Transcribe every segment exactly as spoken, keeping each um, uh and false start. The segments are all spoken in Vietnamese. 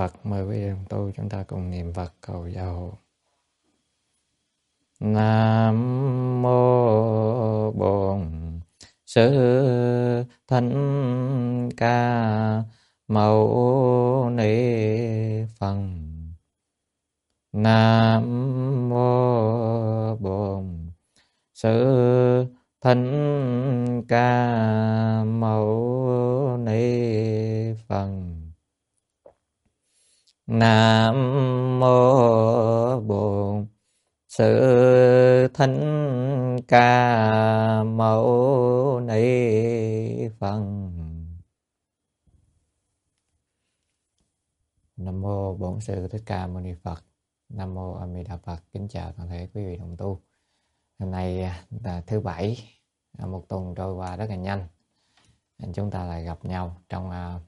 Phật, mời quý vị đồng tu chúng ta cùng niệm Phật cầu gia hộ. Nam mô Bổn Sư Thích Ca Mâu Ni Phật. Nam mô Bổn Sư Thích Ca Mâu Ni Phật. Nam mô Bổn Sư Thích Ca Mâu Ni Phật. Nam mô Bổn Sư Thích Ca Mâu Ni Phật. Nam mô A Di Đà Phật. Kính chào toàn thể quý vị đồng tu. Hôm nay là thứ bảy, một tuần trôi qua rất là nhanh. Chúng ta lại gặp nhau trong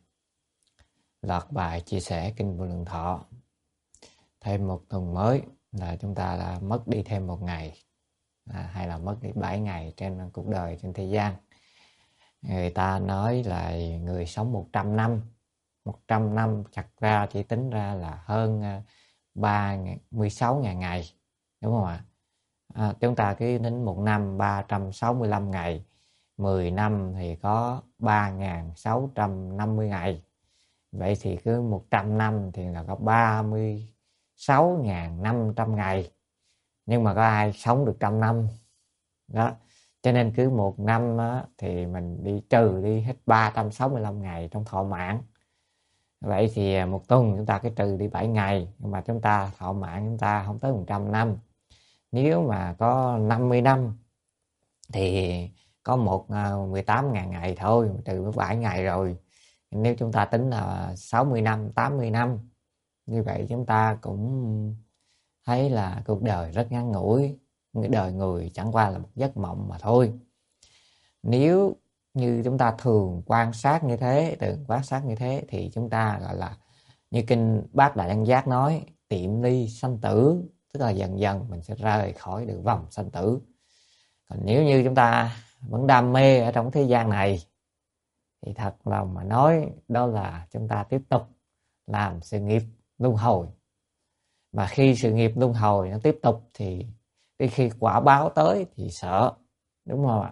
loạt bài chia sẻ Kinh Vô Lượng Thọ. Thêm một tuần mới là chúng ta đã mất đi thêm một ngày, à, hay là mất đi bảy ngày trên cuộc đời trên thế gian. Người ta nói là người sống một trăm năm, một trăm năm chặt ra chỉ tính ra là hơn ba mươi sáu ngàn ngày, đúng không ạ? À, chúng ta cứ tính một năm ba trăm sáu mươi lăm ngày, mười năm thì có ba nghìn sáu trăm năm mươi ngày. Vậy thì cứ một trăm năm thì là có ba mươi sáu nghìn năm trăm ngày. Nhưng mà có ai sống được trăm năm đó. Cho nên cứ một năm đó, thì mình đi trừ đi hết ba trăm sáu mươi lăm ngày trong thọ mạng. Vậy thì một tuần chúng ta cứ trừ đi bảy ngày. Nhưng mà chúng ta thọ mạng chúng ta không tới một trăm năm. Nếu mà có năm mươi năm thì có một mười tám nghìn ngày thôi, trừ bảy ngày rồi. Nếu chúng ta tính là sáu mươi năm, tám mươi năm, như vậy chúng ta cũng thấy là cuộc đời rất ngắn ngủi. Đời người chẳng qua là một giấc mộng mà thôi. Nếu như chúng ta thường quan sát như thế, thường quan sát như thế thì chúng ta gọi là như Kinh Bát Đại Nhân Giác nói, tiệm ly sanh tử, tức là dần dần mình sẽ rời khỏi được vòng sanh tử. Còn nếu như chúng ta vẫn đam mê ở trong thế gian này thì thật lòng mà nói, đó là chúng ta tiếp tục làm sự nghiệp luân hồi. Mà khi sự nghiệp luân hồi nó tiếp tục thì đến khi quả báo tới thì sợ, đúng không ạ?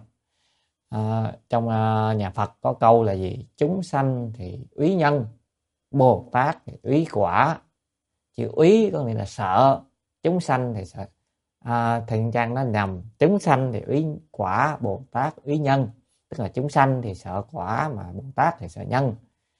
À, trong uh, nhà Phật có câu là gì? Chúng sanh thì úy nhân, Bồ Tát thì úy quả. Chữ úy có nghĩa là sợ, chúng sanh thì sợ. À, Thiện Trang nó nhầm, chúng sanh thì úy quả, Bồ Tát úy nhân. Tức là chúng sanh thì sợ quả mà Bồ Tát thì sợ nhân.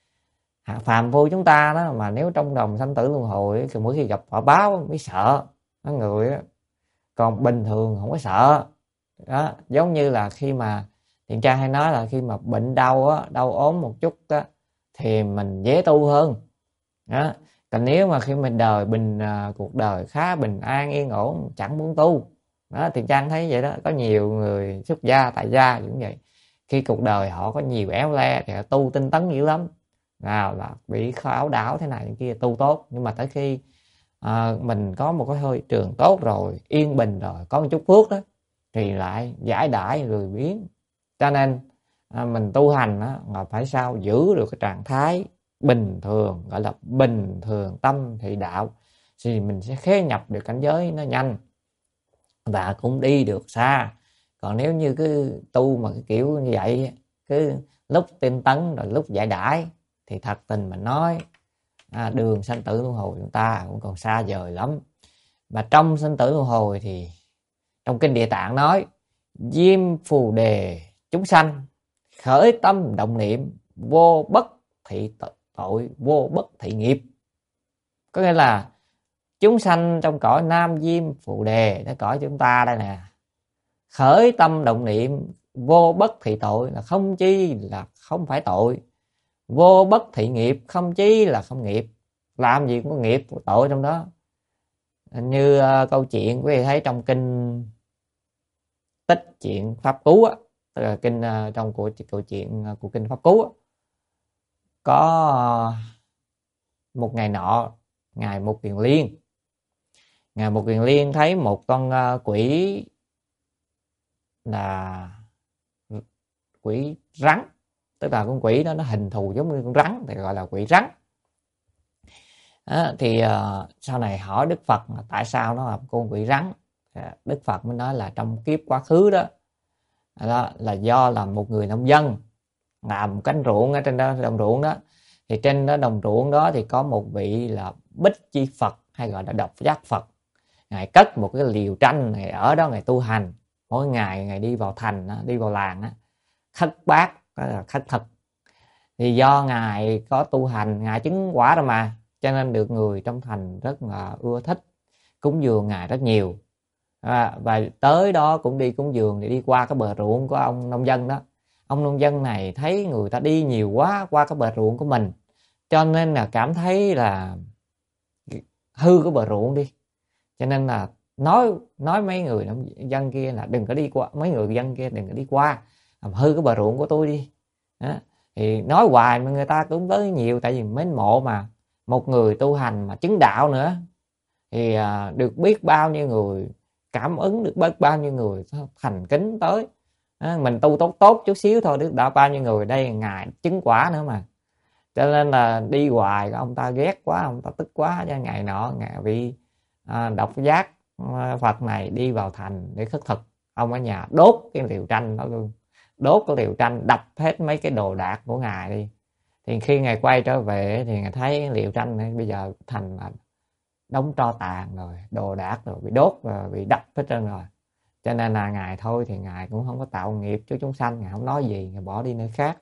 Hạ phàm phu chúng ta đó mà nếu trong đồng sanh tử luân hồi thì mỗi khi gặp quả báo mới sợ nó người đó. Còn bình thường không có sợ đó. Giống như là khi mà Thiện Trang hay nói là khi mà bệnh đau á, đau ốm một chút á, thì mình dễ tu hơn đó. Còn nếu mà khi mình đời bình uh, cuộc đời khá bình an yên ổn chẳng muốn tu đó, Thiện Trang thấy vậy đó. Có nhiều người xuất gia tại gia cũng vậy, khi cuộc đời họ có nhiều éo le thì họ tu tinh tấn dữ lắm, nào là bị khảo đảo thế này thế kia tu tốt. Nhưng mà tới khi à, mình có một cái hơi trường tốt rồi, yên bình rồi, có một chút phước đó, thì lại giải đãi lười biếng. Cho nên à, mình tu hành đó, là phải sao giữ được cái trạng thái bình thường, gọi là bình thường tâm thị đạo, thì mình sẽ khế nhập được cảnh giới nó nhanh và cũng đi được xa. Còn nếu như cứ tu mà cái kiểu như vậy, cứ lúc tinh tấn rồi lúc giải đãi, thì thật tình mà nói à, đường sanh tử luân hồi chúng ta cũng còn xa vời lắm. Mà trong sanh tử luân hồi thì trong Kinh Địa Tạng nói, diêm phù đề chúng sanh, khởi tâm động niệm, vô bất thị tội, vô bất thị nghiệp. Có nghĩa là chúng sanh trong cõi nam diêm phù đề, cái cõi chúng ta đây nè, khởi tâm động niệm, vô bất thị tội là không chi là không phải tội, vô bất thị nghiệp không chí là không nghiệp. Làm gì cũng có nghiệp tội trong đó. Như uh, câu chuyện quý vị thấy trong Kinh Tích Chuyện Pháp Cú á, tức là kinh uh, trong của câu chuyện uh, của Kinh Pháp Cú á, có uh, một ngày nọ, ngài Một Kiền Liên ngài Một Kiền Liên thấy một con uh, quỷ là quỷ rắn, tức là con quỷ đó nó hình thù giống như con rắn thì gọi là quỷ rắn. Đó, thì uh, sau này hỏi Đức Phật là tại sao nó là con quỷ rắn. Đức Phật mới nói là trong kiếp quá khứ đó, đó là do là một người nông dân làm cánh ruộng ở trên đó, đồng ruộng đó, thì trên đó đồng ruộng đó thì có một vị là Bích Chi Phật hay gọi là Độc Giác Phật. Ngài cất một cái liều tranh này ở đó, ngài tu hành mỗi ngày, ngài đi vào thành đi vào làng khất bát, đó là khất thực. Thì do ngài có tu hành, ngài chứng quả rồi mà, cho nên được người trong thành rất là ưa thích, cúng dường ngài rất nhiều. À, và tới đó cũng đi cúng dường thì đi qua cái bờ ruộng của ông nông dân đó. Ông nông dân này thấy người ta đi nhiều quá qua cái bờ ruộng của mình, cho nên là cảm thấy là hư cái bờ ruộng đi, cho nên là nói nói mấy người nông dân kia là đừng có đi qua, mấy người dân kia đừng có đi qua, làm hư cái bờ ruộng của tôi đi. Đó. Thì nói hoài mà người ta cũng tới nhiều, tại vì mến mộ mà, một người tu hành mà chứng đạo nữa thì à, được biết bao nhiêu người cảm ứng, được biết bao nhiêu người thành kính tới. À, mình tu tốt tốt chút xíu thôi được đã bao nhiêu người, đây ngài chứng quả nữa mà, cho nên là đi hoài ông ta ghét quá, ông ta tức quá, cho ngày nọ ngày vị à, Độc Giác Phật này đi vào thành để khất thực. Ông ở nhà đốt cái liều tranh đó luôn, đốt cái liều tranh, đập hết mấy cái đồ đạc của ngài đi. Thì khi ngài quay trở về thì ngài thấy liều tranh này bây giờ thành là đống tro tàn rồi, đồ đạc rồi bị đốt rồi, bị đập hết trơn rồi. Cho nên là ngài thôi thì ngài cũng không có tạo nghiệp cho chúng sanh, ngài không nói gì, ngài bỏ đi nơi khác.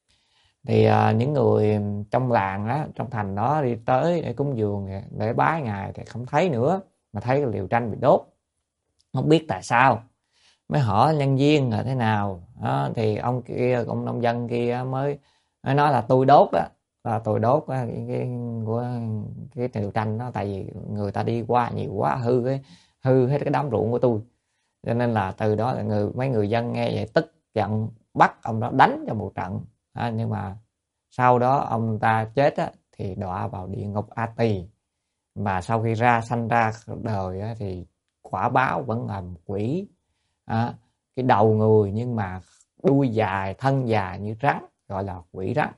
Thì uh, những người trong làng đó, trong thành đó đi tới để cúng dường để bái ngài thì không thấy nữa, mà thấy cái liều tranh bị đốt, không biết tại sao. Mới hỏi nhân viên là thế nào đó, thì ông kia, ông nông dân kia mới, mới nói là tôi đốt đó, là tôi đốt cái, cái của cái liều tranh đó, tại vì người ta đi qua nhiều quá, hư cái hư hết cái đám ruộng của tôi. Cho nên là từ đó là người mấy người dân nghe vậy tức giận, bắt ông đó đánh cho một trận. À, nhưng mà sau đó ông ta chết á, thì đọa vào địa ngục A Tỳ, và sau khi ra sanh ra đời á, thì quả báo vẫn là một quỷ. À, cái đầu người nhưng mà đuôi dài, thân dài như rắn, gọi là quỷ rắn.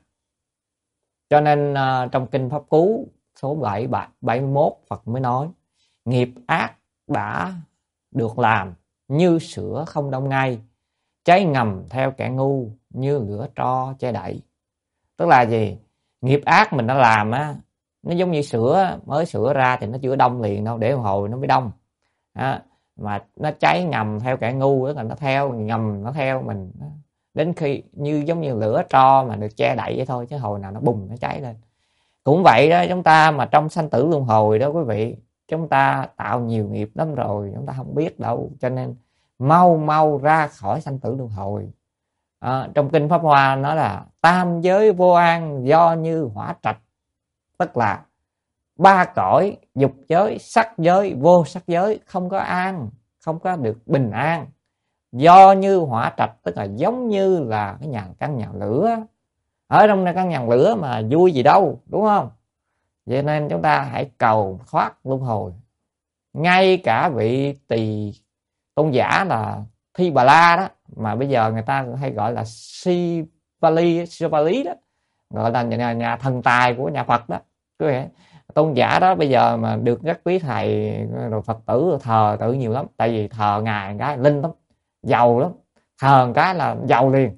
Cho nên uh, trong kinh Pháp Cú số bảy bảy mươi mốt Phật mới nói nghiệp ác đã được làm như sữa không đông ngay, cháy ngầm theo kẻ ngu như lửa tro che đậy. Tức là gì? Nghiệp ác mình đã làm á, nó giống như sữa, mới sữa ra thì nó chưa đông liền đâu, để một hồi nó mới đông. Đó. Mà nó cháy ngầm theo kẻ ngu, tức là nó theo ngầm, nó theo mình đến khi như giống như lửa tro mà được che đậy vậy thôi, chứ hồi nào nó bùng nó cháy lên. Cũng vậy đó, chúng ta mà trong sanh tử luân hồi đó quý vị, chúng ta tạo nhiều nghiệp lắm rồi, chúng ta không biết đâu, cho nên mau mau ra khỏi sanh tử luân hồi. À, trong kinh Pháp Hoa nói là tam giới vô an do như hỏa trạch, tức là ba cõi dục giới, sắc giới, vô sắc giới không có an, không có được bình an. Do như hỏa trạch tức là giống như là cái nhà căn nhà lửa, ở trong căn nhà lửa mà vui gì đâu, đúng không? Vậy nên chúng ta hãy cầu thoát luân hồi. Ngay cả vị tỳ tôn giả là Thi Bà La đó, mà bây giờ người ta hay gọi là Sivali, Sivali đó, gọi là nhà, nhà thần tài của nhà Phật đó. Cái tôn giả đó bây giờ mà được các quý thầy rồi Phật tử rồi thờ tự nhiều lắm, tại vì thờ ngài cái linh lắm, giàu lắm, thờ cái là giàu liền.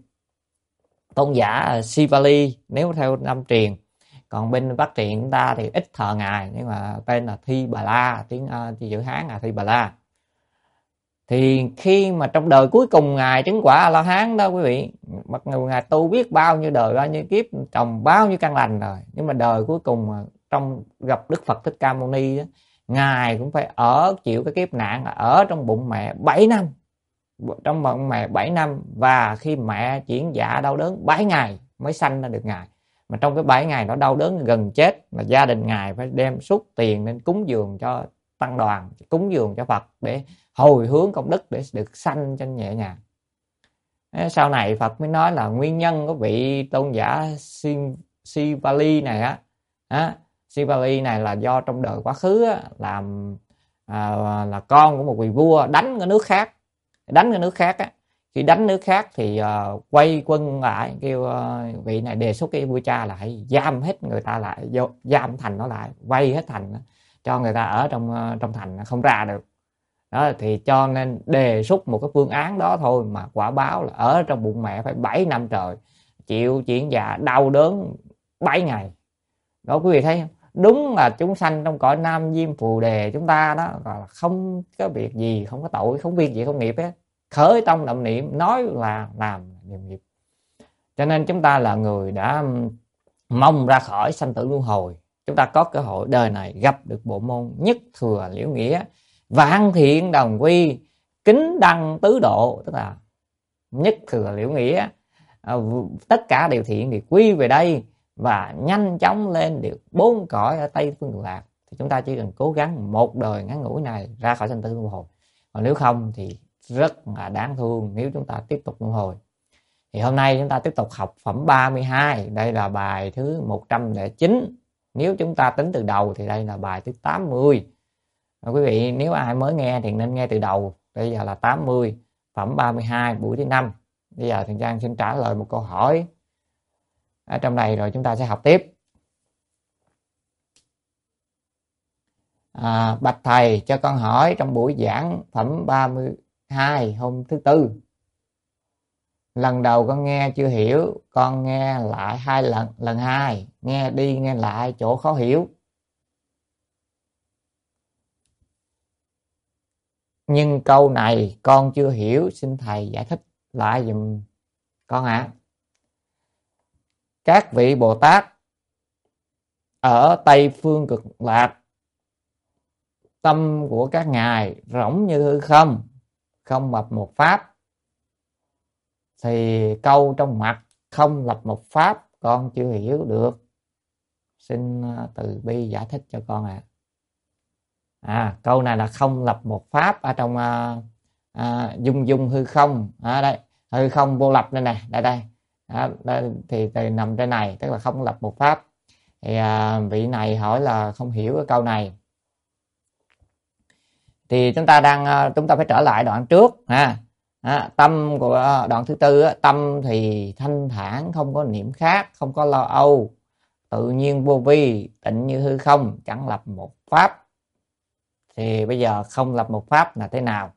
Tôn giả Sivali nếu theo năm truyền, còn bên Bắc truyền chúng ta thì ít thờ ngài, nhưng mà tên là Thi Bà La, tiếng uh, chữ Hán là Thi Bà La. Thì khi mà trong đời cuối cùng ngài chứng quả A La Hán đó quý vị, mặc dù ngài tu biết bao nhiêu đời, bao nhiêu kiếp, trồng bao nhiêu căn lành rồi, nhưng mà đời cuối cùng mà trong gặp Đức Phật Thích Ca Mâu Ni đó, ngài cũng phải ở chịu cái kiếp nạn ở trong bụng mẹ bảy năm, trong bụng mẹ bảy năm, và khi mẹ chuyển dạ đau đớn bảy ngày mới sanh ra được ngài. Mà trong cái bảy ngày đó đau đớn gần chết, mà gia đình ngài phải đem suốt tiền lên cúng dường cho tăng đoàn, cúng dường cho Phật để hồi hướng công đức để được sanh cho nhẹ nhàng. Sau này Phật mới nói là nguyên nhân của vị tôn giả Sivali này á, á Sivali này là do trong đời quá khứ á, làm à, là con của một vị vua đánh cái nước khác, đánh cái nước khác á, khi đánh nước khác thì uh, quay quân lại kêu uh, vị này đề xuất cái vua cha là hãy giam hết người ta lại, giam thành nó lại, quay hết thành cho người ta ở trong uh, trong thành không ra được. Đó thì cho nên đề xuất một cái phương án đó thôi mà quả báo là ở trong bụng mẹ phải bảy năm trời, chịu chuyển dạ đau đớn bảy ngày. Đó quý vị thấy không? Đúng là chúng sanh trong cõi nam diêm phù đề chúng ta đó gọi là không có việc gì, không có tội, không việc gì không nghiệp ấy. Khởi tông động niệm nói là làm điều nghiệp. Cho nên chúng ta là người đã mong ra khỏi sanh tử luân hồi, chúng ta có cơ hội đời này gặp được bộ môn nhất thừa liễu nghĩa, vạn thiện đồng quy, kính đăng tứ độ, tức là nhất thừa liễu nghĩa, tất cả đều thiện thì quy về đây và nhanh chóng lên được bốn cõi ở Tây Phương Cực Lạc. Thì chúng ta chỉ cần cố gắng một đời ngắn ngủi này ra khỏi sanh tử luân hồi, còn nếu không thì rất là đáng thương nếu chúng ta tiếp tục luân hồi. Thì hôm nay chúng ta tiếp tục học phẩm ba mươi hai, đây là bài thứ một trăm lẻ chín. Nếu chúng ta tính từ đầu thì đây là bài thứ tám mươi. Quý vị nếu ai mới nghe thì nên nghe từ đầu, bây giờ là tám mươi, phẩm ba mươi hai buổi thứ năm. Bây giờ Thiện Trang xin trả lời một câu hỏi ở trong này rồi chúng ta sẽ học tiếp. À, bạch thầy cho con hỏi, trong buổi giảng phẩm ba mươi hai hôm thứ tư, lần đầu con nghe chưa hiểu, con nghe lại hai lần, lần hai nghe đi nghe lại chỗ khó hiểu, nhưng câu này con chưa hiểu, xin thầy giải thích lại giùm con ạ. À. Các vị Bồ Tát ở Tây Phương Cực Lạc, tâm của các ngài rỗng như hư không, không lập một pháp, thì câu trong mặt không lập một pháp con chưa hiểu được, xin từ bi giải thích cho con ạ. À. À, câu này là không lập một pháp ở trong à, à, dung dung hư không, à, đây hư không vô lập đây này, đây đây, à, đây thì, thì nằm trên này, tức là không lập một pháp. Thì à, vị này hỏi là không hiểu cái câu này, thì chúng ta đang chúng ta phải trở lại đoạn trước ha. À, tâm của đoạn thứ tư, tâm thì thanh thản, không có niệm khác, không có lo âu, tự nhiên vô vi, tịnh như hư không, chẳng lập một pháp. Thì bây giờ không lập một pháp là thế nào?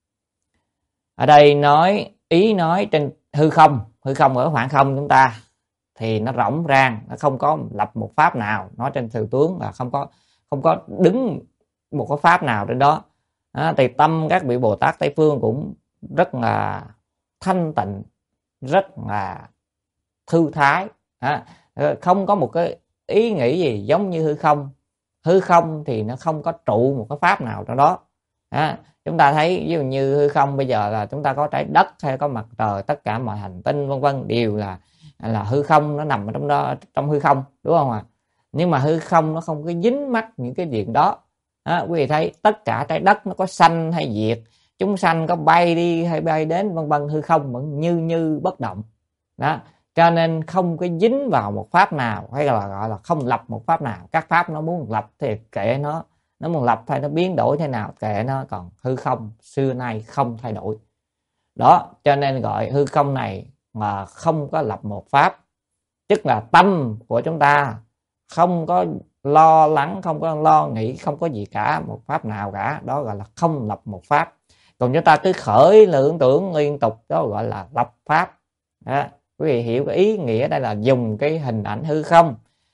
Ở đây nói ý nói trên hư không, hư không ở khoảng không chúng ta thì nó rỗng rang, nó không có lập một pháp nào. Nói trên sự tướng là không có không có đứng một cái pháp nào trên đó. À, thì tâm các vị Bồ Tát Tây Phương cũng rất là thanh tịnh, rất là thư thái, à, không có một cái ý nghĩ gì giống như hư không. Hư không thì nó không có trụ một cái pháp nào trong đó. À, chúng ta thấy ví dụ như hư không bây giờ là chúng ta có trái đất hay có mặt trời, tất cả mọi hành tinh vân vân đều là là hư không, nó nằm ở trong đó, trong hư không, đúng không ạ? À? Nhưng mà hư không nó không có dính mắc những cái việc đó. À, quý vị thấy tất cả trái đất nó có sanh hay diệt, chúng sanh có bay đi hay bay đến vân vân, hư không vẫn như như bất động. Đó, cho nên không có dính vào một pháp nào, hay là gọi là không lập một pháp nào. Các pháp nó muốn lập thì kệ nó, nó muốn lập hay nó biến đổi thế nào kệ nó, còn hư không xưa nay không thay đổi. Đó, cho nên gọi hư không này mà không có lập một pháp, tức là tâm của chúng ta không có lo lắng, không có lo nghĩ, không có gì cả, một pháp nào cả, đó gọi là không lập một pháp. Còn chúng ta cứ khởi lượng tưởng liên tục, đó gọi là lập pháp. Đó, quý vị hiểu cái ý nghĩa đây là dùng cái hình ảnh hư không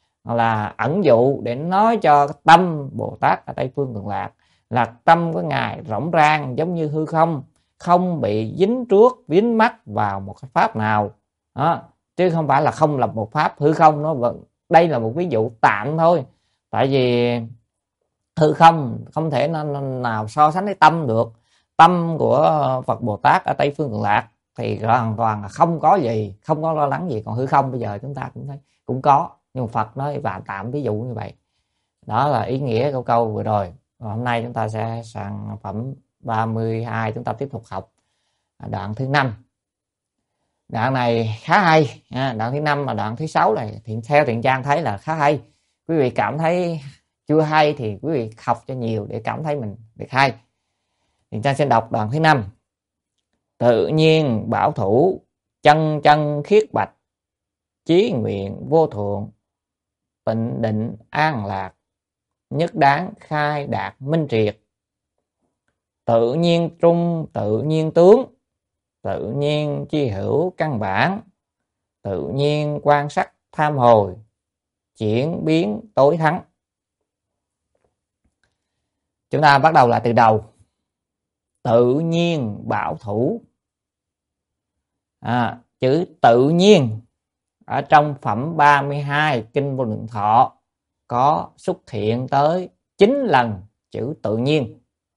là ẩn dụ để nói cho tâm Bồ Tát ở Tây Phương Cực Lạc là tâm của ngài rỗng rang giống như hư không, không bị dính truốc dính mắc vào một cái pháp nào. Đó, chứ không phải là không lập một pháp. Hư không nó vẫn, đây là một ví dụ tạm thôi, tại vì hư không không thể nào so sánh với tâm được. Tâm của Phật Bồ Tát ở Tây Phương Cực Lạc thì hoàn toàn là không có gì, không có lo lắng gì. Còn hư không bây giờ chúng ta cũng thấy cũng có, nhưng Phật nói và tạm ví dụ như vậy. Đó là ý nghĩa của câu vừa rồi. Và hôm nay chúng ta sẽ sang phẩm ba mươi hai, chúng ta tiếp tục học đoạn thứ năm. Đoạn này khá hay, đoạn thứ năm và đoạn thứ sáu này thì theo Thiện Trang thấy là khá hay. Quý vị cảm thấy chưa hay thì quý vị học cho nhiều để cảm thấy mình được hay. Thiện Trang sẽ đọc đoạn thứ năm. tự nhiên bảo thủ, chân chân khiết bạch, chí nguyện vô thượng, tịnh định an lạc, nhất đáng khai đạt minh triệt. Tự nhiên trung, tự nhiên tướng, tự nhiên chi hữu căn bản, tự nhiên quan sát tham hồi, chuyển biến tối thắng. Chúng ta bắt đầu lại từ đầu. Tự nhiên bảo thủ. À, chữ tự nhiên ở trong phẩm ba mươi hai Kinh Vô Lượng Thọ có xuất hiện tới chín lần chữ tự nhiên.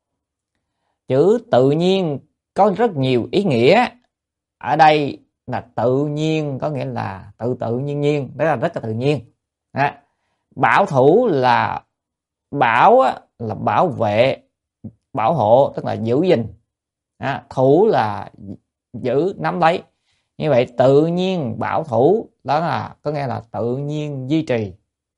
Chữ tự nhiên có rất nhiều ý nghĩa. Ở đây là tự nhiên có nghĩa là tự tự nhiên nhiên, đó là rất là tự nhiên. À, bảo thủ là bảo là bảo vệ, bảo hộ, tức là giữ gìn. À, thủ là giữ, nắm lấy. Như vậy tự nhiên bảo thủ đó là có nghĩa là tự nhiên duy trì.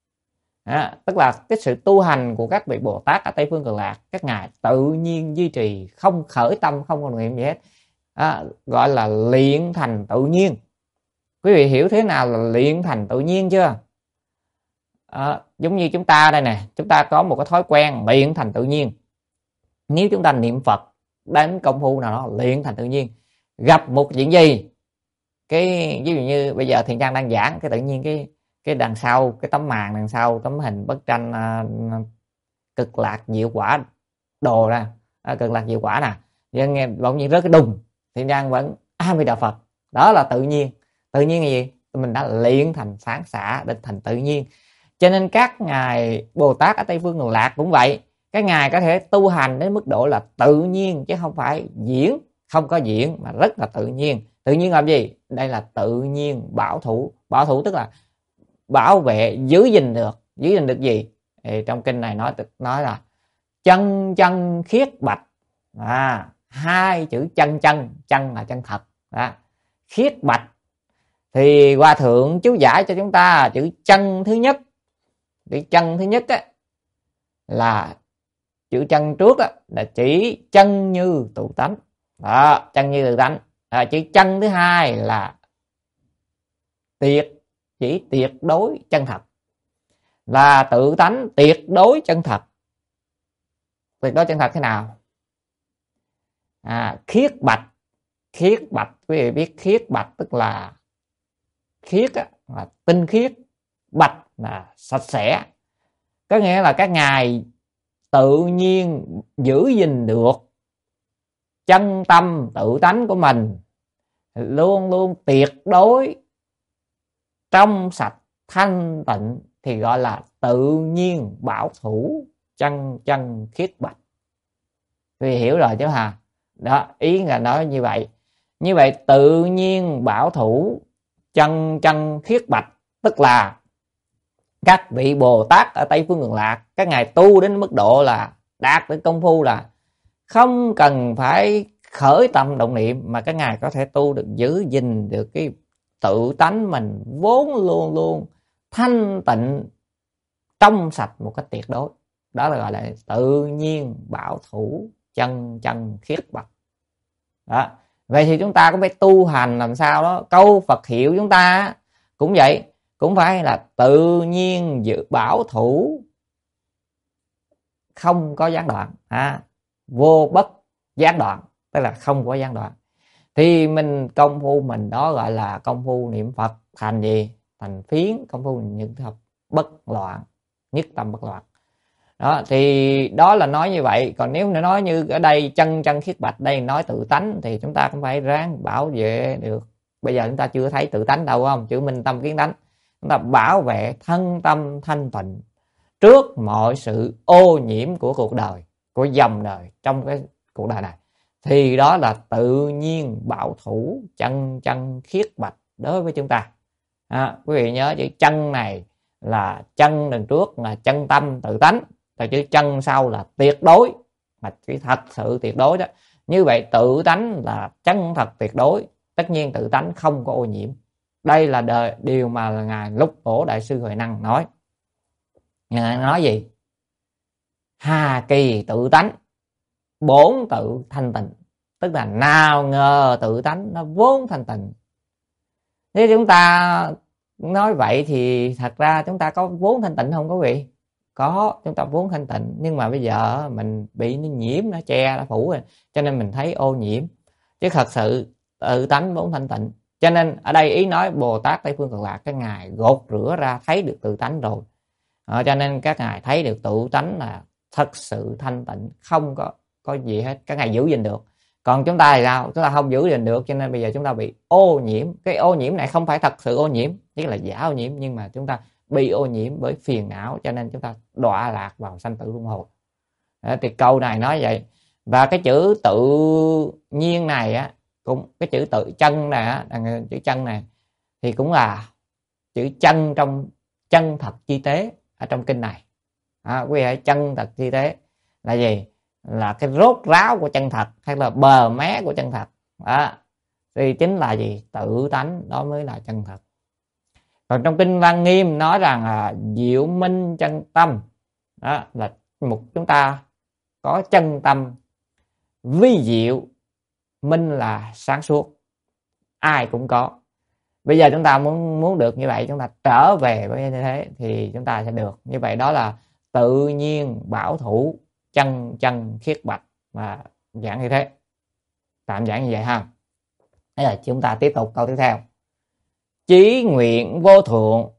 À, tức là cái sự tu hành của các vị Bồ Tát ở Tây Phương Cực Lạc, các ngài tự nhiên duy trì, không khởi tâm, không còn niệm gì hết. À, gọi là luyện thành tự nhiên. Quý vị hiểu thế nào là luyện thành tự nhiên chưa? À, giống như chúng ta đây nè, chúng ta có một cái thói quen luyện thành tự nhiên. Nếu chúng ta niệm Phật đến công phu nào đó luyện thành tự nhiên, gặp một chuyện gì, cái ví dụ như bây giờ Thiện Trang đang giảng, cái tự nhiên cái cái đằng sau, cái tấm màn đằng sau, tấm hình bức tranh uh, cực lạc diệu quả đồ ra, uh, cực lạc diệu quả nè, nhưng nghe bỗng nhiên rớt cái đùng, Thiện Trang vẫn A Di Đà Phật. Đó là tự nhiên. Tự nhiên là gì? Mình đã luyện thành sáng xả để thành tự nhiên. Cho nên các ngài Bồ Tát ở Tây Phương Cực Lạc cũng vậy, các ngài có thể tu hành đến mức độ là tự nhiên, chứ không phải diễn, không có diễn mà rất là tự nhiên. Tự nhiên làm gì? Đây là tự nhiên bảo thủ. Bảo thủ tức là bảo vệ, giữ gìn được. Giữ gìn được gì? Thì trong kinh này nói nói là chân chân khiết bạch. À, hai chữ chân chân, chân là chân thật. Đó. Khiết bạch thì Hòa Thượng chú giải cho chúng ta chữ chân thứ nhất. Chữ chân thứ nhất á, là chữ chân trước á, là chỉ chân như tự tánh. Đó, chân như tự tánh. À, chữ chân thứ hai là tuyệt, chỉ tuyệt đối chân thật, là tự tánh tuyệt đối chân thật. Tuyệt đối chân thật thế nào? À, khiết bạch. Khiết bạch, quý vị biết khiết bạch tức là khiết á, là tinh khiết, bạch là sạch sẽ. Có nghĩa là các ngài tự nhiên giữ gìn được chân tâm tự tánh của mình, luôn luôn tuyệt đối trong sạch thanh tịnh, thì gọi là tự nhiên bảo thủ, chân chân khiết bạch. Vì hiểu rồi chứ hả? Đó, ý là nói như vậy. Như vậy tự nhiên bảo thủ, chân chân khiết bạch, tức là các vị Bồ Tát ở Tây Phương Cực Lạc, các ngài tu đến mức độ là đạt đến công phu là không cần phải khởi tâm động niệm, mà các ngài có thể tu được, giữ gìn được cái tự tánh mình vốn luôn luôn thanh tịnh, trong sạch một cách tuyệt đối. Đó là gọi là tự nhiên bảo thủ, chân chân khiết bạch. Đó. Vậy thì chúng ta cũng phải tu hành làm sao đó. Câu Phật hiệu chúng ta cũng vậy, cũng phải là tự nhiên giữ bảo thủ, không có gián đoạn, à, vô bất gián đoạn, tức là không có gián đoạn. Thì mình công phu mình đó gọi là công phu niệm Phật thành gì? Thành phiến, công phu niệm Phật bất loạn, nhất tâm bất loạn. Đó, thì đó là nói như vậy. Còn nếu nói như ở đây chân chân khiết bạch, đây nói tự tánh, thì chúng ta cũng phải ráng bảo vệ được. Bây giờ chúng ta chưa thấy tự tánh đâu, không? Chữ minh tâm kiến tánh. Chúng ta bảo vệ thân tâm thanh tịnh trước mọi sự ô nhiễm của cuộc đời, của dòng đời trong cái cuộc đời này. Thì đó là tự nhiên bảo thủ, chân chân khiết bạch đối với chúng ta. À, quý vị nhớ chữ chân này là chân đằng trước là chân tâm tự tánh, và chữ chân sau là tuyệt đối, mà chỉ thật sự tuyệt đối đó. Như vậy tự tánh là chân thật tuyệt đối, tất nhiên tự tánh không có ô nhiễm. Đây là đời, điều mà ngài Lục Tổ Đại Sư Huệ Năng nói. Ngài nói gì? Hà kỳ tự tánh, bổn tự thanh tịnh. tức là nào ngờ tự tánh nó vốn thanh tịnh. Nếu chúng ta nói vậy thì thật ra chúng ta có vốn thanh tịnh không quý vị? Có, chúng ta vốn thanh tịnh, nhưng mà bây giờ mình bị nó nhiễm, nó che, nó phủ rồi, cho nên mình thấy ô nhiễm. Chứ thật sự tự tánh vốn thanh tịnh. Cho nên ở đây ý nói Bồ Tát Tây Phương Cực Lạc, các ngài gột rửa ra thấy được tự tánh rồi. À, cho nên các ngài thấy được tự tánh là thật sự thanh tịnh, không có có gì hết, các ngài giữ gìn được. Còn chúng ta thì sao? Chúng ta không giữ gìn được, cho nên bây giờ chúng ta bị ô nhiễm. Cái ô nhiễm này không phải thật sự ô nhiễm, tức là giả ô nhiễm, nhưng mà chúng ta bị ô nhiễm bởi phiền não, cho nên chúng ta đọa lạc vào sanh tử luân hồi. Đó, thì câu này nói vậy. Và cái chữ tự nhiên này á, cũng cái chữ tự chân này á, chữ chân này thì cũng là chữ chân trong chân thật chi tế ở trong kinh này. À, quý vị hãy chân thật chi tế là gì? Là cái rốt ráo của chân thật, hay là bờ mé của chân thật. Đó, thì chính là gì? Tự tánh, đó mới là chân thật. Còn trong kinh Lăng Nghiêm nói rằng là diệu minh chân tâm, đó là một chúng ta có chân tâm vi diệu, minh là sáng suốt, ai cũng có. Bây giờ chúng ta muốn muốn được như vậy, chúng ta trở về với như thế thì chúng ta sẽ được. Như vậy đó là tự nhiên bảo thủ, chân chân khiết bạch, và giảng như thế. Tạm giảng như vậy ha. Thế là chúng ta tiếp tục câu tiếp theo. Chí nguyện vô thượng,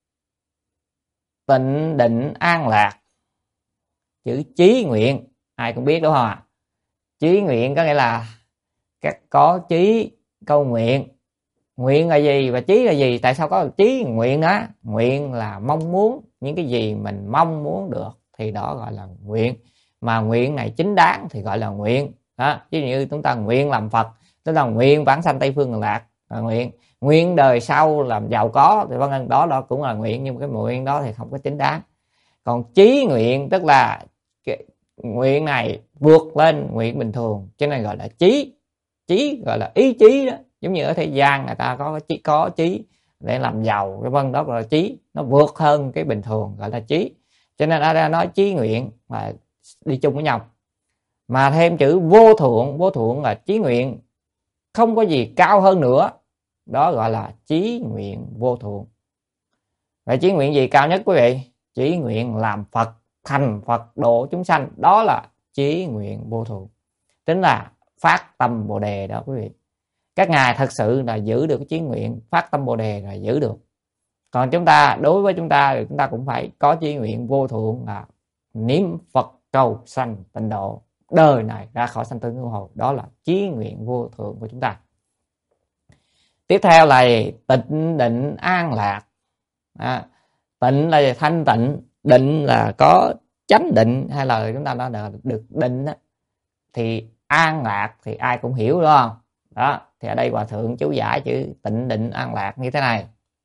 tịnh định an lạc. Chữ chí nguyện ai cũng biết đúng không ạ? Chí nguyện có nghĩa là các có chí câu nguyện. Nguyện là gì và chí là gì? Tại sao có chí nguyện đó? Nguyện là mong muốn, những cái gì mình mong muốn được thì đó gọi là nguyện. Mà nguyện này chính đáng thì gọi là nguyện. Đó, ví dụ như chúng ta nguyện làm Phật, tức là nguyện vãng sanh Tây Phương Cực Lạc là nguyện. Nguyện đời sau làm giàu có thì vân vân, đó đó cũng là nguyện, nhưng mà cái nguyện đó thì không có chính đáng. Còn chí nguyện tức là cái nguyện này vượt lên nguyện bình thường, cho nên gọi là chí. Chí gọi là ý chí đó, giống như ở thế gian người ta có chí, có chí để làm giàu cái vân, đó gọi là chí, nó vượt hơn cái bình thường gọi là chí. Cho nên ở đây nói chí nguyện mà đi chung với nhau. Mà thêm chữ vô thượng, vô thượng là chí nguyện không có gì cao hơn nữa, đó gọi là chí nguyện vô thượng. Vậy chí nguyện gì cao nhất quý vị? Chí nguyện làm Phật, thành Phật độ chúng sanh, đó là chí nguyện vô thượng, tính là phát tâm Bồ Đề đó quý vị. Các ngài thật sự là giữ được cái chí nguyện phát tâm Bồ Đề là giữ được. Còn chúng ta, đối với chúng ta thì chúng ta cũng phải có chí nguyện vô thượng là niệm Phật cầu sanh tịnh độ, đời này ra khỏi sanh tử luân hồi, đó là chí nguyện vô thượng của chúng ta. Tiếp theo là tịnh định an lạc. À, tịnh là thanh tịnh, định là có chánh định, hay là chúng ta nói là được định đó. Thì an lạc thì ai cũng hiểu đúng không? Đó, thì ở đây Hòa Thượng chú giải chữ tịnh định an lạc như thế này.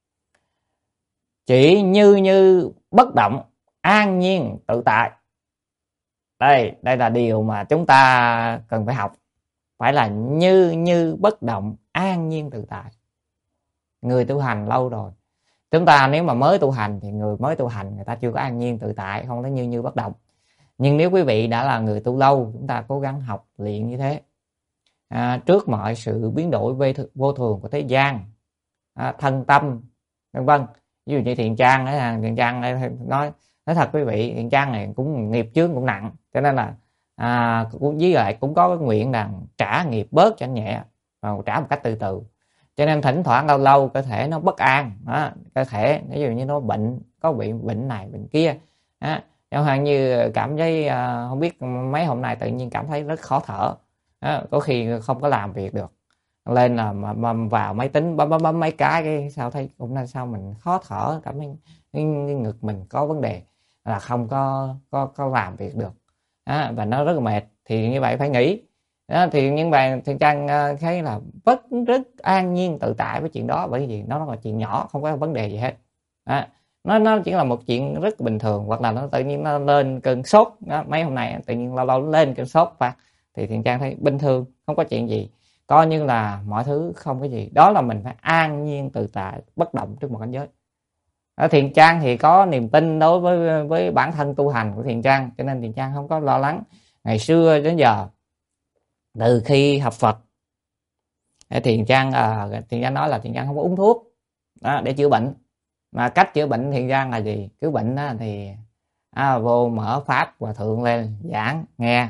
Chỉ như như bất động, an nhiên tự tại. Đây, đây là điều mà chúng ta cần phải học. Phải là như như bất động, an nhiên tự tại. Người tu hành lâu rồi, chúng ta nếu mà mới tu hành thì người mới tu hành người ta chưa có an nhiên tự tại, không thấy như như bất động. Nhưng nếu quý vị đã là người tu lâu, chúng ta cố gắng học luyện như thế. À, trước mọi sự biến đổi vô thường của thế gian, à, thân tâm vân vân. Ví dụ như Thiện Trang ấy, Thiện Trang nói nói thật quý vị, Thiện Trang này cũng nghiệp chướng cũng nặng, cho nên là à, cũng với lại cũng có cái nguyện rằng trả nghiệp bớt cho nhẹ, và trả một cách từ từ. Cho nên thỉnh thoảng lâu lâu cơ thể nó bất an, đó, cơ thể ví dụ như nó bệnh, có bị bệnh này bệnh kia, đó. Chẳng hạn như cảm thấy uh, không biết mấy hôm nay tự nhiên cảm thấy rất khó thở, đó. Có khi không có làm việc được, lên là mà, mà vào máy tính bấm bấm bấm mấy cái, cái sao thấy cũng là sao mình khó thở, cảm thấy cái, cái ngực mình có vấn đề, là không có có có làm việc được, đó. Và nó rất là mệt, thì như vậy phải nghỉ. Đó, thì nhưng mà Thiện Trang uh, thấy là rất rất an nhiên tự tại với chuyện đó, bởi vì nó là chuyện nhỏ, không có vấn đề gì hết. Đó. Nó nó chỉ là một chuyện rất bình thường, hoặc là nó tự nhiên nó lên cơn sốt đó. Mấy hôm nay tự nhiên lâu lâu lên cơn sốt phát, thì Thiện Trang thấy bình thường, không có chuyện gì, coi như là mọi thứ không có gì. Đó là mình phải an nhiên tự tại, bất động trước một cảnh giới. Ở Thiện Trang thì có niềm tin đối với với bản thân tu hành của Thiện Trang, cho nên Thiện Trang không có lo lắng. Ngày xưa đến giờ Từ khi học Phật, Thiền Trang à, Thiền Trang nói là Thiền Trang không có uống thuốc đó, để chữa bệnh. Mà cách chữa bệnh Thiền Trang là gì? Chữa bệnh đó thì à, vô mở pháp hòa thượng lên giảng nghe,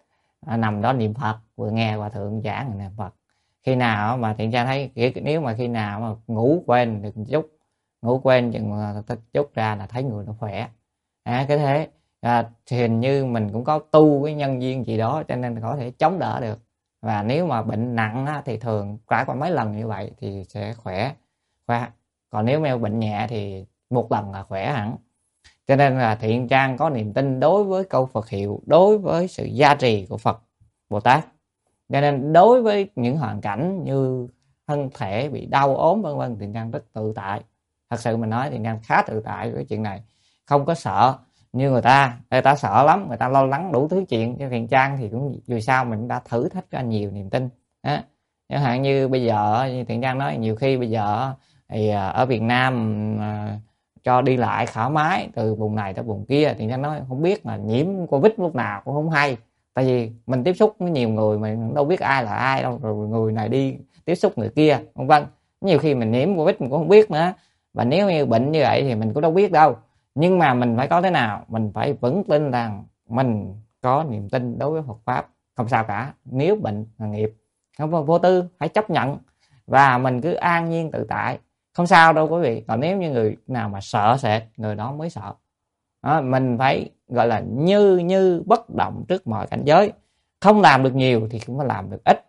à, nằm đó niệm Phật vừa nghe hòa thượng giảng niệm Phật. Khi nào mà Thiền Trang thấy nếu mà khi nào mà ngủ quên được chút, ngủ quên chừng chút ra là thấy người nó khỏe. À, cái thế à, thì hình như mình cũng có tu cái nhân duyên gì đó cho nên có thể chống đỡ được. Và nếu mà bệnh nặng á, thì thường trải qua mấy lần như vậy thì sẽ khỏe, khỏe. Còn nếu mà bệnh nhẹ thì một lần là khỏe hẳn. Cho nên là Thiện Trang có niềm tin đối với câu Phật hiệu, đối với sự gia trì của Phật Bồ Tát. Cho nên đối với những hoàn cảnh như thân thể bị đau ốm vân vân, Thiện Trang rất tự tại. Thật sự mình nói Thiện Trang khá tự tại với chuyện này, không có sợ như người ta. Người ta sợ lắm, người ta lo lắng đủ thứ chuyện. Cho Thiện Trang thì cũng dù sao mình đã thử thách ra nhiều niềm tin. Đó. Chẳng hạn như bây giờ, như Thiện Trang nói, nhiều khi bây giờ thì ở Việt Nam à, cho đi lại thoải mái từ vùng này tới vùng kia, Thiện Trang nói không biết là nhiễm Covid lúc nào cũng không hay. Tại vì mình tiếp xúc với nhiều người mình đâu biết ai là ai đâu, rồi người này đi tiếp xúc người kia, vân vân. Nhiều khi mình nhiễm Covid mình cũng không biết nữa. Và nếu như bệnh như vậy thì mình cũng đâu biết đâu. Nhưng mà mình phải có thế nào? Mình phải vững tin rằng mình có niềm tin đối với Phật Pháp, không sao cả. Nếu bệnh là nghiệp, không vô tư, phải chấp nhận. Và mình cứ an nhiên tự tại, không sao đâu quý vị. Còn nếu như người nào mà sợ sệt, người đó mới sợ. Đó, mình phải gọi là như như bất động trước mọi cảnh giới. Không làm được nhiều thì cũng phải làm được ít.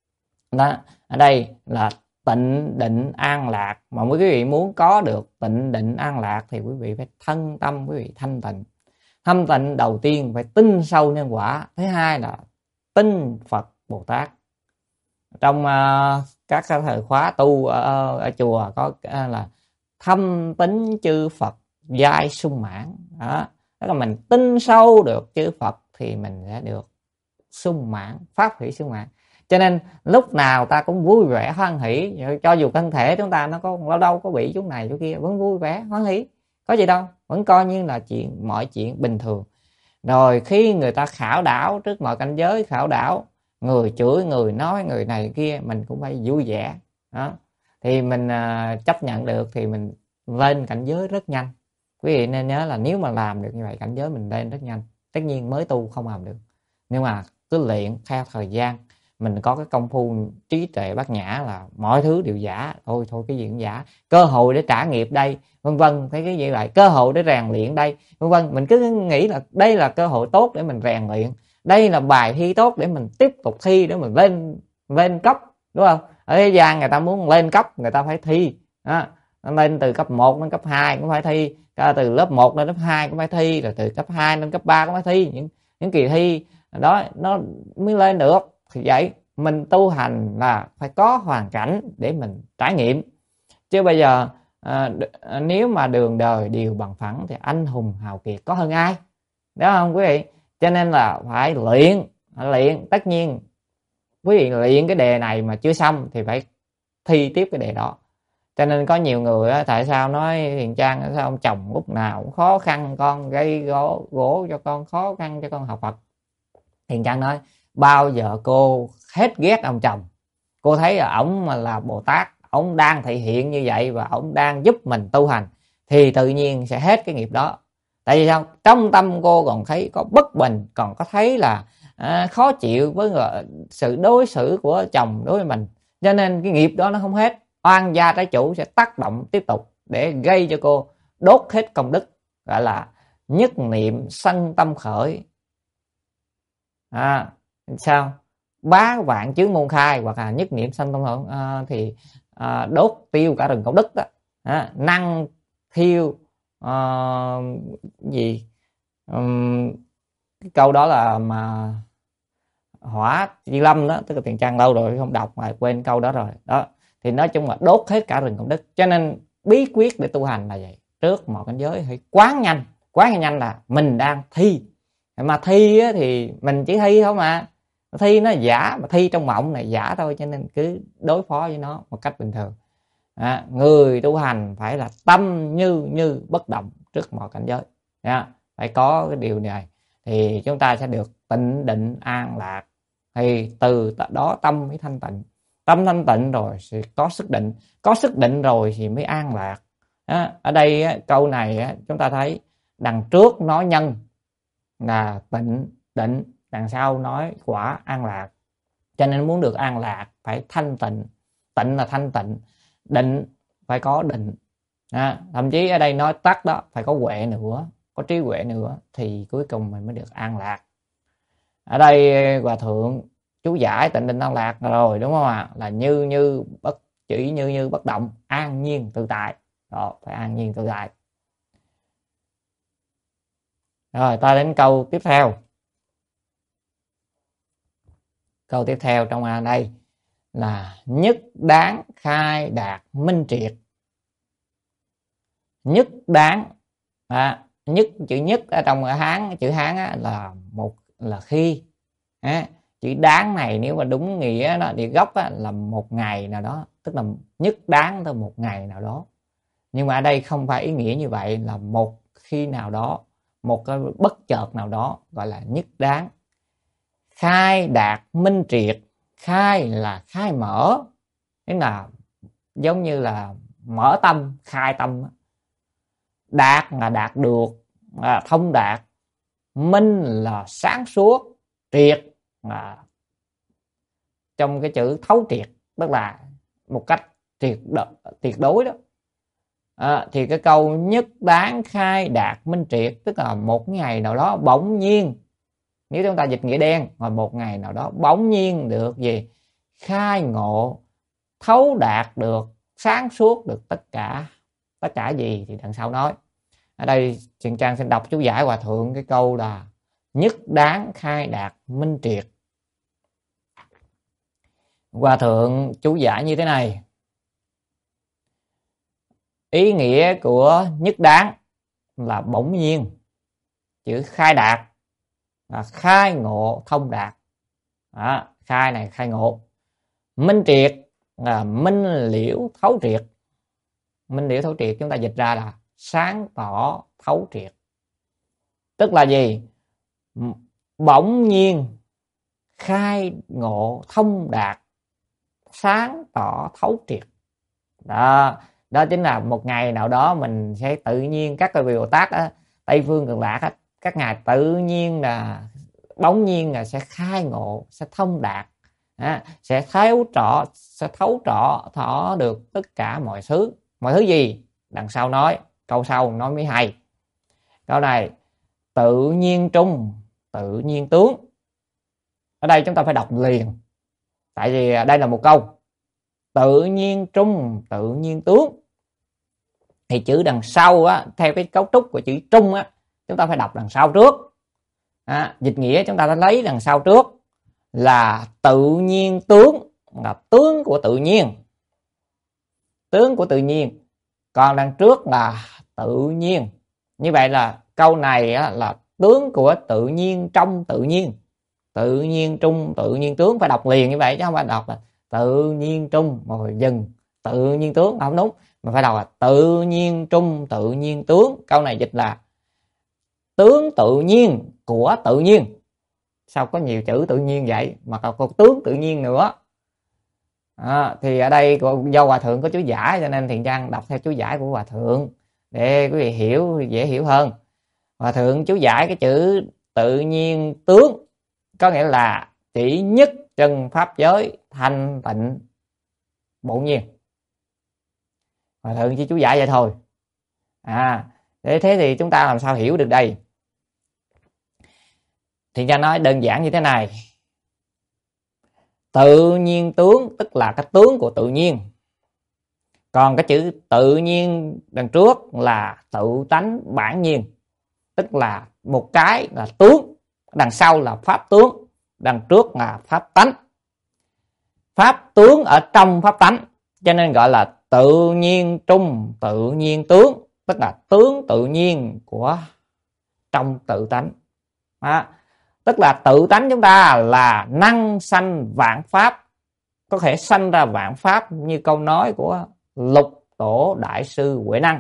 Đó, ở đây là tịnh định an lạc. Mà quý vị muốn có được tịnh định an lạc thì quý vị phải thân tâm quý vị thanh tịnh. Thanh tịnh đầu tiên phải tin sâu nhân quả. Thứ hai là tin Phật Bồ Tát. Trong uh, các thời khóa tu ở, ở chùa có uh, là thâm tín chư Phật giai sung mãn. Đó, tức là mình tin sâu được chư Phật thì mình sẽ được sung mãn, pháp hỷ sung mãn. Cho nên lúc nào ta cũng vui vẻ hoan hỷ, cho dù thân thể chúng ta nó có lâu đâu có bị chỗ này chỗ kia vẫn vui vẻ hoan hỷ, có gì đâu, vẫn coi như là chuyện mọi chuyện bình thường. Rồi khi người ta khảo đảo trước mọi cảnh giới, khảo đảo người chửi người nói người này kia, mình cũng phải vui vẻ. Đó, thì mình uh, chấp nhận được thì mình lên cảnh giới rất nhanh. Quý vị nên nhớ là nếu mà làm được như vậy, cảnh giới mình lên rất nhanh. Tất nhiên mới tu không làm được, nhưng mà cứ luyện theo thời gian. Mình có cái công phu trí tuệ bát nhã là mọi thứ đều giả, thôi thôi cái gì cũng giả, cơ hội để trả nghiệp đây, vân vân. Thấy cái gì vậy, cơ hội để rèn luyện đây, vân vân. Mình cứ nghĩ là đây là cơ hội tốt để mình rèn luyện, đây là bài thi tốt để mình tiếp tục thi, để mình lên lên cấp, đúng không? Ở thế gian người ta muốn lên cấp người ta phải thi. Đó, lên từ cấp một đến cấp hai cũng phải thi, từ lớp một đến lớp hai cũng phải thi, rồi từ cấp hai đến cấp ba cũng phải thi. Những những kỳ thi đó nó mới lên được. Thì vậy mình tu hành là phải có hoàn cảnh để mình trải nghiệm. Chứ bây giờ à, nếu mà đường đời đều bằng phẳng thì anh hùng hào kiệt có hơn ai, đúng không quý vị? Cho nên là phải luyện, phải luyện. Tất nhiên quý vị luyện cái đề này mà chưa xong thì phải thi tiếp cái đề đó. Cho nên có nhiều người á, tại sao nói Thiền Trang sao ông chồng lúc nào cũng khó khăn con, gây gỗ, gỗ cho con, khó khăn cho con học Phật. Thiền Trang nói bao giờ cô hết ghét ông chồng, cô thấy là ổng mà là Bồ Tát, ổng đang thể hiện như vậy và ổng đang giúp mình tu hành, thì tự nhiên sẽ hết cái nghiệp đó. Tại vì sao? Trong tâm cô còn thấy có bất bình, còn có thấy là à, khó chịu với sự đối xử của chồng đối với mình. Cho nên cái nghiệp đó nó không hết, oan gia trái chủ sẽ tác động tiếp tục để gây cho cô đốt hết công đức, gọi là nhất niệm sân tâm khởi. À, sao? Bá vạn chướng môn khai, hoặc là nhất niệm sân tâm khởi à, thì à, đốt tiêu cả rừng công đức đó. À, năng thiêu à, gì um, cái câu đó là mà hỏa chi lâm đó, tức là Thiền Trang lâu rồi không đọc mà quên câu đó rồi đó. Thì nói chung là đốt hết cả rừng công đức. Cho nên bí quyết để tu hành là vậy, trước mọi cảnh giới phải quán nhanh. Quán nhanh là mình đang thi, mà thi á, thì mình chỉ thi thôi mà, thi nó giả, mà thi trong mộng này giả thôi. Cho nên cứ đối phó với nó một cách bình thường. À, người tu hành phải là tâm như như bất động trước mọi cảnh giới. À, phải có cái điều này thì chúng ta sẽ được tịnh định an lạc. thì từ đó tâm mới thanh tịnh. Tâm thanh tịnh rồi thì có sức định, có sức định rồi thì mới an lạc. Đó, ở đây câu này chúng ta thấy đằng trước nói nhân là tịnh định, đằng sau nói quả an lạc. Cho nên muốn được an lạc phải thanh tịnh. Tịnh là thanh tịnh, định phải có định. À, thậm chí ở đây nói tắt đó phải có huệ nữa, có trí huệ nữa thì cuối cùng mình mới được an lạc. Ở đây Hòa Thượng chú giải tịnh định an lạc rồi đúng không ạ? Là như như bất chỉ như như bất động, an nhiên tự tại. Đó, phải an nhiên tự tại. Rồi ta đến câu tiếp theo. Câu tiếp theo trong A đây là nhất đáng khai đạt minh triệt. Nhất đáng, à, nhất chữ nhất ở trong Hán, chữ Hán á, là một là khi. À, chữ đáng này nếu mà đúng nghĩa nó địa gốc á, là một ngày nào đó, tức là nhất đáng tới một ngày nào đó. Nhưng mà ở đây không phải ý nghĩa như vậy, là một khi nào đó, một cái bất chợt nào đó, gọi là nhất đáng. Khai đạt minh triệt, khai là khai mở, tức là giống như là mở tâm, khai tâm. Đạt là đạt được, là thông đạt. Minh là sáng suốt, triệt là trong cái chữ thấu triệt, tức là một cách triệt đo, tuyệt đối đó. À, thì cái câu nhất đáng khai đạt minh triệt tức là một ngày nào đó bỗng nhiên, nếu chúng ta dịch nghĩa đen, mà một ngày nào đó bỗng nhiên được gì? Khai ngộ, thấu đạt được, sáng suốt được tất cả. Tất cả gì thì đằng sau nói. Ở đây Trần Trang xin đọc chú giải Hòa Thượng cái câu là nhất đáng khai đạt minh triệt. Hòa Thượng chú giải như thế này. Ý nghĩa của nhất đáng là bỗng nhiên. Chữ khai đạt là khai ngộ thông đạt. Đó, khai này khai ngộ. Minh triệt là minh liễu thấu triệt. Minh liễu thấu triệt chúng ta dịch ra là sáng tỏ thấu triệt. Tức là gì? Bỗng nhiên khai ngộ thông đạt, sáng tỏ thấu triệt. Đó, đó chính là một ngày nào đó mình sẽ tự nhiên, các vị Bồ Tát á, Tây Phương Cực Lạc á, các ngài tự nhiên là bỗng nhiên là sẽ khai ngộ, sẽ thông đạt, à, sẽ thấu trọ, sẽ thấu trọ thọ được tất cả mọi thứ. Mọi thứ gì? Đằng sau nói, câu sau nói mới hay. Câu này tự nhiên trung, tự nhiên tướng. Ở đây chúng ta phải đọc liền, tại vì đây là một câu. Tự nhiên trung, tự nhiên tướng. Thì chữ đằng sau á, theo cái cấu trúc của chữ trung á, chúng ta phải đọc đằng sau trước. À, dịch nghĩa chúng ta đã lấy đằng sau trước là tự nhiên tướng, là tướng của tự nhiên. Tướng của tự nhiên. Còn đằng trước là tự nhiên. Như vậy là câu này á, là tướng của tự nhiên trong tự nhiên. Tự nhiên trung, tự nhiên tướng. Phải đọc liền như vậy chứ không phải đọc là tự nhiên trung rồi dừng tự nhiên tướng, không đúng. Mà phải đọc là tự nhiên trung, tự nhiên tướng. Câu này dịch là tướng tự nhiên của tự nhiên. Sao có nhiều chữ tự nhiên vậy mà còn có tướng tự nhiên nữa. À, thì ở đây do Hòa Thượng có chú giải cho nên Thiện Trang đọc theo chú giải của Hòa Thượng để quý vị hiểu dễ hiểu hơn. Hòa Thượng chú giải cái chữ tự nhiên tướng có nghĩa là chỉ nhất chân pháp giới thanh tịnh bổn nhiên. Hòa Thượng chỉ chú giải vậy thôi. À, để thế thì chúng ta làm sao hiểu được đây? Thì Trang nói đơn giản như thế này. Tự nhiên tướng tức là cái tướng của tự nhiên. Còn cái chữ tự nhiên đằng trước là tự tánh bản nhiên. Tức là một cái là tướng, đằng sau là pháp tướng, đằng trước là pháp tánh. Pháp tướng ở trong pháp tánh, cho nên gọi là tự nhiên trung, tự nhiên tướng. Tức là tướng tự nhiên của trong tự tánh. Đó. Tức là tự tánh chúng ta là năng sanh vạn pháp, có thể sanh ra vạn pháp như câu nói của Lục Tổ Đại Sư Huệ Năng.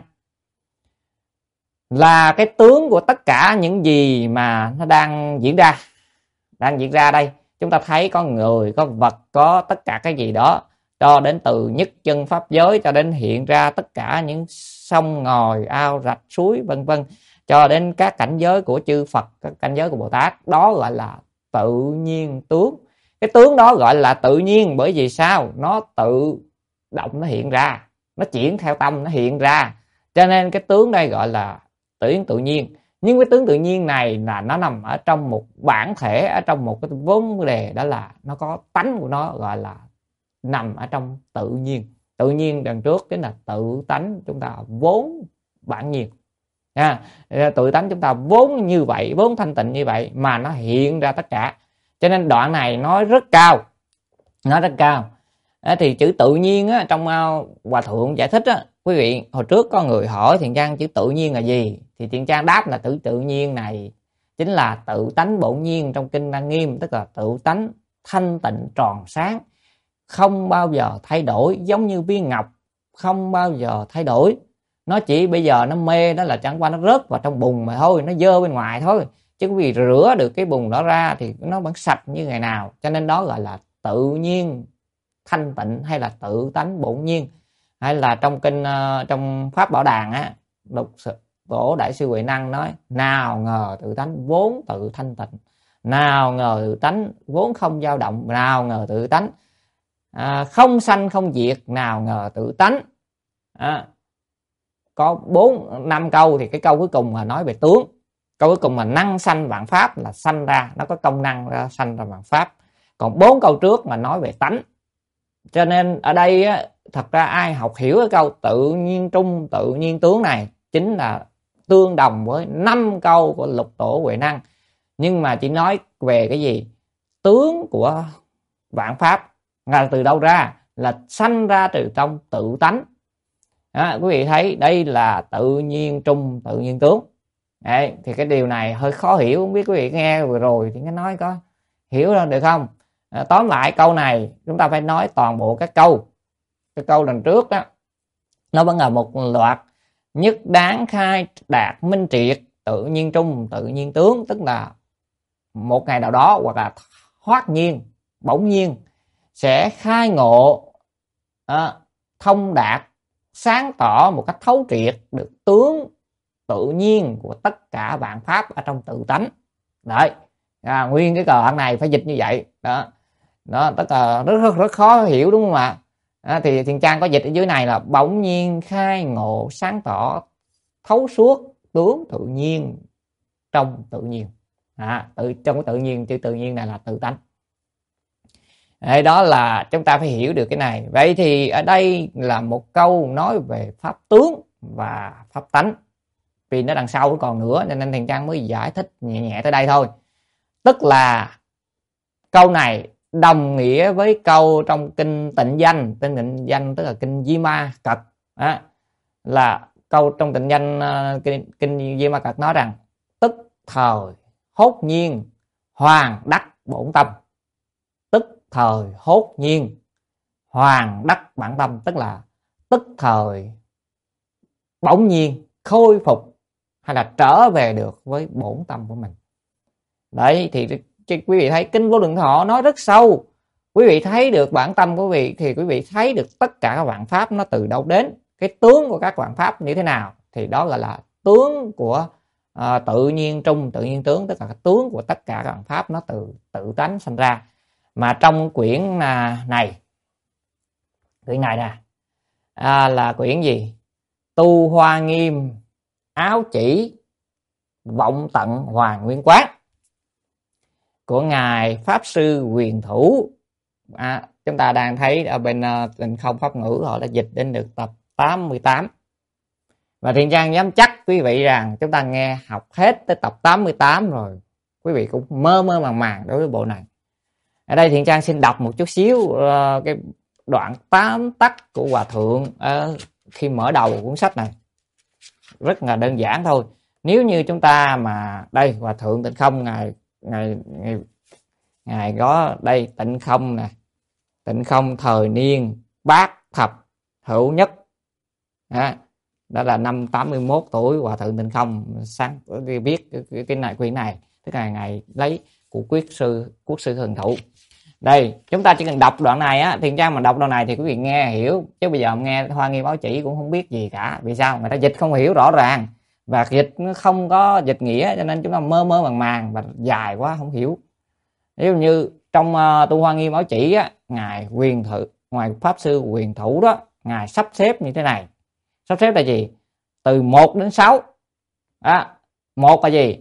Là cái tướng của tất cả những gì mà nó đang diễn ra. Đang diễn ra đây. chúng ta thấy có người, có vật, có tất cả cái gì đó, cho đến từ nhất chân pháp giới cho đến hiện ra tất cả những sông ngòi, ao rạch, suối vân vân, cho đến các cảnh giới của chư Phật, các cảnh giới của Bồ Tát, đó gọi là tự nhiên tướng. Cái tướng đó gọi là tự nhiên bởi vì sao? Nó tự động, nó hiện ra, nó chuyển theo tâm, nó hiện ra, cho nên cái tướng đây gọi là tướng tự nhiên. Nhưng cái tướng tự nhiên này là nó nằm ở trong một bản thể, ở trong một cái vấn đề, đó là nó có tánh của nó, gọi là nằm ở trong tự nhiên. Tự nhiên đằng trước chính là tự tánh chúng ta vốn bản nhiên. À, tự tánh chúng ta vốn như vậy, vốn thanh tịnh như vậy mà nó hiện ra tất cả. Cho nên đoạn này nói rất cao, nói rất cao. À, thì chữ tự nhiên á, trong uh, Hòa Thượng giải thích á, quý vị, hồi trước có người hỏi Thiện Trang chữ tự nhiên là gì, thì Thiện Trang đáp là tự tự nhiên này chính là tự tánh bổn nhiên trong kinh Lăng Nghiêm, tức là tự tánh thanh tịnh tròn sáng, không bao giờ thay đổi, giống như viên ngọc không bao giờ thay đổi. Nó chỉ bây giờ nó mê, đó là chẳng qua nó rớt vào trong bùn mà thôi, nó dơ bên ngoài thôi, chứ quý vị rửa được cái bùn đó ra thì nó vẫn sạch như ngày nào. Cho nên đó gọi là tự nhiên thanh tịnh, hay là tự tánh bổn nhiên. Hay là trong kinh uh, trong Pháp Bảo Đàn á, Lục Tổ Đại sư Huệ Năng nói: nào ngờ tự tánh vốn tự thanh tịnh, nào ngờ tự tánh vốn không dao động, nào ngờ tự tánh à, không sanh không diệt, nào ngờ tự tánh. À, có bốn năm câu, thì cái câu cuối cùng là nói về tướng. Câu cuối cùng là năng sanh vạn pháp, là sanh ra, nó có công năng ra sanh ra vạn pháp. Còn bốn câu trước là nói về tánh. Cho nên ở đây á, thật ra ai học hiểu cái câu tự nhiên trung, tự nhiên tướng này chính là tương đồng với năm câu của Lục Tổ Huệ Năng. Nhưng mà chỉ nói về cái gì? Tướng của vạn pháp là từ đâu ra? Là sanh ra từ trong tự tánh. À, quý vị thấy đây là tự nhiên trung, tự nhiên tướng. Đấy, thì cái điều này hơi khó hiểu, không biết quý vị nghe vừa rồi thì nói có hiểu ra được không? À, tóm lại câu này chúng ta phải nói toàn bộ các câu. Cái câu lần trước đó, nó vẫn là một loạt nhất đáng khai đạt minh triệt, tự nhiên trung, tự nhiên tướng, tức là một ngày nào đó hoặc là thoát nhiên, bỗng nhiên sẽ khai ngộ, à, thông đạt, sáng tỏ một cách thấu triệt được tướng tự nhiên của tất cả vạn pháp ở trong tự tánh. Đấy, à, nguyên cái cờ này phải dịch như vậy đó. Đó, tất cả rất rất rất khó hiểu, đúng không ạ? À, thì Thiện Trang có dịch ở dưới này là bỗng nhiên khai ngộ, sáng tỏ, thấu suốt tướng tự nhiên trong tự nhiên. À, tự trong cái tự nhiên, chữ tự nhiên này là tự tánh. Đấy, đó là chúng ta phải hiểu được cái này. Vậy thì ở đây là một câu nói về pháp tướng và pháp tánh, vì nó đằng sau còn nữa, cho nên Thiện Trang mới giải thích nhẹ nhẹ tới đây thôi. Tức là câu này đồng nghĩa với câu trong kinh Tịnh Danh, tên Tịnh Danh tức là kinh Di Ma Cật, à, là câu trong Tịnh Danh uh, kinh, kinh Di Ma Cật nói rằng tức thời hốt nhiên hoàng đắc bổn tâm. Tức thời hốt nhiên hoàng đắc bản tâm, tức là tức thời bỗng nhiên khôi phục hay là trở về được với bổn tâm của mình. Đấy, thì quý vị thấy kinh Vô Lượng Thọ nói rất sâu. Quý vị thấy được bản tâm của quý vị thì quý vị thấy được tất cả các vạn pháp nó từ đâu đến, cái tướng của các vạn pháp như thế nào, thì đó gọi là tướng của uh, tự nhiên trung, tự nhiên tướng, tức là cái tướng của tất cả các vạn pháp nó từ tự tánh sinh ra. Mà trong quyển này, quyển này nè, à, là quyển gì? Tu Hoa Nghiêm Áo Chỉ Vọng Tận Hoàng Nguyên Quán của ngài Pháp Sư Huyền Thủ. À, chúng ta đang thấy ở bên uh, Tịnh Không Pháp Ngữ họ đã dịch đến được tập tám mươi tám. Và Thiện Trang dám chắc quý vị rằng chúng ta nghe học hết tới tập tám mươi tám rồi, quý vị cũng mơ mơ màng màng đối với bộ này. Ở đây Thiện Trang xin đọc một chút xíu uh, cái đoạn tám tắc của Hòa Thượng uh, khi mở đầu cuốn sách này. Rất là đơn giản thôi. Nếu như chúng ta mà đây Hòa Thượng Tịnh Không ngài ngài ngài, ngài có đây Tịnh Không nè, Tịnh Không thời niên bát thập hữu nhất, à, đó là năm tám mươi mốt tuổi Hòa Thượng Tịnh Không sáng viết cái, cái này quyển này, tức là ngài lấy của quốc sư quốc sư Thường Thụ. Đây, chúng ta chỉ cần đọc đoạn này á, Thiện Trang mà đọc đoạn này thì quý vị nghe hiểu, chứ bây giờ nghe Hoa Nghiêm Áo Chỉ cũng không biết gì cả. Vì sao? Người ta dịch không hiểu rõ ràng, và dịch không có dịch nghĩa, cho nên chúng ta mơ mơ màng màng và dài quá không hiểu. Ví dụ như trong uh, tu Hoa Nghiêm Áo Chỉ á, ngài Quyền Thự, ngoài pháp sư Quyền Thủ đó, ngài sắp xếp như thế này. Sắp xếp là gì? Từ một đến sáu. Đó, một là gì?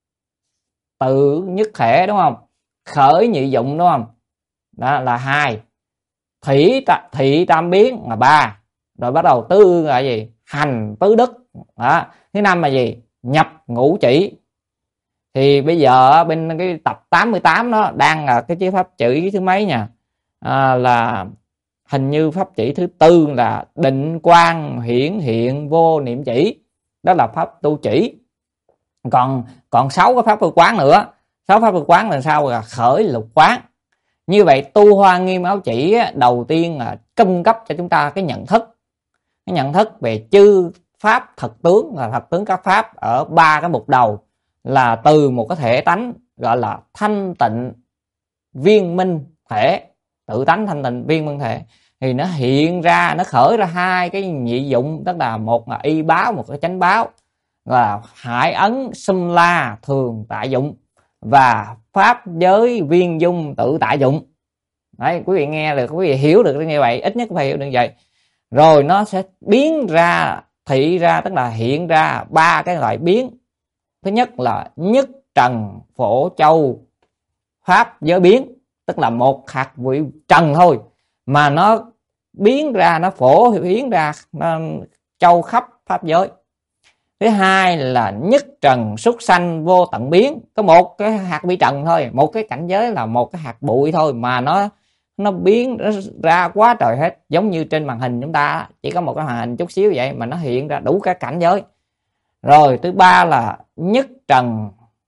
Tự nhất thể, đúng không? Khởi nhị dụng, đúng không? Đó là hai. Thủy thị tam biến là ba. Rồi bắt đầu tư là gì? Hành tứ đức. Đó. Thứ năm là gì? Nhập ngũ chỉ. Thì bây giờ bên cái tập tám mươi tám đó đang là cái chiếu pháp chỉ thứ mấy nha? À, là hình như pháp chỉ thứ tư là định quang hiển hiện vô niệm chỉ. Đó là pháp tu chỉ. Còn còn sáu cái pháp tu quán nữa. Sáu pháp tu quán là sao? Là khởi lục quán. Như vậy tu Hoa Nghiêm Áo Chỉ đầu tiên là cung cấp cho chúng ta cái nhận thức. Cái nhận thức về chư pháp thật tướng, là thật tướng các pháp ở ba cái mục đầu, là từ một cái thể tánh gọi là thanh tịnh viên minh thể, tự tánh thanh tịnh viên minh thể, thì nó hiện ra, nó khởi ra hai cái nhị dụng, tức là một là y báo, một cái chánh báo, là hải ấn xâm la thường tại dụng, và pháp giới viên dung tự tại dụng. Đấy, quý vị nghe được, quý vị hiểu được như vậy, ít nhất phải hiểu được như vậy. Rồi nó sẽ biến ra, thị ra, tức là hiện ra ba cái loại biến. Thứ nhất là nhất trần phổ châu pháp giới biến, tức là một hạt bụi trần thôi mà nó biến ra, nó phổ biến ra, nó châu khắp pháp giới. Thứ hai là nhất trần súc sanh vô tận biến, có một cái hạt bụi trần thôi, một cái cảnh giới là một cái hạt bụi thôi mà nó nó biến ra quá trời hết, giống như trên màn hình chúng ta chỉ có một cái màn hình chút xíu vậy mà nó hiện ra đủ các cảnh giới. Rồi thứ ba là nhất trần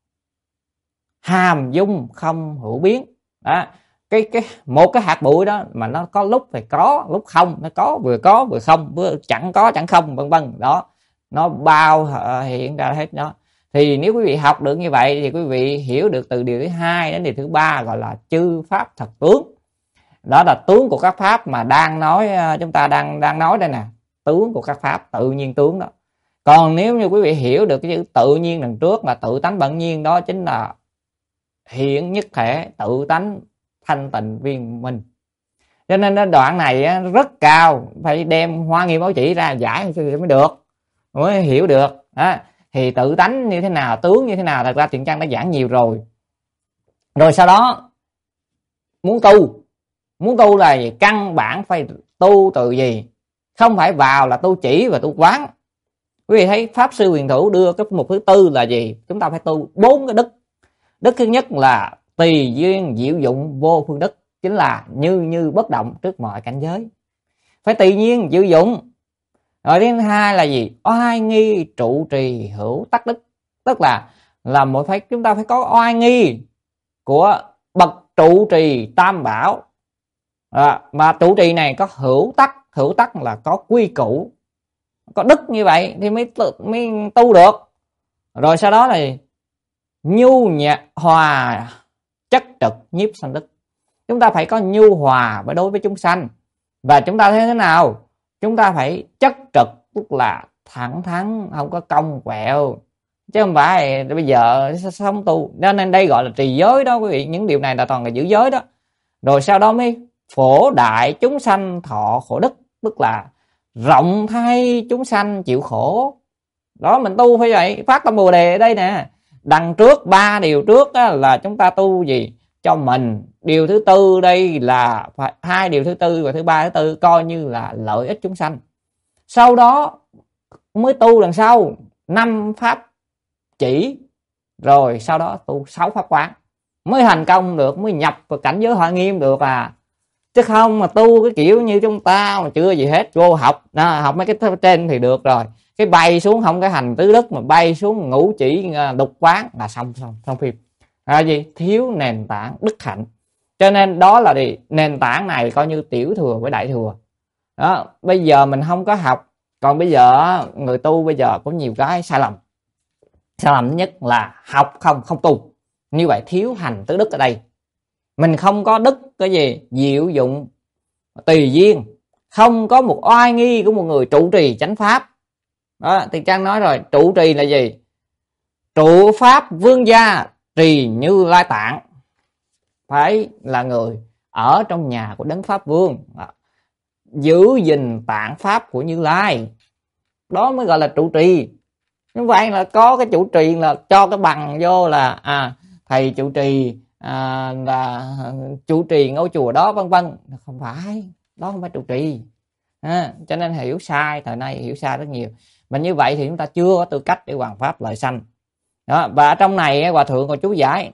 hàm dung không hữu biến. Đó, cái cái một cái hạt bụi đó mà nó có lúc thì có, lúc không, nó có vừa có vừa không, vừa chẳng có chẳng không, vân vân. Đó, nó bao hiện ra hết đó. Thì nếu quý vị học được như vậy thì quý vị hiểu được từ điều thứ hai đến điều thứ ba, gọi là chư pháp thật tướng. Đó là tướng của các pháp mà đang nói, chúng ta đang đang nói đây nè, tướng của các pháp, tự nhiên tướng đó. Còn nếu như quý vị hiểu được cái chữ tự nhiên đằng trước là tự tánh bận nhiên, đó chính là hiện nhất thể tự tánh thanh tịnh viên minh. Cho nên đoạn này rất cao, phải đem Hoa Nghiêm Áo Chỉ ra giải mới được, mới hiểu được. Đó. Thì tự tánh như thế nào, tướng như thế nào, thật ra Thiện Trang đã giảng nhiều rồi. Rồi sau đó muốn tu, muốn tu là gì? Căn bản phải tu từ gì? Không phải vào là tu chỉ và tu quán. Quý vị thấy pháp sư Huyền Thủ đưa cái mục thứ tư là gì? Chúng ta phải tu bốn cái đức. Đức thứ nhất là tùy duyên diệu dụng vô phương đức, chính là như như bất động trước mọi cảnh giới, phải tùy nhiên diệu dụng. Rồi thứ hai là gì? Oai nghi trụ trì hữu tắc đức, tức là là một phải chúng ta phải có oai nghi của bậc trụ trì tam bảo. À, mà trụ trì này có hữu tắc, hữu tắc là có quy củ, có đức như vậy thì mới mới tu được. Rồi sau đó là nhu nhạc hòa chất trực nhiếp sanh đức, chúng ta phải có nhu hòa với đối với chúng sanh. Và chúng ta thấy thế nào? Chúng ta phải chất trực, tức là thẳng thắn, không có cong quẹo, chứ không phải bây giờ sống tu. Nên đây gọi là trì giới đó quý vị, những điều này là toàn là giữ giới đó. Rồi sau đó mới phổ đại chúng sanh thọ khổ đức, tức là rộng thay chúng sanh chịu khổ. Đó, mình tu phải vậy, phát tâm Bồ Đề ở đây nè. Đằng trước ba điều trước đó là chúng ta tu gì cho mình, điều thứ tư đây là hai điều thứ tư và thứ ba thứ tư coi như là lợi ích chúng sanh. Sau đó mới tu lần sau năm pháp chỉ, rồi sau đó tu sáu pháp quán mới thành công được, mới nhập vào cảnh giới Hoa Nghiêm được à. Chứ không mà tu cái kiểu như chúng ta mà chưa gì hết, vô học à, học mấy cái trên thì được rồi, cái bay xuống không cái hành tứ đức mà bay xuống ngũ chỉ đục quán là xong xong xong phim. À, gì thiếu nền tảng đức hạnh. Cho nên đó là đi nền tảng này coi như tiểu thừa với đại thừa. Đó, bây giờ mình không có học. Còn bây giờ người tu bây giờ có nhiều cái sai lầm. Sai lầm thứ nhất là học không không tu. Như vậy thiếu hành tứ đức ở đây. Mình không có đức cái gì? Diệu dụng tùy duyên, không có một oai nghi của một người trụ trì chánh pháp. Đó, Tiền Trang nói rồi, trụ trì là gì? Trụ pháp vương gia trì Như Lai Tạng, phải là người ở trong nhà của Đấng Pháp Vương, giữ gìn tạng pháp của Như Lai, đó mới gọi là trụ trì. Như vậy là có cái chủ trì là cho cái bằng vô là à thầy trụ trì à, là chủ trì ngôi chùa đó vân vân. Không phải, đó không phải trụ trì. À, cho nên hiểu sai, thời nay hiểu sai rất nhiều. Mà như vậy thì chúng ta chưa có tư cách để hoàn pháp lợi sanh. Đó, và ở trong này Hòa Thượng còn chú giải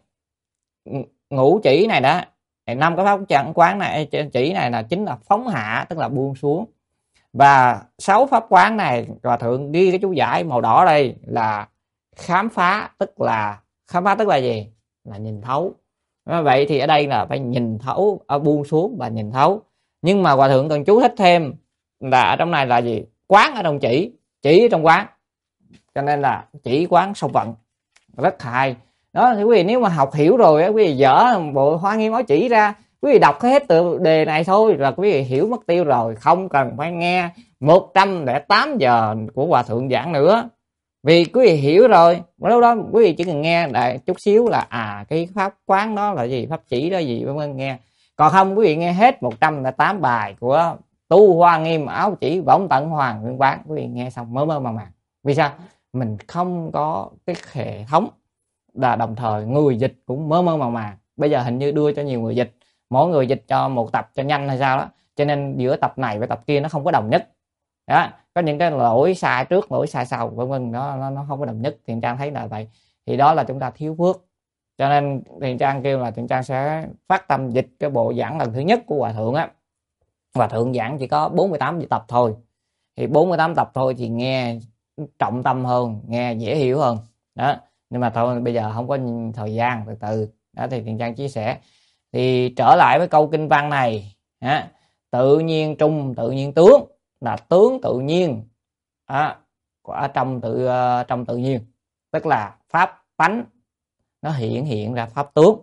ngũ chỉ này đó, năm cái pháp chẳng quán này, chỉ này là chính là phóng hạ, tức là buông xuống. Và sáu pháp quán này Hòa Thượng ghi cái chú giải màu đỏ đây là khám phá, tức là khám phá tức là gì? Là nhìn thấu. Vậy thì ở đây là phải nhìn thấu, ở buông xuống và nhìn thấu. Nhưng mà Hòa Thượng còn chú thích thêm là ở trong này là gì? Quán ở trong chỉ, chỉ ở trong quán. Cho nên là chỉ quán song vận, rất hay. Đó thì quý vị nếu mà học hiểu rồi quý vị dở bộ Hoa Nghiêm Áo Chỉ ra, quý vị đọc hết từ đề này thôi là quý vị hiểu mất tiêu rồi, không cần phải nghe một trăm lẻ tám giờ của Hòa Thượng giảng nữa. Vì quý vị hiểu rồi, lúc đó quý vị chỉ cần nghe đại chút xíu là à cái pháp quán đó là gì, pháp chỉ đó gì vân vân nghe. Còn không quý vị nghe hết một trăm lẻ tám bài của Tu Hoa Nghiêm Áo Chỉ Võng Tận Hoàng Nguyên Quán, quý vị nghe xong mơ mơ màng màng. Vì sao? Mình không có cái hệ thống, là đồng thời người dịch cũng mơ mơ màng màng. Bây giờ hình như đưa cho nhiều người dịch, mỗi người dịch cho một tập cho nhanh hay sao đó, cho nên giữa tập này với tập kia nó không có đồng nhất. Đó, có những cái lỗi sai trước, lỗi sai sau vân vân, nó, nó nó không có đồng nhất. Thiện Trang thấy là vậy, thì đó là chúng ta thiếu phước. Cho nên Thiện Trang kêu là Thiện Trang sẽ phát tâm dịch cái bộ giảng lần thứ nhất của Hòa Thượng á. Hòa Thượng giảng chỉ có bốn mươi tám tập thôi, thì bốn mươi tám tập thôi thì nghe trọng tâm hơn, nghe dễ hiểu hơn đó. Nhưng mà thôi bây giờ không có thời gian, từ từ đó thì Thiện Trang chia sẻ. Thì trở lại với câu kinh văn này, đó, tự nhiên trung tự nhiên tướng, là tướng tự nhiên đó, ở trong tự trong tự nhiên, tức là pháp tánh nó hiện hiện ra pháp tướng.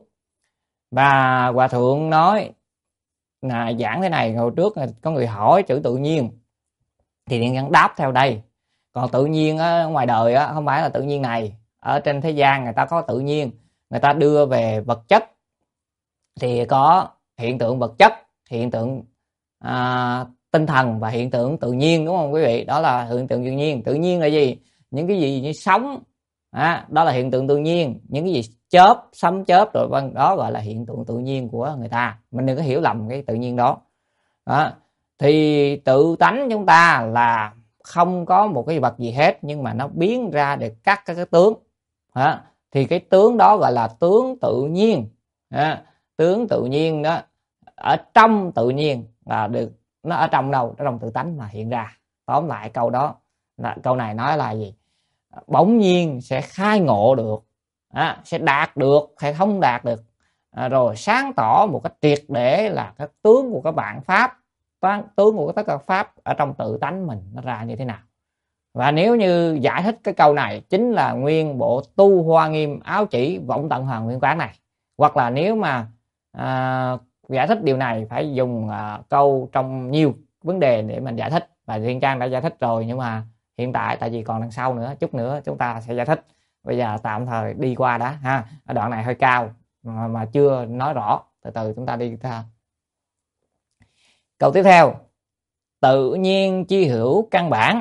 Và Hòa Thượng nói là giảng thế này, hồi trước có người hỏi chữ tự nhiên thì Thiện Trang đáp theo đây. Còn tự nhiên ở ngoài đời á, không phải là tự nhiên này, ở trên thế gian người ta có tự nhiên, người ta đưa về vật chất thì có hiện tượng vật chất, hiện tượng à, tinh thần và hiện tượng tự nhiên, đúng không quý vị? Đó là hiện tượng tự nhiên. Tự nhiên là gì? Những cái gì như sóng, à, đó là hiện tượng tự nhiên. Những cái gì chớp, sấm chớp rồi vân, đó gọi là hiện tượng tự nhiên của người ta. Mình đừng có hiểu lầm cái tự nhiên đó. Đó. Thì tự tánh chúng ta là không có một cái vật gì hết, nhưng mà nó biến ra được các cái, cái tướng. Đó. Thì cái tướng đó gọi là tướng tự nhiên. Đó. Tướng tự nhiên đó, ở trong tự nhiên là được, nó ở trong đâu? Ở trong tự tánh mà hiện ra. Tóm lại câu đó là câu này nói là gì? Bỗng nhiên sẽ khai ngộ được, đó, sẽ đạt được hay không đạt được, à, rồi sáng tỏ một cách triệt để là cái tướng của các bạn pháp, tướng của tất cả pháp ở trong tự tánh mình nó ra như thế nào. Và nếu như giải thích cái câu này chính là nguyên bộ Tu Hoa Nghiêm Áo Chỉ Võng Tận Hoàng Nguyên Quán này. Hoặc là nếu mà à, giải thích điều này phải dùng à, câu trong nhiều vấn đề để mình giải thích, và Thiên Trang đã giải thích rồi, nhưng mà hiện tại tại vì còn đằng sau nữa, chút nữa chúng ta sẽ giải thích. Bây giờ tạm thời đi qua đã ha. Ở đoạn này hơi cao mà, mà chưa nói rõ, từ từ chúng ta đi ta. Câu tiếp theo, tự nhiên chi hữu căn bản.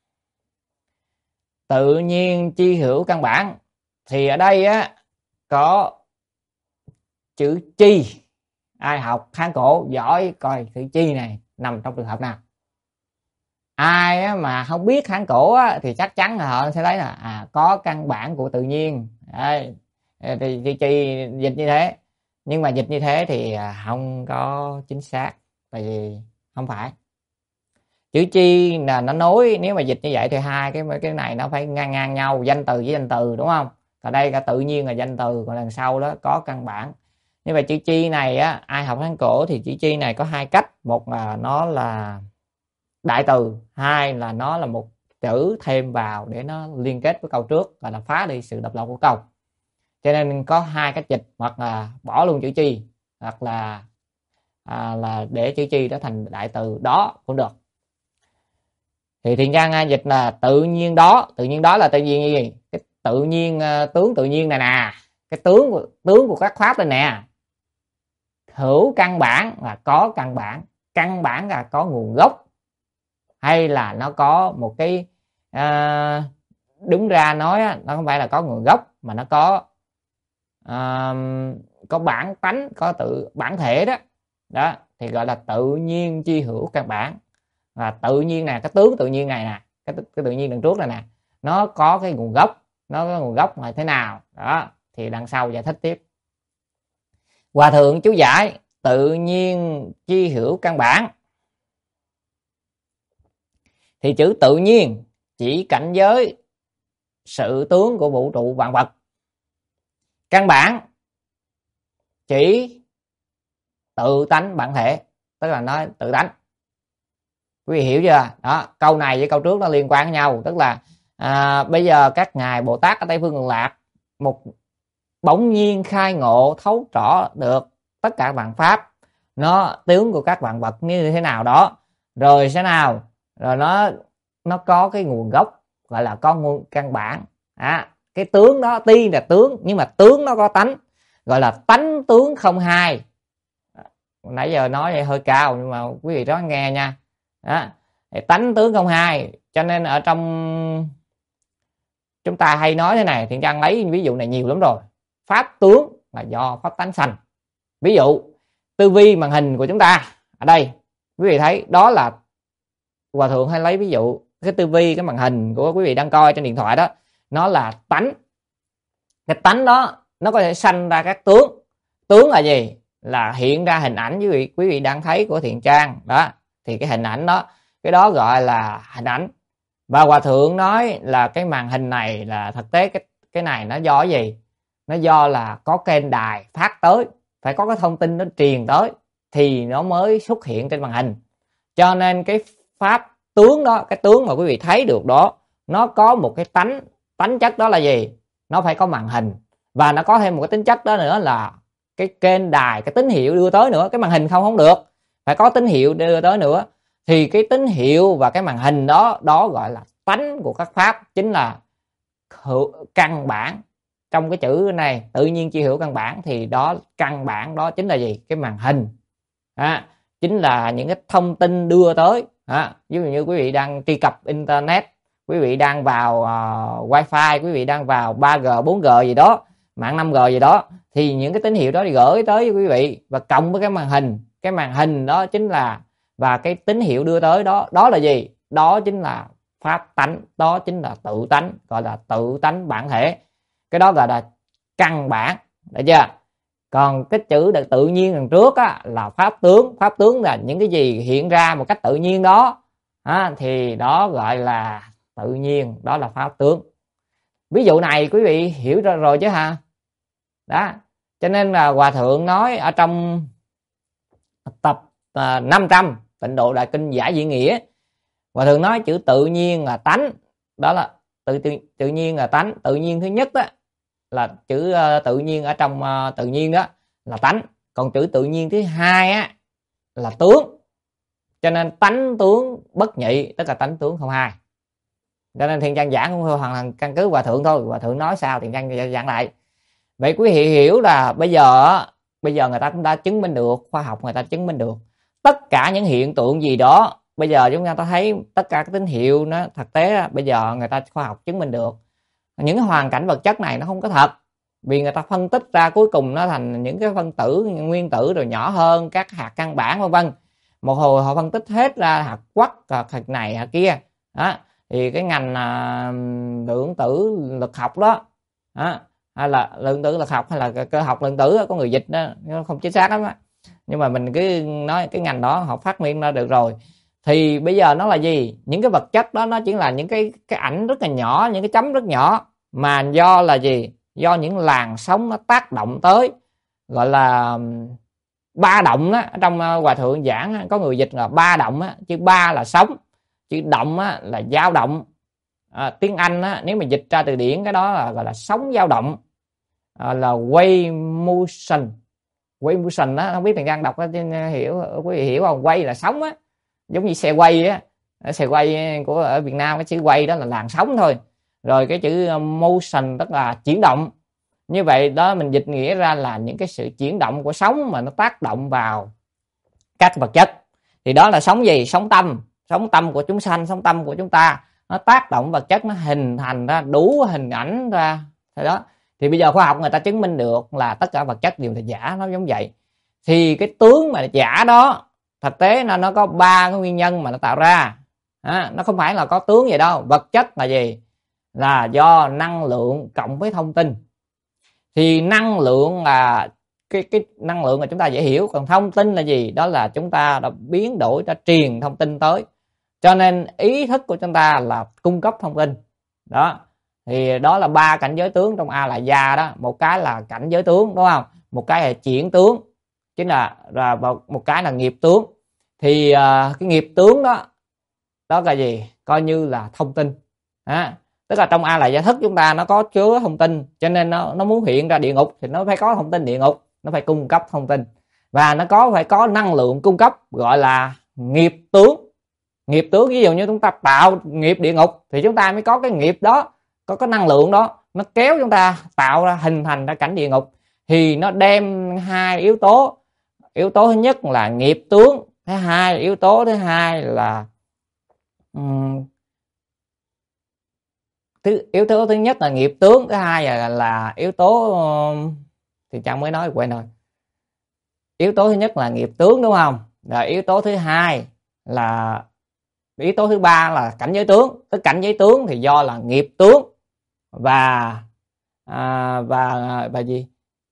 Tự nhiên chi hữu căn bản thì ở đây á có chữ chi. Ai học Hán cổ giỏi coi chữ chi này nằm trong trường hợp nào. Ai á, mà không biết Hán cổ á, thì chắc chắn là họ sẽ thấy là à, có căn bản của tự nhiên. Đấy, thì chữ chi dịch như thế. Nhưng mà dịch như thế thì không có chính xác, tại vì không phải. Chữ chi là nó nối, nếu mà dịch như vậy thì hai cái cái này nó phải ngang ngang nhau, danh từ với danh từ, đúng không? Ở đây cả tự nhiên là danh từ, còn đằng sau đó có căn bản. Như vậy chữ chi này á, ai học Hán cổ thì chữ chi này có hai cách. Một là nó là đại từ, hai là nó là một chữ thêm vào để nó liên kết với câu trước, và là phá đi sự độc lập của câu. cho nên có hai cách dịch, hoặc là bỏ luôn chữ chi, hoặc là à, là để chữ chi đó thành đại từ đó cũng được. Thì Thiện Trang dịch là tự nhiên đó. Tự nhiên đó là tự nhiên gì? Cái tự nhiên, tướng tự nhiên này nè, cái tướng của, tướng của các pháp đây nè. Hữu căn bản là có căn bản, căn bản là có nguồn gốc, hay là nó có một cái à, đúng ra nói nó không phải là có nguồn gốc, mà nó có à, có bản tánh, có tự bản thể đó. Đó thì gọi là tự nhiên chi hữu căn bản. Và tự nhiên nè, cái tướng tự nhiên này nè, cái, cái tự nhiên đằng trước này nè, nó có cái nguồn gốc, nó có nguồn gốc là thế nào đó thì đằng sau giải thích tiếp. Hòa thượng chú giải tự nhiên chi hữu căn bản. Thì chữ tự nhiên chỉ cảnh giới sự tướng của vũ trụ vạn vật. Căn bản chỉ tự tánh bản thể, tức là nói tự tánh. Quý vị hiểu chưa? Đó, câu này với câu trước nó liên quan với nhau, tức là à, bây giờ các ngài Bồ Tát ở Tây Phương Cực Lạc một bỗng nhiên khai ngộ thấu rõ được tất cả vạn pháp, nó tướng của các vạn vật như thế nào đó, rồi thế nào, rồi nó nó có cái nguồn gốc, gọi là có nguồn căn bản. À, cái tướng đó tuy là tướng nhưng mà tướng nó có tánh, gọi là tánh tướng không hai. Nãy giờ nói vậy hơi cao nhưng mà quý vị đó nghe nha. Đó, tánh tướng không hai, cho nên ở trong chúng ta hay nói thế này, Thiện Trang lấy ví dụ này nhiều lắm rồi. Pháp tướng là do pháp tánh sanh. Ví dụ tư vi màn hình của chúng ta ở đây, quý vị thấy đó là Hòa thượng hay lấy ví dụ cái tư vi, cái màn hình của quý vị đang coi trên điện thoại đó, nó là tánh. Cái tánh đó nó có thể sanh ra các tướng. Tướng là gì? Là hiện ra hình ảnh quý vị quý vị đang thấy của Thiện Trang đó, thì cái hình ảnh đó, cái đó gọi là hình ảnh. Và Hòa thượng nói là cái màn hình này là thực tế cái cái này nó do cái gì? Nó do là có kênh đài phát tới, phải có cái thông tin nó truyền tới thì nó mới xuất hiện trên màn hình. Cho nên cái pháp tướng đó, cái tướng mà quý vị thấy được đó, nó có một cái tánh, tánh chất đó là gì? Nó phải có màn hình, và nó có thêm một cái tính chất đó nữa là cái kênh đài, cái tín hiệu đưa tới nữa. Cái màn hình không không được, phải có tín hiệu đưa tới nữa. Thì cái tín hiệu và cái màn hình đó, đó gọi là tánh của các pháp, chính là căn bản. Trong cái chữ này tự nhiên chi hữu căn bản, thì đó căn bản đó chính là gì? Cái màn hình. À, chính là những cái thông tin đưa tới. À, ví dụ như quý vị đang truy cập internet, quý vị đang vào uh, wifi, quý vị đang vào ba G, bốn G gì đó, mạng năm G gì đó, thì những cái tín hiệu đó thì gửi tới quý vị, và cộng với cái màn hình. Cái màn hình đó chính là, và cái tín hiệu đưa tới đó, đó là gì? Đó chính là pháp tánh, đó chính là tự tánh, gọi là tự tánh bản thể. Cái đó gọi là căn bản, được chưa? Còn cái chữ được tự nhiên đằng trước á, là pháp tướng. Pháp tướng là những cái gì hiện ra một cách tự nhiên đó, à, thì đó gọi là tự nhiên, đó là pháp tướng. Ví dụ này quý vị hiểu ra rồi chứ hả? Đó, cho nên là Hòa thượng nói ở trong tập à, năm trăm Tịnh Độ Đại Kinh Giải Dị Nghĩa, Hòa thượng nói chữ tự nhiên là tánh, đó là tự, tự, tự nhiên là tánh. Tự nhiên thứ nhất đó là chữ uh, tự nhiên ở trong uh, tự nhiên đó là tánh, còn chữ tự nhiên thứ hai á là tướng. Cho nên tánh tướng bất nhị, tức là tánh tướng không hai. Cho nên Thiện Trang giảng cũng hoàn toàn căn cứ Hòa thượng thôi, Hòa thượng nói sao Thiện Trang giảng lại. Vậy quý vị hiểu là bây giờ bây giờ người ta cũng đã chứng minh được, khoa học người ta chứng minh được tất cả những hiện tượng gì đó. Bây giờ chúng ta thấy tất cả các tín hiệu nó thực tế, bây giờ người ta khoa học chứng minh được những cái hoàn cảnh vật chất này nó không có thật, vì người ta phân tích ra cuối cùng nó thành những cái phân tử, nguyên tử rồi nhỏ hơn, các hạt căn bản vân vân. Một hồi họ phân tích hết ra hạt quắc, hạt này hạt kia đó. Thì cái ngành à, lượng tử lực học đó, đó hay là lượng tử lực học hay là cơ học lượng tử, có người dịch đó nó không chính xác lắm á, nhưng mà mình cứ nói cái ngành đó họ phát minh ra được rồi. Thì bây giờ nó là gì? Những cái vật chất đó nó chỉ là những cái cái ảnh rất là nhỏ, những cái chấm rất nhỏ, mà do là gì? Do những làn sóng nó tác động tới, gọi là ba động đó. Ở trong Hòa thượng giảng có người dịch là ba động á, chữ ba là sóng, chữ động á là dao động. À, tiếng Anh á, nếu mà dịch ra từ điển cái đó là gọi là sóng dao động. à, là wave motion. Wave motion đó, không biết thằng Giang đọc đó, hiểu quý vị hiểu không? Wave là sóng á, giống như xe quay á, xe quay của ở Việt Nam cái chữ quay đó là làn sóng thôi. Rồi cái chữ motion tức là chuyển động. Như vậy đó mình dịch nghĩa ra là những cái sự chuyển động của sóng mà nó tác động vào các vật chất. Thì đó là sóng gì? Sóng tâm, sóng tâm của chúng sanh, sóng tâm của chúng ta. Nó tác động vật chất, nó hình thành ra đủ hình ảnh ra. Thế đó. Thì bây giờ khoa học người ta chứng minh được là tất cả vật chất đều là giả, nó giống vậy. Thì cái tướng mà giả đó, thực tế nó nó có ba cái nguyên nhân mà nó tạo ra. À, nó không phải là có tướng vậy đâu. Vật chất là gì? Là do năng lượng cộng với thông tin. Thì năng lượng là cái cái năng lượng là chúng ta dễ hiểu, còn thông tin là gì? Đó là chúng ta đã biến đổi, đã truyền thông tin tới. Cho nên ý thức của chúng ta là cung cấp thông tin. Đó. Thì đó là ba cảnh giới tướng trong A Lại Gia đó. Một cái là cảnh giới tướng, đúng không? Một cái là chuyển tướng, chính là, là một cái là nghiệp tướng. Thì uh, cái nghiệp tướng đó, đó là gì? Coi như là thông tin. Đó. Tức là trong A Lại Gia thức chúng ta nó có chứa thông tin, cho nên nó nó muốn hiện ra địa ngục thì nó phải có thông tin địa ngục, nó phải cung cấp thông tin, và nó có phải có năng lượng cung cấp, gọi là nghiệp tướng. Nghiệp tướng ví dụ như chúng ta tạo nghiệp địa ngục thì chúng ta mới có cái nghiệp đó, có cái năng lượng đó, nó kéo chúng ta tạo ra, hình thành ra cảnh địa ngục. Thì nó đem hai yếu tố, yếu tố thứ nhất là nghiệp tướng, thứ hai yếu tố thứ hai là um, thứ yếu tố thứ nhất là nghiệp tướng, thứ hai là, là yếu tố um, thì Trang mới nói quên rồi. Yếu tố thứ nhất là nghiệp tướng, đúng không? Rồi yếu tố thứ hai là yếu tố thứ ba là cảnh giới tướng. Tức cảnh giới tướng thì do là nghiệp tướng và à, và và gì?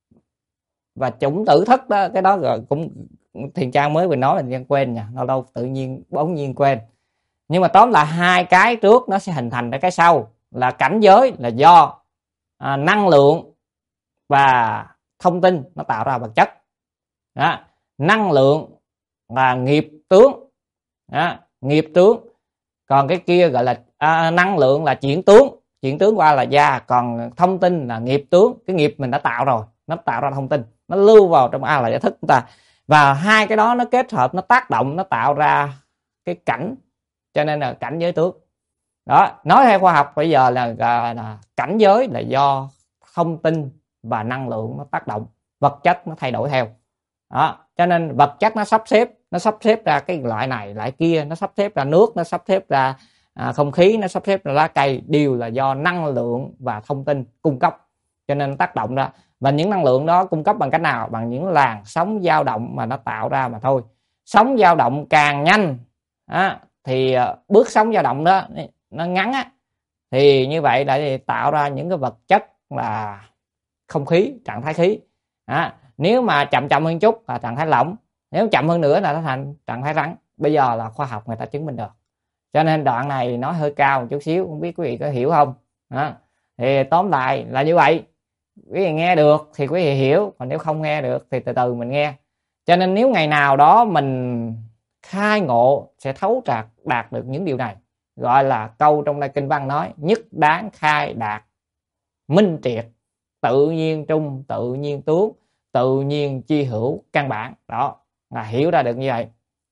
Và chủng tử thức đó, cái đó rồi cũng Thiền Trang mới vừa nói, mình quên nha, lâu lâu tự nhiên bỗng nhiên quên. Nhưng mà tóm lại hai cái trước nó sẽ hình thành ra cái sau, là cảnh giới là do à, năng lượng và thông tin nó tạo ra vật chất. Đó. Năng lượng là nghiệp tướng. Đó. Nghiệp tướng. Còn cái kia gọi là à, năng lượng là chuyển tướng, chuyển tướng qua là gia, còn thông tin là nghiệp tướng. Cái nghiệp mình đã tạo rồi, nó tạo ra thông tin, nó lưu vào trong A Lại Gia thức chúng ta, và hai cái đó nó kết hợp, nó tác động, nó tạo ra cái cảnh, cho nên là cảnh giới tướng. Đó, nói theo khoa học bây giờ là, là, là cảnh giới là do thông tin và năng lượng nó tác động, vật chất nó thay đổi theo. Đó, cho nên vật chất nó sắp xếp, nó sắp xếp ra cái loại này loại kia, nó sắp xếp ra nước, nó sắp xếp ra à, không khí, nó sắp xếp ra lá cây, đều là do năng lượng và thông tin cung cấp, cho nên tác động ra. Và những năng lượng đó cung cấp bằng cách nào? Bằng những làn sóng dao động mà nó tạo ra mà thôi. Sóng dao động càng nhanh á, thì bước sóng dao động đó nó ngắn á, thì như vậy lại tạo ra những cái vật chất là không khí, trạng thái khí. Đó. Nếu mà chậm chậm hơn chút là trạng thái lỏng, nếu chậm hơn nữa là nó thành trạng thái rắn. Bây giờ là khoa học người ta chứng minh được, cho nên đoạn này nói hơi cao một chút xíu, không biết quý vị có hiểu không. Đó. Thì tóm lại là như vậy. Quý vị nghe được thì quý vị hiểu, còn nếu không nghe được thì từ từ mình nghe. Cho nên nếu ngày nào đó mình khai ngộ sẽ thấu đạt đạt được những điều này, gọi là câu trong đây kinh văn nói nhất đáng khai đạt minh triệt, tự nhiên trung, tự nhiên tướng, tự nhiên chi hữu căn bản. Đó là hiểu ra được như vậy.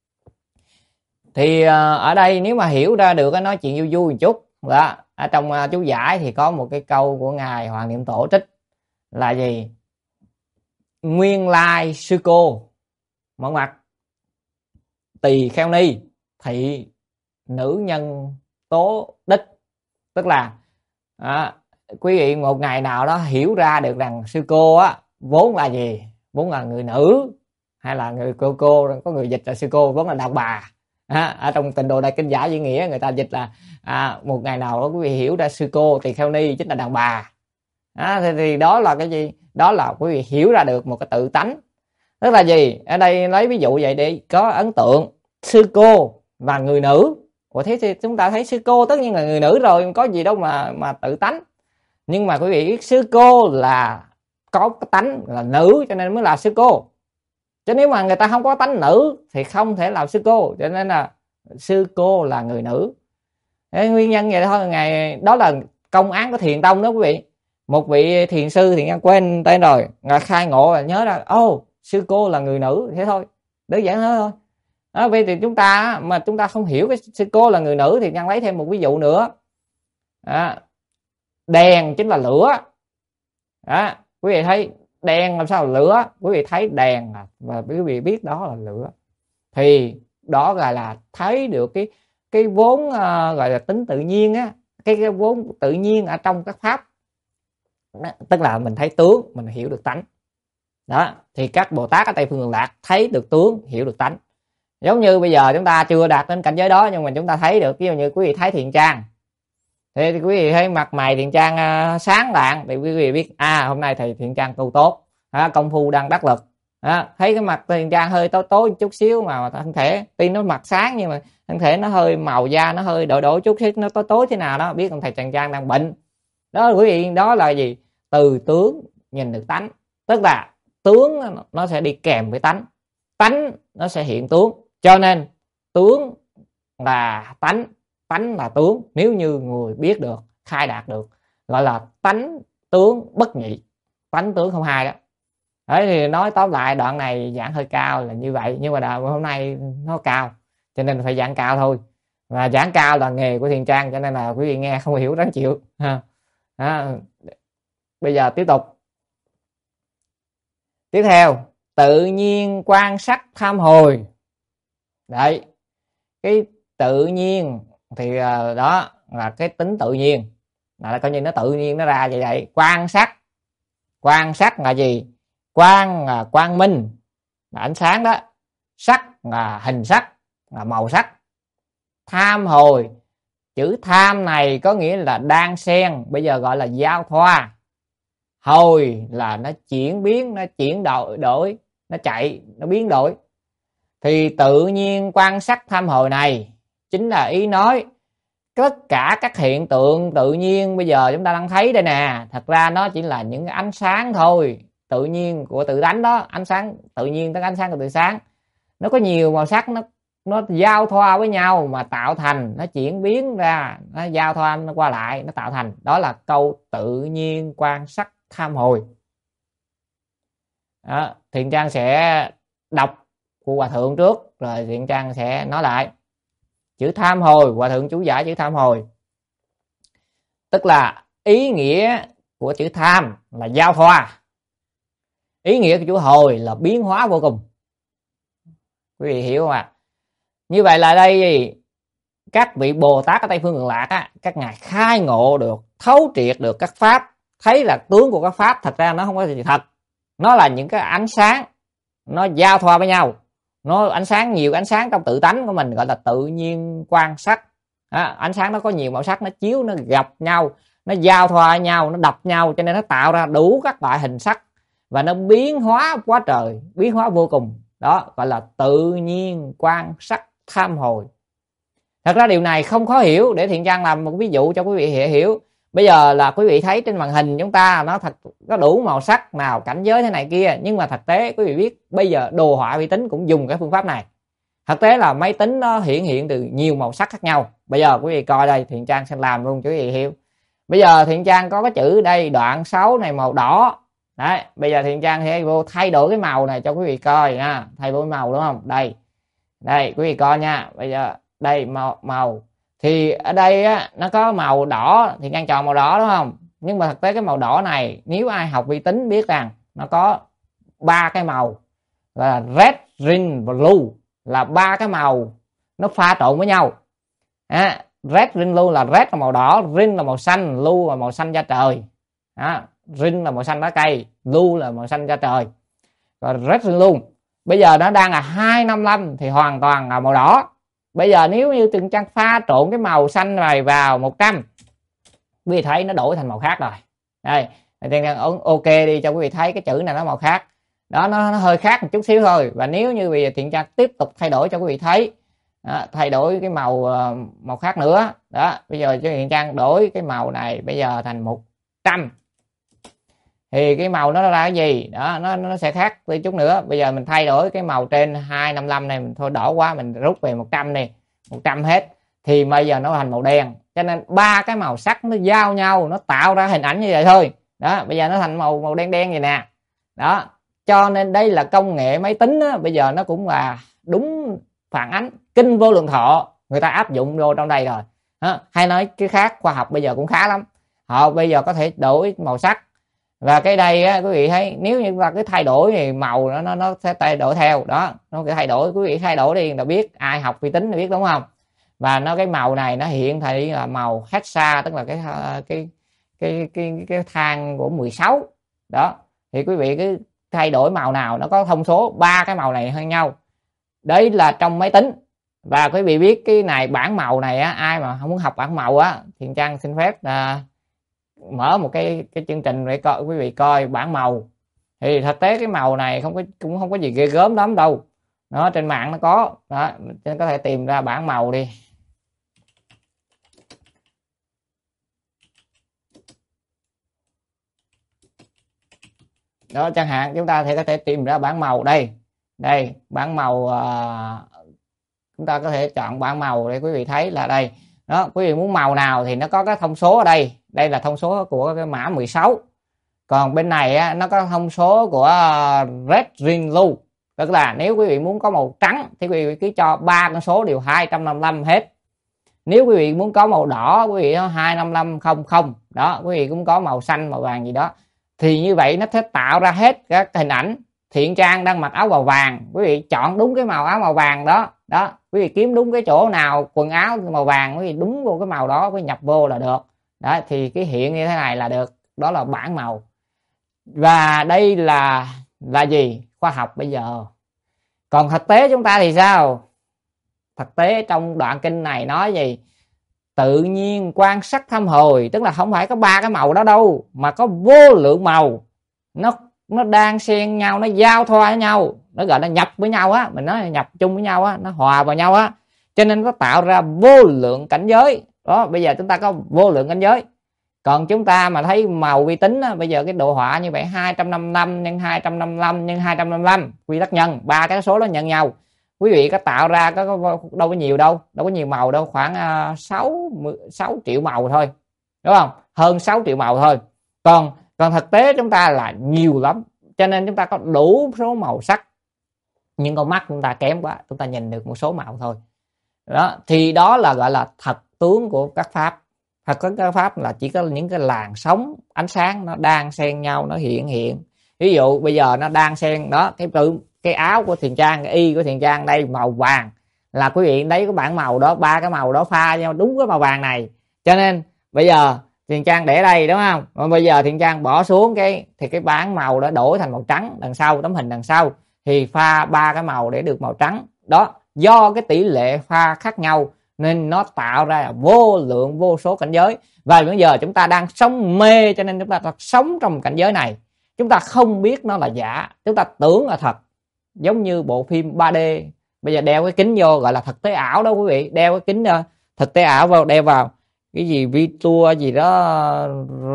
Thì ở đây nếu mà hiểu ra được nói chuyện vui vui một chút đó. Ở trong chú giải thì có một cái câu của ngài Hoàng Niệm Tổ trích là gì? Nguyên lai sư cô mở mặt tỳ kheo ni thị nữ nhân tố đích. Tức là à, quý vị một ngày nào đó hiểu ra được rằng sư cô á vốn là gì? Vốn là người nữ, hay là người cô cô, có người dịch là sư cô vốn là đàn bà. À, ở trong Tịnh Độ Đại Kinh Giải Diễn Nghĩa người ta dịch là à, một ngày nào đó quý vị hiểu ra sư cô tỳ kheo ni chính là đàn bà. À, thì, thì đó là cái gì? Đó là quý vị hiểu ra được một cái tự tánh. Tức là gì? Ở đây lấy ví dụ vậy để có ấn tượng. Sư cô và người nữ. Ủa thế thì chúng ta thấy sư cô tất nhiên là người nữ rồi, có gì đâu mà mà tự tánh. Nhưng mà quý vị biết sư cô là có cái tánh là nữ cho nên mới là sư cô. Chứ nếu mà người ta không có tánh nữ thì không thể làm sư cô, cho nên là sư cô là người nữ. Thế nguyên nhân vậy thôi. Ngày đó là công án của Thiền Tông đó quý vị. một vị thiền sư, thiền nhân quên tên rồi, ngài khai ngộ là nhớ ra ô sư cô là người nữ, thế thôi, đơn giản thế thôi. Đó, vì thì chúng ta mà chúng ta không hiểu cái sư cô là người nữ thì nhân lấy thêm một ví dụ nữa. Đó, đèn chính là lửa. Đó, quý vị thấy đèn làm sao là lửa? Quý vị thấy đèn và quý vị biết đó là lửa, thì đó gọi là thấy được cái cái vốn uh, gọi là tính tự nhiên á, cái, cái vốn tự nhiên ở trong các pháp. Đó, tức là mình thấy tướng, mình hiểu được tánh. Đó, thì các Bồ Tát ở Tây Phương Cực Lạc thấy được tướng, hiểu được tánh. Giống như bây giờ chúng ta chưa đạt đến cảnh giới đó, nhưng mà chúng ta thấy được, ví dụ như quý vị thấy Thiện Trang, thì quý vị thấy mặt mày Thiện Trang uh, sáng lạng, thì quý vị biết à hôm nay thầy Thiện Trang tu tốt, à, công phu đang đắc lực. À, thấy cái mặt Thiện Trang hơi tối tối chút xíu mà thân thể tuy nó mặt sáng nhưng mà thân thể nó hơi màu da nó hơi đổi đổi chút xíu, nó tối tối thế nào đó, biết ông thầy Thiện Trang đang bệnh. Đó quý vị, đó là gì? Từ tướng nhìn được tánh, tức là tướng nó sẽ đi kèm với tánh, tánh nó sẽ hiện tướng, cho nên tướng là tánh, tánh là tướng. Nếu như người biết được, khai đạt được, gọi là tánh tướng bất nhị, tánh tướng không hai đó. Đấy, thì nói tóm lại đoạn này giảng hơi cao là như vậy, nhưng mà đoạn hôm nay nó cao cho nên phải giảng cao thôi, và giảng cao là nghề của Thiện Trang, cho nên là quý vị nghe không hiểu ráng chịu ha. À, bây giờ tiếp tục. Tiếp theo, tự nhiên quan sát tham hồi. Đấy, cái tự nhiên thì đó là cái tính tự nhiên, là coi như nó tự nhiên nó ra vậy vậy. Quan sát, quan sát là gì? Quang là quang minh, là ánh sáng đó. Sắc là hình sắc, là màu sắc. Tham hồi, chữ tham này có nghĩa là đang xen, bây giờ gọi là giao thoa. Hồi là nó chuyển biến, nó chuyển đổi, đổi, nó chạy, nó biến đổi. Thì tự nhiên quan sát tham hồi này chính là ý nói tất cả các hiện tượng tự nhiên bây giờ chúng ta đang thấy đây nè, thật ra nó chỉ là những cái ánh sáng thôi, tự nhiên của tự tánh đó, ánh sáng tự nhiên, tức ánh sáng của tự sáng. Nó có nhiều màu sắc, nó nó giao thoa với nhau mà tạo thành, nó chuyển biến ra, nó giao thoa, nó qua lại, nó tạo thành, đó là câu tự nhiên quan sát tham hồi. Đó, Thiện Trang sẽ đọc của Hòa Thượng trước, rồi Thiện Trang sẽ nói lại. Chữ tham hồi, Hòa Thượng chú giải chữ tham hồi, tức là ý nghĩa của chữ tham là giao thoa, ý nghĩa của chữ hồi là biến hóa vô cùng. Quý vị hiểu không ạ? À? Như vậy là đây các vị Bồ Tát ở Tây Phương Cực Lạc á, các ngài khai ngộ được, thấu triệt được các pháp, thấy là tướng của các pháp thật ra nó không có gì thật, nó là những cái ánh sáng, nó giao thoa với nhau, nó ánh sáng, nhiều ánh sáng trong tự tánh của mình, gọi là tự nhiên quan sát. À, ánh sáng nó có nhiều màu sắc, nó chiếu, nó gặp nhau, nó giao thoa với nhau, nó đập nhau, cho nên nó tạo ra đủ các loại hình sắc và nó biến hóa quá trời, biến hóa vô cùng. Đó gọi là tự nhiên quan sát tham hồi. Thật ra điều này không khó hiểu, để Thiện Trang làm một ví dụ cho quý vị hiểu. Bây giờ là quý vị thấy trên màn hình chúng ta nó thật có đủ màu sắc nào, cảnh giới thế này kia, nhưng mà thực tế quý vị biết bây giờ đồ họa vi tính cũng dùng cái phương pháp này. Thực tế là máy tính nó hiện hiện từ nhiều màu sắc khác nhau. Bây giờ quý vị coi đây, Thiện Trang sẽ làm luôn cho quý vị hiểu. Bây giờ Thiện Trang có cái chữ đây, đoạn sáu này màu đỏ. Đấy, bây giờ Thiện Trang sẽ vô thay đổi cái màu này cho quý vị coi nha, thay đổi màu đúng không? Đây. Đây quý vị coi nha. Bây giờ đây màu màu thì ở đây á nó có màu đỏ, thì Trang chọn màu đỏ đúng không? Nhưng mà thực tế cái màu đỏ này nếu ai học vi tính biết rằng nó có ba cái màu, gọi là red, green và blue, là ba cái màu nó pha trộn với nhau. À, red, green, blue là red là màu đỏ, green là màu xanh, blue là màu xanh da trời. Đó, green là màu xanh lá cây, blue là màu xanh da trời. Rồi red, green luôn. Bây giờ nó đang là hai năm lăm thì hoàn toàn là màu đỏ. Bây giờ nếu như Thiện Trang pha trộn cái màu xanh này vào một trăm, quý vị thấy nó đổi thành màu khác rồi. Đây, Thiện Trang ok đi cho quý vị thấy cái chữ này nó màu khác. Đó, nó, nó hơi khác một chút xíu thôi. Và nếu như bây giờ Thiện Trang tiếp tục thay đổi cho quý vị thấy, đó, thay đổi cái màu màu khác nữa. Đó, bây giờ cho Thiện Trang đổi cái màu này bây giờ thành một trăm. Thì cái màu nó ra cái gì? Đó, nó nó sẽ khác đi chút nữa. Bây giờ mình thay đổi cái màu trên hai năm lăm này, mình thôi đỏ quá, mình rút về một trăm này, một trăm hết. Thì bây giờ nó thành màu đen. Cho nên ba cái màu sắc nó giao nhau, nó tạo ra hình ảnh như vậy thôi. đó, bây giờ nó thành màu màu đen đen vậy nè. Đó, cho nên đây là công nghệ máy tính á, bây giờ nó cũng là đúng phản ánh kinh vô lượng thọ, người ta áp dụng vô trong đây rồi. Đó, hay nói cái khác, khoa học bây giờ cũng khá lắm, họ bây giờ có thể đổi màu sắc. Và cái đây á, quý vị thấy nếu như là cái thay đổi thì màu nó nó nó sẽ thay đổi theo đó, nó cái thay đổi, quý vị thay đổi đi là biết, ai học vi tính thì biết đúng không. Và nó cái màu này nó hiện thị là màu hexa, tức là cái cái cái cái cái thang của mười sáu đó. Thì quý vị cứ thay đổi màu nào nó có thông số ba cái màu này hơn nhau, đấy là trong máy tính. Và quý vị biết cái này bảng màu này á, ai mà không muốn học bảng màu á, Thiện Trang xin phép à, mở một cái cái chương trình để coi quý vị coi bảng màu. Thì thực tế cái màu này không có, cũng không có gì ghê gớm lắm đâu, nó trên mạng nó có đó, nên có thể tìm ra bảng màu đi. Đó, chẳng hạn chúng ta thì có thể tìm ra bảng màu đây. Đây, bảng màu à, chúng ta có thể chọn bảng màu để quý vị thấy là đây. Đó, quý vị muốn màu nào thì nó có cái thông số ở đây. Đây là thông số của cái mã mười sáu. Còn bên này á, nó có thông số của red, green, blue. Tức là nếu quý vị muốn có màu trắng thì quý vị cứ cho ba con số đều hai trăm năm mươi lăm hết. Nếu quý vị muốn có màu đỏ, quý vị có hai năm năm không không. Đó, quý vị cũng có màu xanh, màu vàng gì đó. Thì như vậy nó sẽ tạo ra hết các hình ảnh. Thiện Trang đang mặc áo màu vàng, quý vị chọn đúng cái màu áo màu vàng đó. Đó, quý vị kiếm đúng cái chỗ nào quần áo màu vàng, quý vị đúng vô cái màu đó, quý vị nhập vô là được. Đó, thì cái hiện như thế này là được. Đó là bảng màu. Và đây là là gì? Khoa học bây giờ. Còn thực tế chúng ta thì sao? Thực tế trong đoạn kinh này nói gì? Tự nhiên quan sát thăm hồi, tức là không phải có ba cái màu đó đâu, mà có vô lượng màu. Nó nó đang xen nhau, nó giao thoa với nhau, nó gọi là nhập với nhau á, mình nói nhập chung với nhau á, nó hòa vào nhau á, cho nên nó tạo ra vô lượng cảnh giới. Đó, bây giờ chúng ta có vô lượng cảnh giới. Còn chúng ta mà thấy màu vi tính á, bây giờ cái độ họa như vậy hai trăm năm mươi lăm nhân hai trăm năm mươi lăm nhân hai trăm năm mươi lăm quy tắc nhân, ba cái số đó nhân nhau. Quý vị có tạo ra có, có đâu có nhiều đâu, đâu có nhiều màu đâu, khoảng uh, sáu, sáu triệu màu thôi, đúng không? Hơn sáu triệu màu thôi. Còn còn thực tế chúng ta là nhiều lắm, cho nên chúng ta có đủ số màu sắc, nhưng con mắt chúng ta kém quá, chúng ta nhìn được một số màu thôi. Đó, thì đó là gọi là thật tướng của các pháp. Thật tướng các pháp là chỉ có những cái làn sóng ánh sáng nó đang xen nhau, nó hiện hiện. Ví dụ bây giờ nó đang xen đó, cái tự cái áo của Thiện Trang, cái y của Thiện Trang đây màu vàng, là quý vị đấy cái bảng màu đó, ba cái màu đó pha nhau đúng cái màu vàng này. Cho nên bây giờ Thiện Trang để đây đúng không? Còn bây giờ Thiện Trang bỏ xuống cái thì cái bảng màu đó đổi thành màu trắng đằng sau, tấm hình đằng sau thì pha ba cái màu để được màu trắng. Đó, do cái tỷ lệ pha khác nhau nên nó tạo ra vô lượng vô số cảnh giới. Và bây giờ chúng ta đang sống mê, cho nên chúng ta sống trong cảnh giới này. Chúng ta không biết nó là giả, chúng ta tưởng là thật. Giống như bộ phim ba D, bây giờ đeo cái kính vô gọi là thực tế ảo đó quý vị, đeo cái kính uh, thực tế ảo vào, đeo vào cái gì Virtua gì đó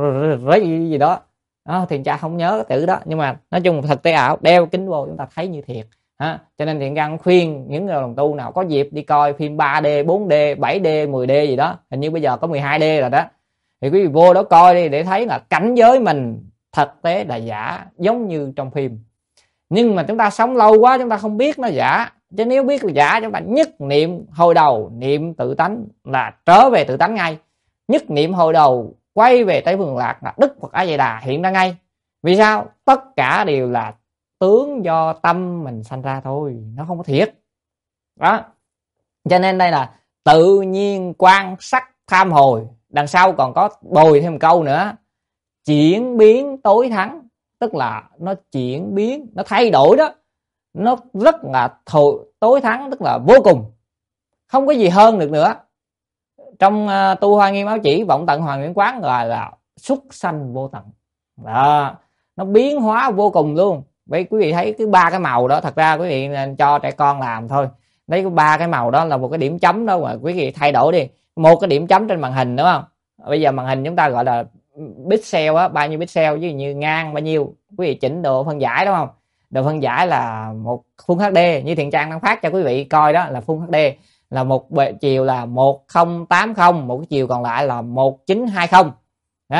gì, gì đó đó, Thiện Trang không nhớ cái từ đó, nhưng mà nói chung thực tế ảo, đeo kính vô chúng ta thấy như thiệt. Ha, cho nên Thiện Trang khuyên những người đồng tu nào có dịp đi coi phim ba D, bốn D, bảy D, mười D gì đó, hình như bây giờ có mười hai D rồi đó, thì quý vị vô đó coi đi để thấy là cảnh giới mình thực tế là giả giống như trong phim. Nhưng mà chúng ta sống lâu quá chúng ta không biết nó giả, chứ nếu biết là giả chúng ta nhất niệm hồi đầu niệm tự tánh là trở về tự tánh ngay, nhất niệm hồi đầu quay về Tây Phương Lạc là Đức Phật A Di Đà hiện ra ngay. Vì sao? Tất cả đều là tướng do tâm mình sanh ra thôi, nó không có thiệt đó. Cho nên đây là tự nhiên quan sát tham hồi. Đằng sau còn có bồi thêm câu nữa, chuyển biến tối thắng, tức là nó chuyển biến, nó thay đổi đó, nó rất là tối thắng, tức là vô cùng, không có gì hơn được nữa. Trong uh, tu Hoa Nghiêm Áo Chỉ Vọng Tận Hoàn Nguyên Quán gọi là xuất sanh vô tận đó, nó biến hóa vô cùng luôn. Vậy quý vị thấy cái ba cái màu đó, thật ra quý vị nên cho trẻ con làm thôi, lấy cái ba cái màu đó là một cái điểm chấm đó, mà quý vị thay đổi đi một cái điểm chấm trên màn hình, đúng không? Bây giờ màn hình chúng ta gọi là pixel á, bao nhiêu pixel chứ như ngang bao nhiêu, quý vị chỉnh độ phân giải đúng không? Độ phân giải là một Full hát đê, như Thiện Trang đang phát cho quý vị coi đó là Full hát đê, là một chiều là một không tám không, một cái chiều còn lại là một chín hai không. Đấy,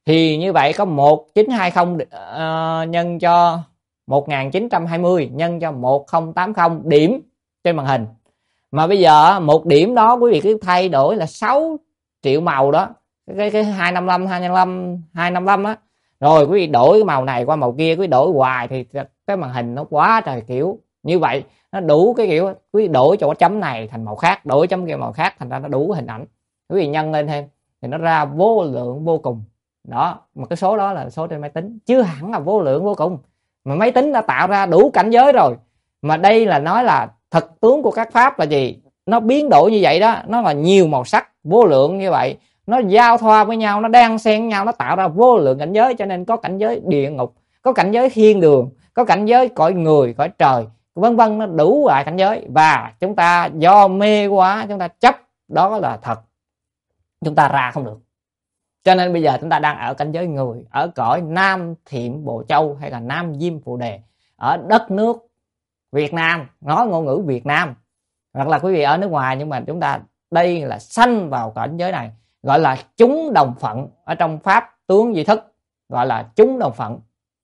Thì như vậy có một nghìn chín trăm hai mươi uh, nhân cho một nghìn chín trăm hai mươi nhân cho một nghìn tám mươi điểm trên màn hình. Mà bây giờ một điểm đó quý vị cứ thay đổi là sáu triệu màu đó, cái cái hai năm lăm hai năm lăm hai năm lăm á, rồi quý vị đổi cái màu này qua màu kia, quý vị đổi hoài thì cái màn hình nó quá trời kiểu. Như vậy nó đủ cái kiểu, quý vị đổi chỗ chấm này thành màu khác, đổi chấm kia màu khác, thành ra nó đủ hình ảnh. Quý vị nhân lên thêm thì nó ra vô lượng vô cùng. Đó, mà cái số đó là số trên máy tính, chứ hẳn là vô lượng vô cùng. Mà máy tính đã tạo ra đủ cảnh giới rồi. Mà đây là nói là thực tướng của các pháp là gì? Nó biến đổi như vậy đó, nó là nhiều màu sắc vô lượng như vậy, nó giao thoa với nhau, nó đan xen với nhau, nó tạo ra vô lượng cảnh giới. Cho nên có cảnh giới địa ngục, có cảnh giới thiên đường, có cảnh giới cõi người, cõi trời, vân vân, nó đủ loại cảnh giới. Và chúng ta do mê quá, chúng ta chấp đó là thật, chúng ta ra không được. Cho nên bây giờ chúng ta đang ở cảnh giới người, ở cõi Nam Thiểm Bộ Châu hay là Nam Diêm Phù Đề, ở đất nước Việt Nam, nói ngôn ngữ Việt Nam. Hoặc là quý vị ở nước ngoài, nhưng mà chúng ta đây là sanh vào cảnh giới này, gọi là chúng đồng phận. Ở trong pháp tướng di thức gọi là chúng đồng phận.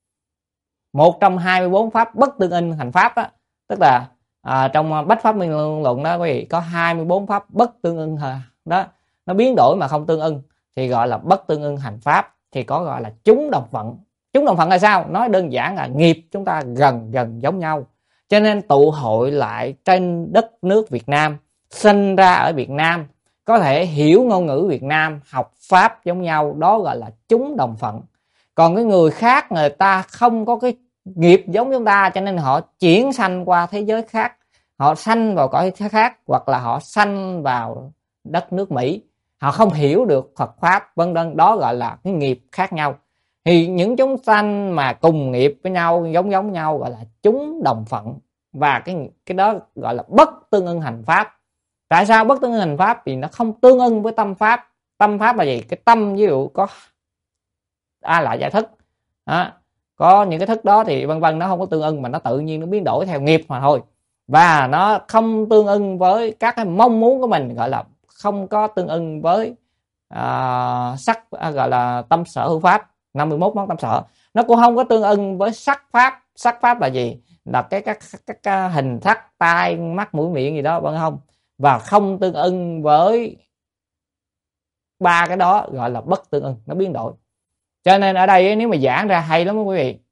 Một trong hai mươi bốn pháp bất tương ưng hành pháp á, tức là à, trong Bách Pháp Minh Luận đó quý vị có hai mươi bốn pháp bất tương ưng đó, nó biến đổi mà không tương ưng thì gọi là bất tương ưng hành pháp, thì có gọi là chúng đồng phận. Chúng đồng phận là sao? Nói đơn giản là nghiệp chúng ta gần gần giống nhau, cho nên tụ hội lại trên đất nước Việt Nam, sinh ra ở Việt Nam, có thể hiểu ngôn ngữ Việt Nam, học pháp giống nhau, đó gọi là chúng đồng phận. Còn cái người khác, người ta không có cái nghiệp giống chúng ta, cho nên họ chuyển sanh qua thế giới khác, họ sanh vào cõi khác, hoặc là họ sanh vào đất nước Mỹ, họ không hiểu được Phật pháp, vân vân, đó gọi là cái nghiệp khác nhau. Thì những chúng sanh mà cùng nghiệp với nhau, giống giống nhau, gọi là chúng đồng phận. Và cái cái đó gọi là bất tương ưng hành pháp. Tại sao bất tương ưng hành pháp? Vì nó không tương ưng với tâm pháp. Tâm pháp là gì? Cái tâm ví dụ có a lại giải thức đó, có những cái thức đó thì vân vân, nó không có tương ưng, mà nó tự nhiên nó biến đổi theo nghiệp mà thôi. Và nó không tương ưng với các cái mong muốn của mình, gọi là không có tương ưng với uh, sắc, uh, gọi là tâm sở hữu pháp, năm mươi mốt món tâm sở. Nó cũng không có tương ưng với sắc pháp. Sắc pháp là gì? Là cái các các, các hình sắc, tai, mắt, mũi, miệng gì đó, vâng không? Và không tương ưng với ba cái đó, gọi là bất tương ưng, nó biến đổi. Cho nên ở đây nếu mà giảng ra hay lắm quý vị.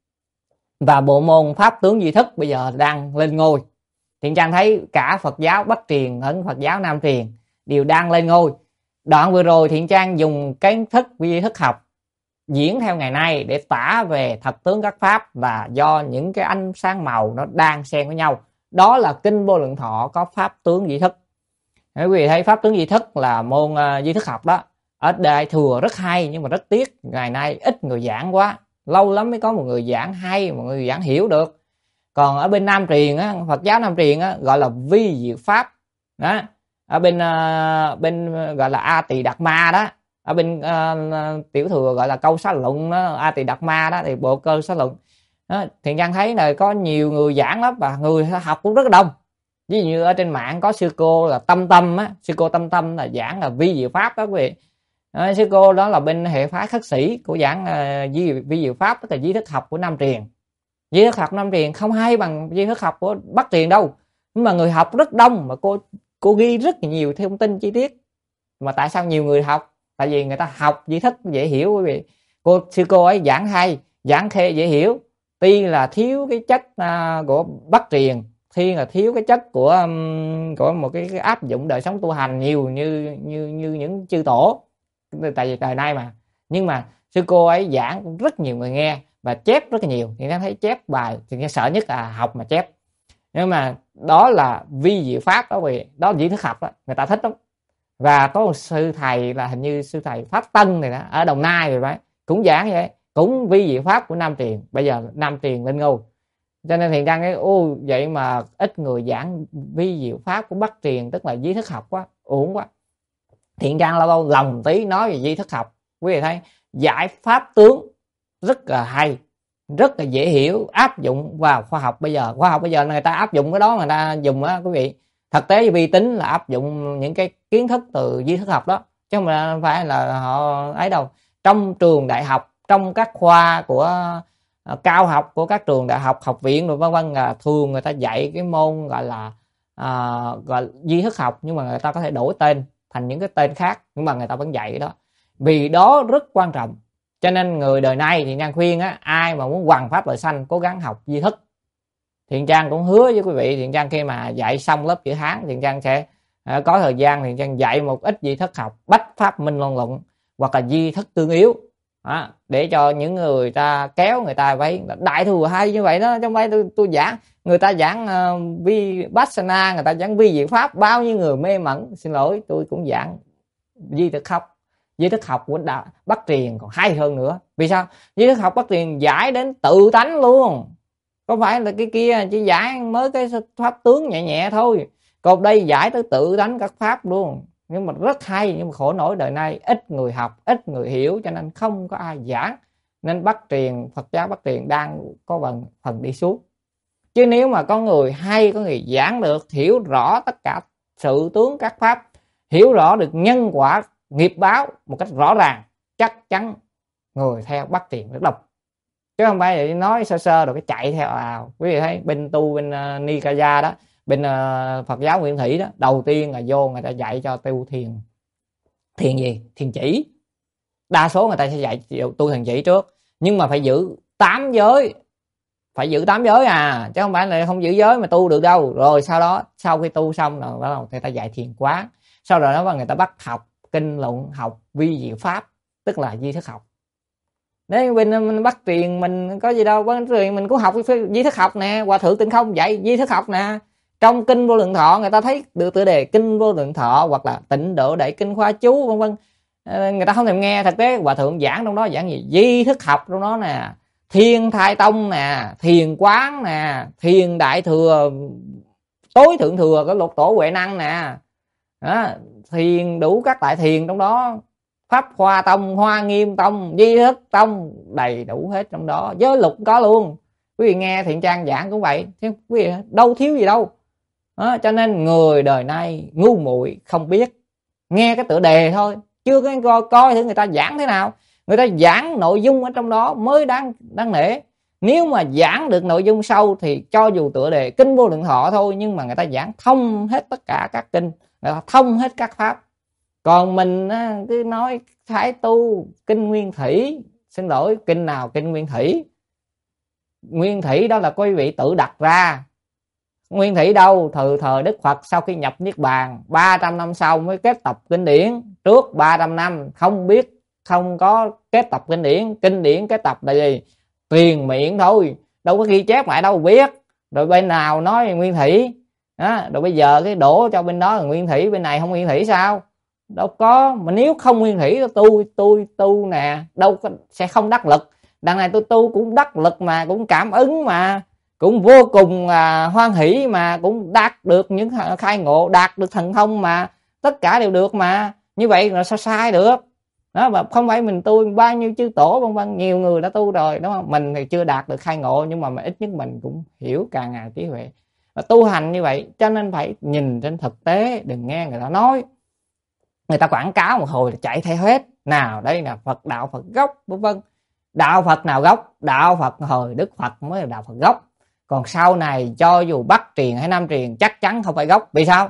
Và bộ môn pháp tướng di thức bây giờ đang lên ngôi. Thiện Trang thấy cả Phật giáo Bắc Truyền lẫn Phật giáo Nam Truyền đều đang lên ngôi. Đoạn vừa rồi Thiện Trang dùng cái thức vi thức học diễn theo ngày nay để tả về thật tướng các pháp, là do những cái ánh sáng màu nó đang xen với nhau. Đó là kinh Vô Lượng Thọ có pháp tướng di thức. Quý vị thấy pháp tướng di thức là môn uh, di thức học đó, ở Đại Thừa rất hay, nhưng mà rất tiếc ngày nay ít người giảng quá, lâu lắm mới có một người giảng hay, một người giảng hiểu được. Còn ở bên Nam Truyền á, Phật giáo Nam Truyền á, gọi là vi diệu pháp đó. Ở bên uh, bên gọi là A Tỳ Đạt Ma đó. Ở bên uh, Tiểu Thừa gọi là Câu Xá Luận đó, A Tỳ Đạt Ma đó, thì bộ Câu Xá Luận đó. Thiện Trang thấy là có nhiều người giảng lắm, và người học cũng rất là đông. Ví dụ như ở trên mạng có sư cô là Tâm Tâm á, sư cô Tâm Tâm là giảng là vi diệu pháp đó quý vị. À, sư cô đó là bên hệ phái khất sĩ của giảng uh, vi, vi diệu pháp, tức là di thức học của Nam Truyền. Di thức học Nam Truyền không hay bằng di thức học của Bắc Truyền đâu, nhưng mà người học rất đông, mà cô cô ghi rất nhiều thông tin chi tiết. Mà tại sao nhiều người học? Tại vì người ta học di thức dễ hiểu quý vị. Cô sư cô ấy giảng hay, giảng khê dễ hiểu. Tuy là thiếu cái chất uh, của Bắc Truyền, khi là thiếu cái chất của um, của một cái, cái áp dụng đời sống tu hành nhiều như như như những chư tổ, tại vì thời nay mà. Nhưng mà sư cô ấy giảng cũng rất nhiều người nghe và chép rất là nhiều. Thì ta thấy chép bài thì nghe sợ nhất là học mà chép. Nhưng mà đó là vi diệu pháp đó quý vị, đó là di thức học đó, người ta thích lắm. Và có một sư thầy là hình như sư thầy Pháp Tân này đó, ở Đồng Nai rồi đấy, cũng giảng vậy, cũng vi diệu pháp của Nam Truyền. Bây giờ Nam Truyền lên ngôi, cho nên Thiện Trang nói ô vậy mà ít người giảng vi diệu pháp của Bắc Truyền, tức là di thức học quá, uổng quá. Thiện Trang lâu lâu lòng tí nói về di thức học, quý vị thấy giải pháp tướng rất là hay, rất là dễ hiểu, áp dụng vào khoa học bây giờ. Khoa học bây giờ người ta áp dụng cái đó, người ta dùng á quý vị. Thực tế vi tính là áp dụng những cái kiến thức từ di thức học đó, chứ không phải là họ ấy đâu. trong trường đại học, trong các khoa của uh, cao học của các trường đại học, học viện rồi vân vân, là thường người ta dạy cái môn gọi là uh, gọi là di thức học, nhưng mà người ta có thể đổi tên thành những cái tên khác, nhưng mà người ta vẫn dạy cái đó, vì đó rất quan trọng. Cho nên người đời nay thì Trang khuyên á, ai mà muốn hoằng pháp lợi sanh cố gắng học di thức. Thiện Trang cũng hứa với quý vị, Thiện Trang khi mà dạy xong lớp chữ Hán, Thiện Trang sẽ uh, có thời gian Thiện Trang dạy một ít di thức học, bách pháp minh luận luận hoặc là di thức tương yếu, đó, để cho những người ta kéo người ta phải đại thừa hay như vậy đó. Trong đây tôi, tôi giảng người ta giảng uh, vi Vipassana, người ta giảng vi diệu pháp, bao nhiêu người mê mẩn. Xin lỗi, tôi cũng giảng di thức học. Di thức học của đạo Bắc Truyền còn hay hơn nữa. Vì sao? Di thức học Bắc Truyền giải đến tự tánh luôn, có phải là cái kia chỉ giải mới cái pháp tướng nhẹ nhẹ thôi, còn đây giải tới tự tánh các pháp luôn. Nhưng mà rất hay, nhưng mà khổ nổi đời nay ít người học, ít người hiểu, cho nên không có ai giảng, nên Bắc Truyền, Phật giáo Bắc Truyền đang có phần, phần đi xuống. Chứ nếu mà có người hay, có người giảng được, hiểu rõ tất cả sự tướng các pháp, hiểu rõ được nhân quả nghiệp báo một cách rõ ràng, chắc chắn người theo Bắc Truyền rất đông, chứ không phải để nói sơ sơ rồi cái chạy theo ào. Quý vị thấy bên tu bên uh, Nikaya đó, bên uh, Phật giáo Nguyên Thủy đó, đầu tiên là vô người ta dạy cho tu thiền. Thiền gì? Thiền chỉ. Đa số người ta sẽ dạy tu thiền chỉ trước, nhưng mà phải giữ tám giới, phải giữ tám giới à, chứ không phải là không giữ giới mà tu được đâu. Rồi sau đó sau khi tu xong rồi bắt đầu người ta dạy thiền quán, sau rồi đó người ta bắt học kinh luận, học vi diệu pháp, tức là di thức học. Đấy, bên mình Bắc Truyền mình có gì đâu, Bắc Truyền mình cũng học di thức học nè, Hòa Thượng Tịnh Không dạy di thức học nè. Trong kinh Vô Lượng Thọ người ta thấy được tựa đề kinh Vô Lượng Thọ hoặc là Tịnh Độ Đại Kinh Khoa Chú vân vân, người ta không thèm nghe. Thực tế Hòa Thượng giảng trong đó giảng gì? Di thức học trong đó nè, Thiên Thai Tông nè, thiền quán nè, thiền đại thừa, tối thượng thừa, cái lục tổ huệ năng nè, đó, thiền đủ các đại thiền trong đó, Pháp Hoa Tông, Hoa Nghiêm Tông, Di Thức Tông, đầy đủ hết trong đó, giới luật có luôn. Quý vị nghe Thiện Trang giảng cũng vậy, chứ quý vị đâu thiếu gì đâu. Đó, cho nên người đời nay ngu muội không biết, nghe cái tựa đề thôi, chưa có coi, coi thử người ta giảng thế nào. Người ta giảng nội dung ở trong đó mới đáng đáng nể. Nếu mà giảng được nội dung sâu thì cho dù tựa đề kinh Vô Lượng Thọ thôi, nhưng mà người ta giảng thông hết tất cả các kinh, người ta thông hết các pháp. Còn mình cứ nói phải tu kinh Nguyên Thủy, xin lỗi, kinh nào kinh Nguyên Thủy? Nguyên Thủy đó là quý vị tự đặt ra. Nguyên Thủy đâu? Từ thời Đức Phật sau khi nhập Niết Bàn, ba trăm năm sau mới kết tập kinh điển. Trước ba trăm năm không biết, không có kết tập kinh điển. Kinh điển kết tập là gì? Truyền miệng thôi, đâu có ghi chép lại đâu biết. Rồi bên nào nói Nguyên Thủy đó, rồi bây giờ cái đổ cho bên đó là Nguyên Thủy, bên này không Nguyên Thủy sao? Đâu có. Mà nếu không Nguyên Thủy tôi tôi tu nè, đâu có, sẽ không đắc lực. Đằng này tôi tu cũng đắc lực mà, cũng cảm ứng mà, cũng vô cùng à, hoan hỷ mà, cũng đạt được những khai ngộ, đạt được thần thông mà, tất cả đều được mà. Như vậy là sao sai được? Đó, mà không phải mình tu, bao nhiêu chư tổ vân vân, nhiều người đã tu rồi, đúng không? Mình thì chưa đạt được khai ngộ, nhưng mà, mà ít nhất mình cũng hiểu càng ngày trí huệ. Và tu hành như vậy, cho nên phải nhìn trên thực tế, đừng nghe người ta nói. Người ta quảng cáo một hồi là chạy theo hết. Nào đây là Phật đạo Phật gốc vân vân. Đạo Phật nào gốc? Đạo Phật hồi Đức Phật mới là đạo Phật gốc. Còn sau này cho dù Bắc Truyền hay Nam Truyền chắc chắn không phải gốc. Vì sao?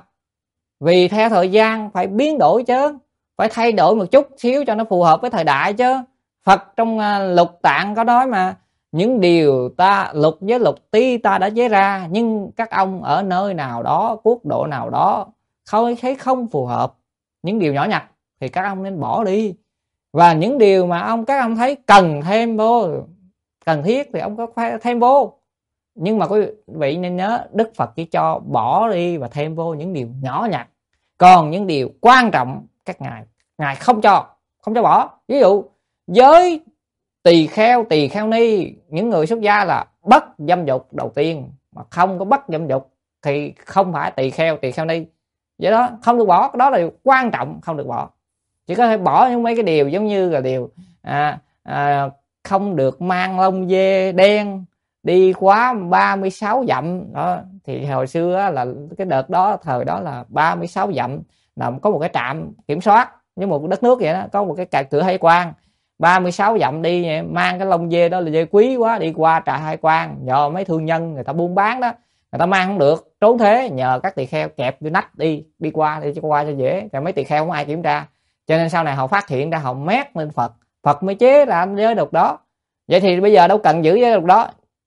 Vì theo thời gian phải biến đổi chứ, phải thay đổi một chút xíu cho nó phù hợp với thời đại chứ. Phật trong uh, lục tạng có nói mà, những điều ta lục với lục tí ta đã chế ra, nhưng các ông ở nơi nào đó, quốc độ nào đó không thấy không phù hợp, những điều nhỏ nhặt thì các ông nên bỏ đi. Và những điều mà ông các ông thấy cần thêm vô, cần thiết thì ông có phải thêm vô. Nhưng mà quý vị nên nhớ, Đức Phật chỉ cho bỏ đi và thêm vô những điều nhỏ nhặt. Còn những điều quan trọng các ngài ngài không cho, không cho bỏ. Ví dụ giới tỳ kheo, tỳ kheo ni, những người xuất gia là bất dâm dục đầu tiên, mà không có bất dâm dục thì không phải tỳ kheo, tỳ kheo ni. Vậy đó, không được bỏ, đó là điều quan trọng, không được bỏ. Chỉ có thể bỏ những mấy cái điều giống như là điều à, à, không được mang lông dê đen, đi quá ba mươi sáu dặm đó. Thì hồi xưa là cái đợt đó, thời đó là ba mươi sáu dặm là có một cái trạm kiểm soát với một đất nước vậy đó, có một cái cửa hải quan ba mươi sáu dặm đi vậy, mang cái lông dê đó là dê quý quá, đi qua Trại Hai Quan nhờ mấy thương nhân người ta buôn bán đó, người ta mang không được, trốn thế, nhờ các tỳ kheo kẹp vô nách đi đi qua đi cho qua cho dễ, rồi mấy tỳ kheo không ai kiểm tra, cho nên sau này họ phát hiện ra, họ mét lên Phật, Phật mới chế ra giới luật đó. Vậy thì bây giờ đâu cần giữ giới luật đó.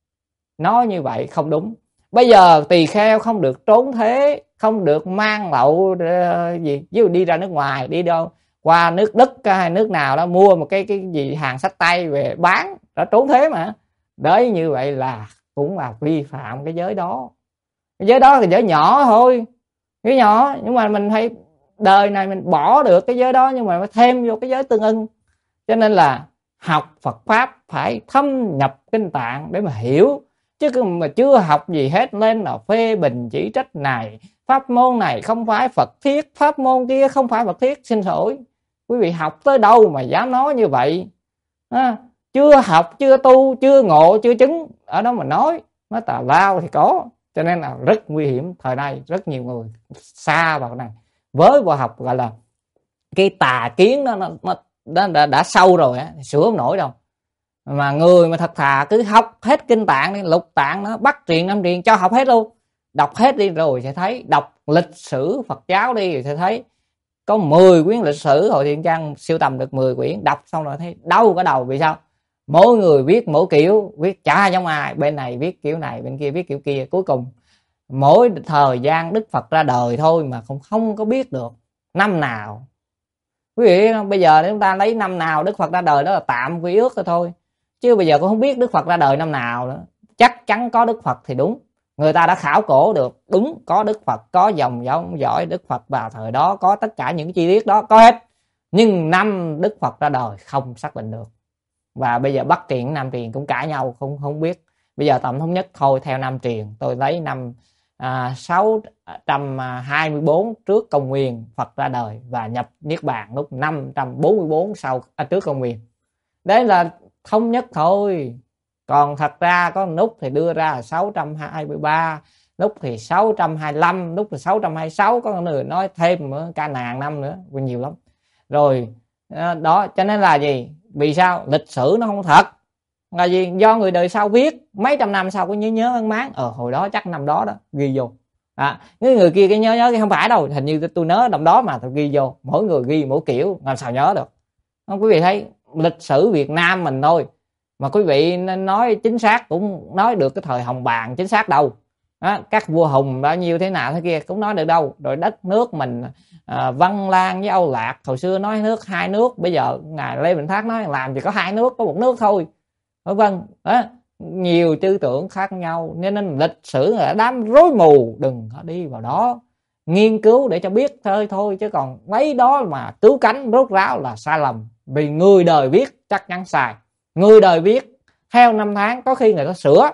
Nói như vậy không đúng. Bây giờ tỳ kheo không được trốn thế, không được mang lậu uh, gì, ví dụ đi ra nước ngoài, đi đâu qua nước Đức hay nước nào đó mua một cái cái gì hàng xách tay về bán, đã trốn thế mà. Đấy, như vậy là cũng là vi phạm cái giới đó. Cái giới đó thì giới nhỏ thôi, giới nhỏ, nhưng mà mình phải đời này mình bỏ được cái giới đó, nhưng mà phải thêm vô cái giới tương ưng. Cho nên là học Phật pháp phải thâm nhập kinh tạng để mà hiểu, chứ mà chưa học gì hết lên là phê bình chỉ trách này, pháp môn này không phải Phật thiết, pháp môn kia không phải Phật thiết. Xin lỗi, quý vị học tới đâu mà dám nói như vậy à, chưa học, chưa tu, chưa ngộ, chưa chứng, ở đó mà nói nói tào lao thì có. Cho nên là rất nguy hiểm. Thời nay rất nhiều người xa vào này với vào học, gọi là cái tà kiến đó, nó, nó đã, đã, đã sâu rồi á, sửa không nổi đâu. Mà người mà thật thà cứ học hết kinh tạng đi, lục tạng nó bắt truyền năm truyền cho học hết luôn, đọc hết đi rồi sẽ thấy, đọc lịch sử Phật giáo đi rồi sẽ thấy có mười quyển lịch sử Hội Thiện Trang siêu tầm được mười quyển, đọc xong rồi thấy đau cả đầu. Vì sao? Mỗi người viết mỗi kiểu, viết chả giống ai, bên này viết kiểu này, bên kia viết kiểu kia, cuối cùng mỗi thời gian Đức Phật ra đời thôi mà không không có biết được năm nào. Quý vị bây giờ chúng ta lấy năm nào Đức Phật ra đời đó là tạm quy ước thôi, chứ bây giờ cũng không biết Đức Phật ra đời năm nào nữa. Chắc chắn có Đức Phật thì đúng, người ta đã khảo cổ được, đúng có Đức Phật, có dòng dõi dõi Đức Phật vào thời đó, có tất cả những chi tiết đó có hết, nhưng năm Đức Phật ra đời không xác định được. Và bây giờ Bắc Truyền Nam Truyền cũng cãi nhau, không không biết. Bây giờ tạm thống nhất thôi theo Nam Truyền, tôi lấy năm à, sáu trăm hai mươi tư trước công nguyên Phật ra đời và nhập niết bàn lúc năm trăm bốn mươi tư sau à, trước công nguyên. Đấy là thống nhất thôi. Còn thật ra có lúc thì đưa ra là sáu trăm hai mươi ba, lúc thì sáu trăm hai mươi lăm, lúc thì sáu trăm hai mươi sáu, có người nói thêm cả ngàn năm nữa, nhiều lắm. Rồi đó, cho nên là gì? Vì sao? Lịch sử nó không thật. Là gì? Do người đời sau viết, mấy trăm năm sau có nhớ nhớ ân máng, ờ hồi đó chắc năm đó đó, ghi vô. À, người, người kia cái nhớ nhớ cái không phải đâu, hình như tôi nhớ năm đó mà tôi ghi vô, mỗi người ghi mỗi kiểu, làm sao nhớ được. Không, quý vị thấy lịch sử Việt Nam mình thôi mà quý vị nên nói chính xác cũng nói được cái thời Hồng Bàng chính xác đâu. Đó, các vua Hùng bao nhiêu thế nào thế kia cũng nói được đâu. Rồi đất nước mình à, Văn Lang với Âu Lạc hồi xưa nói nước hai nước, bây giờ ngài Lê Bình Thác nói làm thì có hai nước, có một nước thôi. Vân đó, nhiều tư tưởng khác nhau, nên, nên lịch sử là đám rối mù, đừng có đi vào đó, nghiên cứu để cho biết thôi thôi, chứ còn mấy đó mà cứu cánh rốt ráo là sai lầm. Vì người đời viết chắc chắn sai, người đời viết theo năm tháng có khi người ta sửa.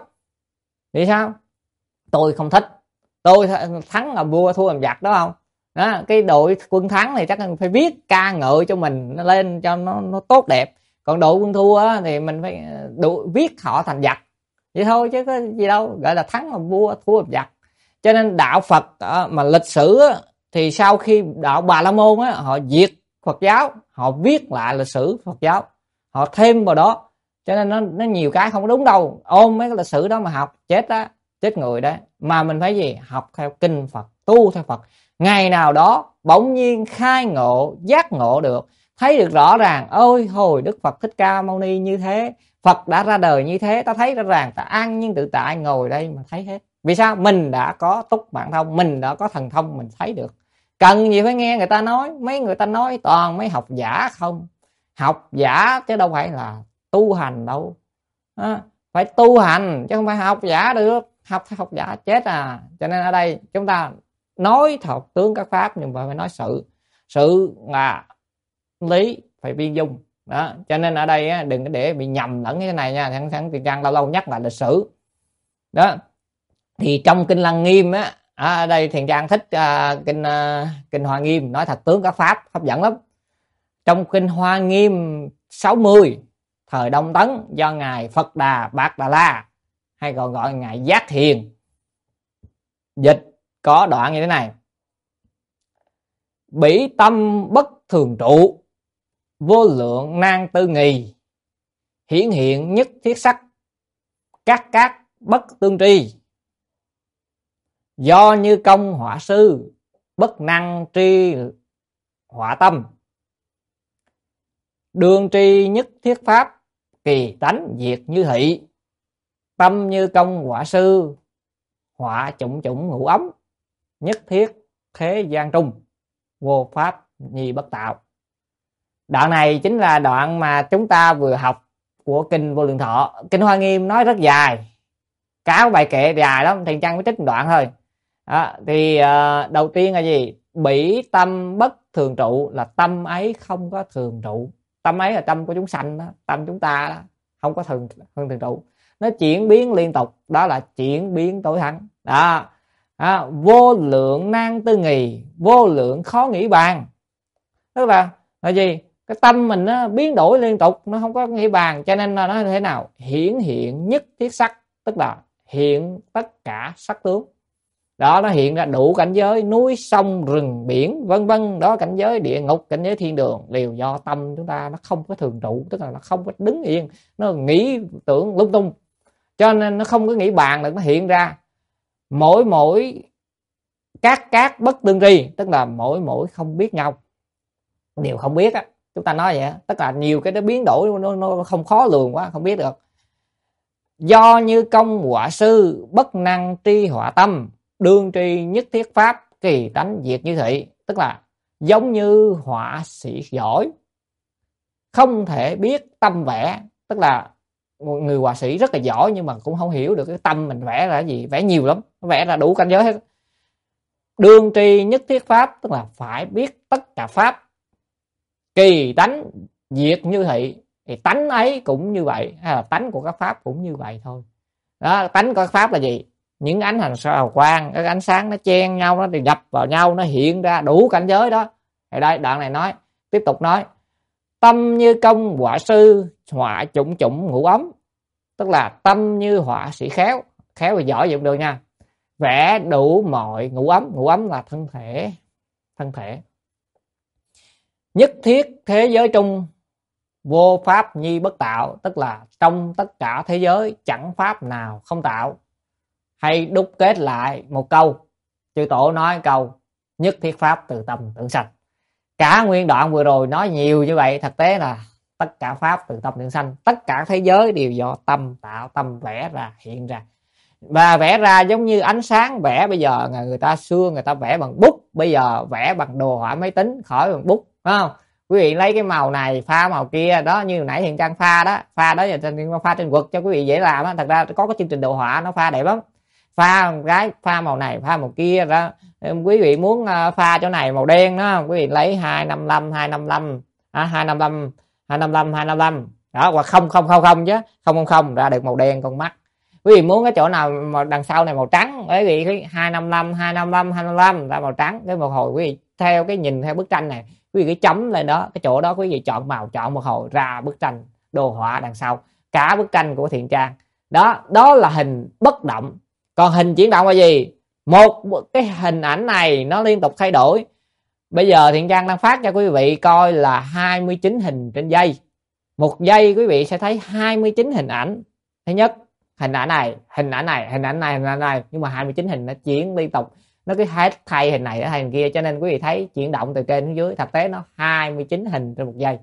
Vì sao? Tôi không thích, tôi thắng là vua thua làm giặc đó không đó, cái đội quân thắng thì chắc là phải viết ca ngợi cho mình nó lên cho nó, nó tốt đẹp. Còn đội quân thua á, thì mình phải đủ, viết họ thành giặc vậy thôi, chứ có gì đâu, gọi là thắng là vua thua làm giặc. Cho nên đạo Phật mà lịch sử á, thì sau khi đạo Bà La Môn á, họ diệt Phật giáo, họ viết lại lịch sử Phật giáo, họ thêm vào đó. Cho nên nó, nó nhiều cái không đúng đâu, ôm mấy cái lịch sử đó mà học chết đó, chết người đó. Mà mình phải gì? Học theo kinh Phật, tu theo Phật. Ngày nào đó bỗng nhiên khai ngộ, giác ngộ được, thấy được rõ ràng, ôi hồi Đức Phật Thích Ca Mâu Ni như thế, Phật đã ra đời như thế, ta thấy rõ ràng, ta an nhiên tự tại ngồi đây mà thấy hết. Vì sao? Mình đã có túc mạng thông, mình đã có thần thông, mình thấy được. Cần gì phải nghe người ta nói, mấy người ta nói toàn mấy học giả không. Học giả chứ đâu phải là tu hành đâu. À, phải tu hành chứ không phải học giả được. Học theo học giả chết à. Cho nên ở đây chúng ta nói học tướng các pháp, nhưng mà phải nói sự. Sự là lý, phải viên dung. Đó. Cho nên ở đây á, đừng có để bị nhầm lẫn cái này nha. Thằng thằng Tiền Trang lâu lâu nhắc là lịch sử. Đó. Thì trong kinh Lăng Nghiêm á, ở đây Thiền Trang thích uh, kinh uh, kinh Hoa Nghiêm nói thật tướng các pháp hấp dẫn lắm. Trong kinh Hoa Nghiêm sáu mươi thời Đông Tấn do ngài Phật Đà Bạt Đà La, hay còn gọi ngài Giác Hiền dịch, có đoạn như thế này: bỉ tâm bất thường trụ, vô lượng nan tư nghì, hiển hiện nhất thiết sắc, các các bất tương tri. Do như công họa sư, bất năng tri họa tâm. Đương tri nhất thiết pháp, kỳ tánh diệt như thị. Tâm như công họa sư, họa chủng chủng ngũ ấm. Nhất thiết thế gian trung, vô pháp nhi bất tạo. Đoạn này chính là đoạn mà chúng ta vừa học của Kinh Vô Lượng Thọ. Kinh Hoa Nghiêm nói rất dài, cả bài kệ dài lắm, Thiền Trang mới trích một đoạn thôi. Đó, thì uh, đầu tiên là gì? Bỉ tâm bất thường trụ, là tâm ấy không có thường trụ. Tâm ấy là tâm của chúng sanh đó, tâm chúng ta đó, không có thường thường, thường trụ. Nó chuyển biến liên tục, đó là chuyển biến tối thắng. Đó. Đó, vô lượng nan tư nghì, vô lượng khó nghĩ bàn. Tức là là gì? Cái tâm mình nó biến đổi liên tục, nó không có nghĩ bàn, cho nên là nó thế nào? Hiển hiện nhất thiết sắc, tức là hiện tất cả sắc tướng. Đó, nó hiện ra đủ cảnh giới núi sông rừng biển vân vân. Đó, cảnh giới địa ngục, cảnh giới thiên đường đều do tâm chúng ta nó không có thường trụ, tức là nó không có đứng yên, nó nghĩ tưởng lung tung, cho nên nó không có nghĩ bàn được, nó hiện ra. Mỗi mỗi các các bất tương tri, tức là mỗi mỗi không biết nhau, đều không biết á, chúng ta nói vậy á, tức là nhiều cái nó biến đổi, nó, nó không khó lường quá, không biết được. Do như công họa sư, bất năng tri họa tâm. Đương tri nhất thiết pháp, kỳ tánh diệt như thị. Tức là giống như họa sĩ giỏi không thể biết tâm vẽ, tức là một người họa sĩ rất là giỏi nhưng mà cũng không hiểu được cái tâm mình vẽ là gì, vẽ nhiều lắm, vẽ ra đủ cảnh giới hết. Đương tri nhất thiết pháp, tức là phải biết tất cả pháp, kỳ tánh diệt như thị, thì tánh ấy cũng như vậy, hay là tánh của các pháp cũng như vậy thôi. Đó, tánh của các pháp là gì? Những ánh hành sao quang, cái ánh sáng nó chen nhau, nó nhập vào nhau, nó hiện ra đủ cảnh giới đó. Thì đây, đoạn này nói, tiếp tục nói, tâm như công họa sư, họa chủng chủng ngũ ấm. Tức là tâm như họa sĩ khéo, khéo thì giỏi dụng được nha, vẽ đủ mọi ngũ ấm. Ngũ ấm là thân thể, thân thể. Nhất thiết thế giới trung, vô pháp nhi bất tạo. Tức là trong tất cả thế giới chẳng pháp nào không tạo. Hay đúc kết lại một câu, chư tổ nói câu nhất thiết pháp từ tâm tưởng sanh. Cả nguyên đoạn vừa rồi nói nhiều như vậy, thực tế là tất cả pháp từ tâm tưởng sanh. Tất cả thế giới đều do tâm tạo, tâm vẽ ra, hiện ra. Và vẽ ra giống như ánh sáng vẽ bây giờ, người ta xưa người ta vẽ bằng bút, bây giờ vẽ bằng đồ họa máy tính, khỏi bằng bút, phải không? Quý vị lấy cái màu này pha màu kia đó, như nãy Hiền Trang pha đó, pha đó là pha trên quật cho quý vị dễ làm á. Thật ra có cái chương trình đồ họa nó pha đẹp lắm, pha một cái pha màu này pha màu kia đó. Quý vị muốn pha chỗ này màu đen đó, quý vị lấy hai năm lăm hai năm lăm à, hai năm lăm hai năm lăm hai năm lăm đó, hoặc không không không không chứ không không không ra được màu đen con mắt. Quý vị muốn cái chỗ nào mà đằng sau này màu trắng, quý vị cái hai năm lăm hai năm lăm hai năm lăm ra màu trắng. Cái một hồi quý vị theo cái nhìn theo bức tranh này, quý vị cái chấm lên đó, cái chỗ đó quý vị chọn màu, chọn một hồi ra bức tranh đồ họa đằng sau, cả bức tranh của Thiện Trang đó. Đó là hình bất động. Còn hình chuyển động là gì? Một cái hình ảnh này nó liên tục thay đổi. Bây giờ Thiện Trang đang phát cho quý vị coi là hai mươi chín hình trên giây. Một giây quý vị sẽ thấy hai mươi chín hình ảnh. Thứ nhất, hình ảnh này, hình ảnh này, hình ảnh này, hình ảnh này, nhưng mà hai mươi chín hình nó chuyển liên tục, nó cứ hết thay hình này thay hình kia, cho nên quý vị thấy chuyển động từ trên xuống dưới, thực tế nó hai mươi chín hình trên một giây.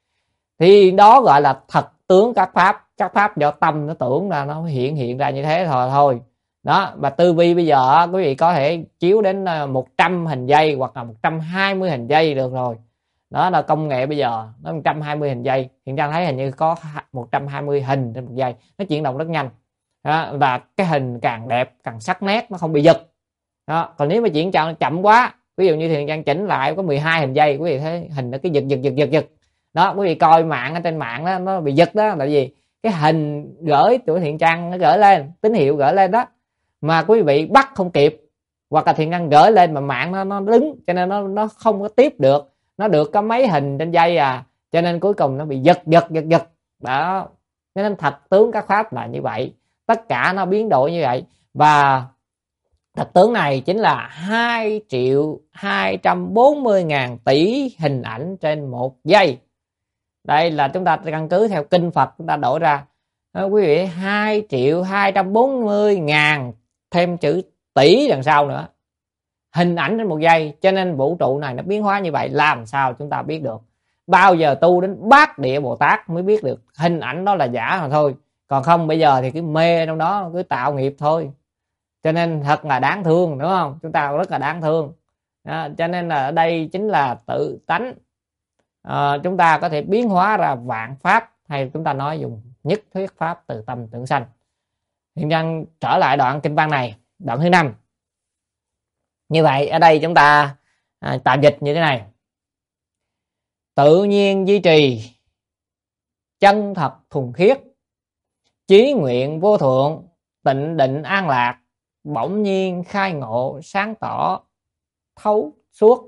Thì đó gọi là thật tướng các pháp. Các pháp do tâm nó tưởng ra, nó hiện hiện ra như thế thôi thôi. Đó, và tư vi bây giờ quý vị có thể chiếu đến một trăm hình giây hoặc là một trăm hai mươi hình giây được rồi. Đó là công nghệ bây giờ, nó một trăm hai mươi hình giây. Hiện Trang thấy hình như có một trăm hai mươi hình trên một giây, nó chuyển động rất nhanh. Đó, và cái hình càng đẹp, càng sắc nét, nó không bị giật. Đó, còn nếu mà chuyển chậm chậm quá, ví dụ như Thiện Trang chỉnh lại có mười hai hình giây, quý vị thấy hình nó cứ giật giật giật giật giật. Đó, quý vị coi mạng ở trên mạng đó, nó bị giật đó là gì? Cái hình gửi của Thiện Trang nó gửi lên, tín hiệu gửi lên đó, mà quý vị bắt không kịp, hoặc là Thiện Trang gửi lên mà mạng nó nó đứng, cho nên nó nó không có tiếp được, nó được có mấy hình trên giây à, cho nên cuối cùng nó bị giật giật giật giật. Đó, nên thật tướng các pháp là như vậy, tất cả nó biến đổi như vậy. Và thật tướng này chính là hai triệu hai trăm bốn mươi ngàn tỷ hình ảnh trên một giây. Đây là chúng ta căn cứ theo kinh Phật chúng ta đổi ra. Đó, quý vị, hai triệu hai trăm bốn mươi ngàn thêm chữ tỷ đằng sau nữa, hình ảnh trên một giây. Cho nên vũ trụ này nó biến hóa như vậy, làm sao chúng ta biết được? Bao giờ tu đến Bát Địa Bồ Tát mới biết được hình ảnh đó là giả mà thôi. Còn không bây giờ thì cứ mê trong đó, cứ tạo nghiệp thôi. Cho nên thật là đáng thương, đúng không? Chúng ta rất là đáng thương. Đó, cho nên là ở đây chính là tự tánh. À, chúng ta có thể biến hóa ra vạn pháp, hay chúng ta nói dùng nhất thuyết pháp từ tâm tưởng sanh. Hiện đang trở lại đoạn kinh văn này, đoạn thứ năm. Như vậy ở đây chúng ta à, tạm dịch như thế này: tự nhiên duy trì, chân thật thuần khiết, chí nguyện vô thượng, tịnh định an lạc, bỗng nhiên khai ngộ sáng tỏ, thấu suốt,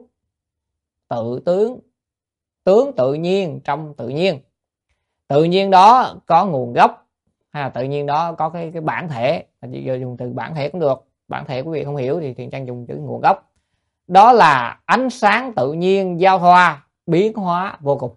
tự tướng, tướng tự nhiên trong tự nhiên. Tự nhiên đó có nguồn gốc, hay là tự nhiên đó có cái, cái bản thể, giờ dùng từ bản thể cũng được. Bản thể quý vị không hiểu thì Thiện Trang dùng chữ nguồn gốc. Đó là ánh sáng tự nhiên giao thoa biến hóa vô cùng.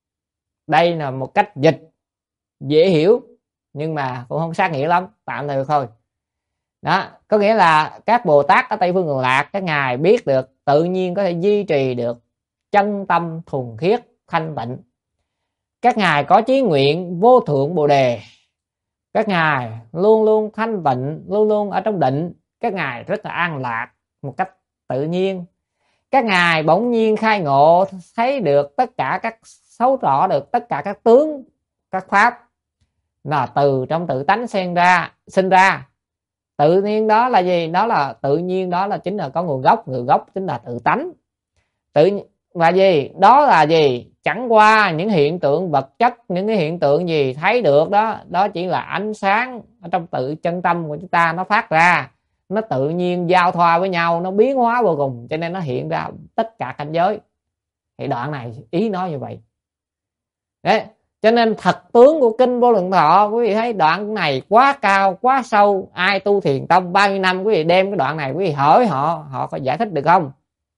Đây là một cách dịch dễ hiểu, nhưng mà cũng không sát nghĩa lắm, tạm thời thôi. Đó, có nghĩa là các Bồ Tát ở Tây Phương Cực Lạc, các ngài biết được tự nhiên có thể duy trì được chân tâm thuần khiết thanh tịnh. Các ngài có chí nguyện vô thượng Bồ đề. Các ngài luôn luôn thanh tịnh, luôn luôn ở trong định. Các ngài rất là an lạc một cách tự nhiên. Các ngài bỗng nhiên khai ngộ, thấy được tất cả các, thấu rõ được tất cả các tướng, các pháp là từ trong tự tánh sinh ra, sinh ra. Tự nhiên đó là gì? Đó là tự nhiên, đó là chính là có nguồn gốc, nguồn gốc chính là tự tánh. Tự và gì? Đó là gì? Chẳng qua những hiện tượng vật chất, những cái hiện tượng gì thấy được đó, đó chỉ là ánh sáng ở trong tự chân tâm của chúng ta nó phát ra. Nó tự nhiên giao thoa với nhau, nó biến hóa vô cùng, cho nên nó hiện ra tất cả cảnh giới. Thì đoạn này ý nói như vậy. Đấy, cho nên thật tướng của kinh Vô Lượng Thọ, quý vị thấy đoạn này quá cao, quá sâu. Ai tu thiền tông bao nhiêu năm, quý vị đem cái đoạn này quý vị hỏi họ, họ có giải thích được không?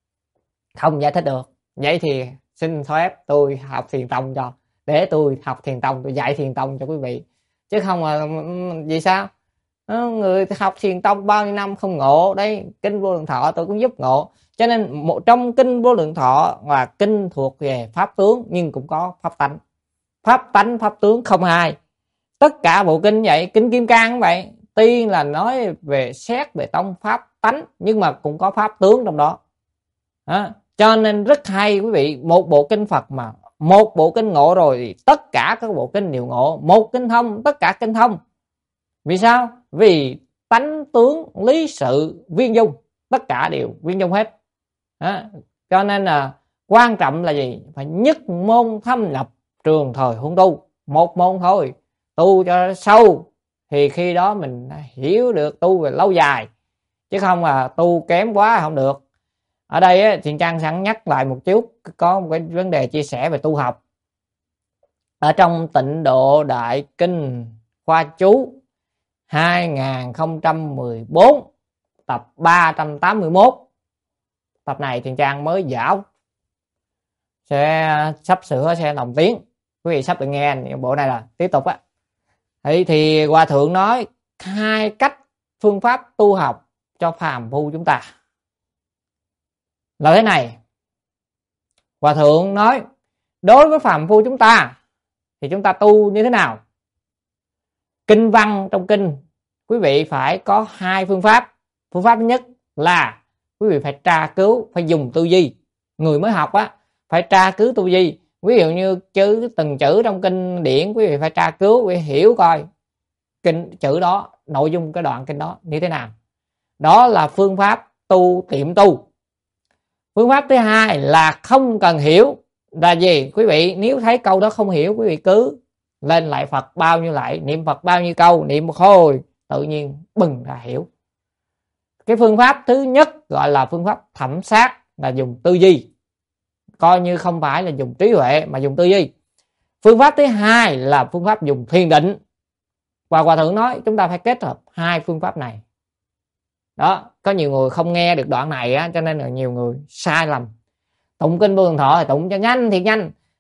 Không giải thích được. Vậy thì xin phép tôi học thiền tông cho, để tôi học thiền tông, tôi dạy thiền tông cho quý vị. Chứ không mà vì sao? Người học thiền tông bao nhiêu năm không ngộ. Đây, kinh Vô Lượng Thọ tôi cũng giúp ngộ. Cho nên một trong kinh Vô Lượng Thọ là kinh thuộc về pháp tướng, nhưng cũng có pháp tánh. Pháp tánh, pháp tướng không hai. Tất cả bộ kinh vậy, kinh Kim Cang cũng vậy. Tuy là nói về xét về tông pháp tánh, nhưng mà cũng có pháp tướng trong đó. Đó. Cho nên rất hay quý vị, một bộ kinh Phật mà một bộ kinh ngộ rồi thì tất cả các bộ kinh đều ngộ. Một kinh thông, tất cả kinh thông. Vì sao? Vì tánh tướng, lý sự, viên dung, tất cả đều viên dung hết. Đó. Cho nên là quan trọng là gì? Phải nhất môn thâm nhập, trường thời huân tu. Một môn thôi, tu cho sâu thì khi đó mình hiểu được tu về lâu dài. Chứ không là tu kém quá không được. Ở đây á, Thiện Trang sẵn nhắc lại một chút, có một cái vấn đề chia sẻ về tu học. Ở trong Tịnh Độ Đại Kinh Khoa Chú hai không một bốn tập ba trăm tám mươi mốt, tập này Thiện Trang mới dạo, sẽ sắp sửa sẽ đồng tiếng, quý vị sắp được nghe. Bộ này là tiếp tục á. Thì, thì Hòa Thượng nói hai cách phương pháp tu học cho phàm phu chúng ta là thế này. Hòa Thượng nói đối với phàm phu chúng ta thì chúng ta tu như thế nào? Kinh văn trong kinh quý vị phải có hai phương pháp. Phương pháp thứ nhất là quý vị phải tra cứu, phải dùng tư duy. Người mới học á phải tra cứu tư duy. Ví dụ như chữ từng chữ trong kinh điển quý vị phải tra cứu, quý vị hiểu coi kinh chữ đó, nội dung cái đoạn kinh đó như thế nào. Đó là phương pháp tu tiệm tu. Phương pháp thứ hai là không cần hiểu. Là gì? Quý vị nếu thấy câu đó không hiểu, quý vị cứ lên lại Phật bao nhiêu lại, niệm Phật bao nhiêu câu, niệm một hồi tự nhiên bừng ra hiểu. Cái phương pháp thứ nhất gọi là phương pháp thẩm sát, là dùng tư duy, coi như không phải là dùng trí huệ mà dùng tư duy. Phương pháp thứ hai là phương pháp dùng thiền định. Và Hòa Thượng nói chúng ta phải kết hợp hai phương pháp này. Đó, có nhiều người không nghe được đoạn này á, cho nên là nhiều người sai lầm. Tụng kinh Vô Lượng Thọ thì tụng cho nhanh thì nhanh,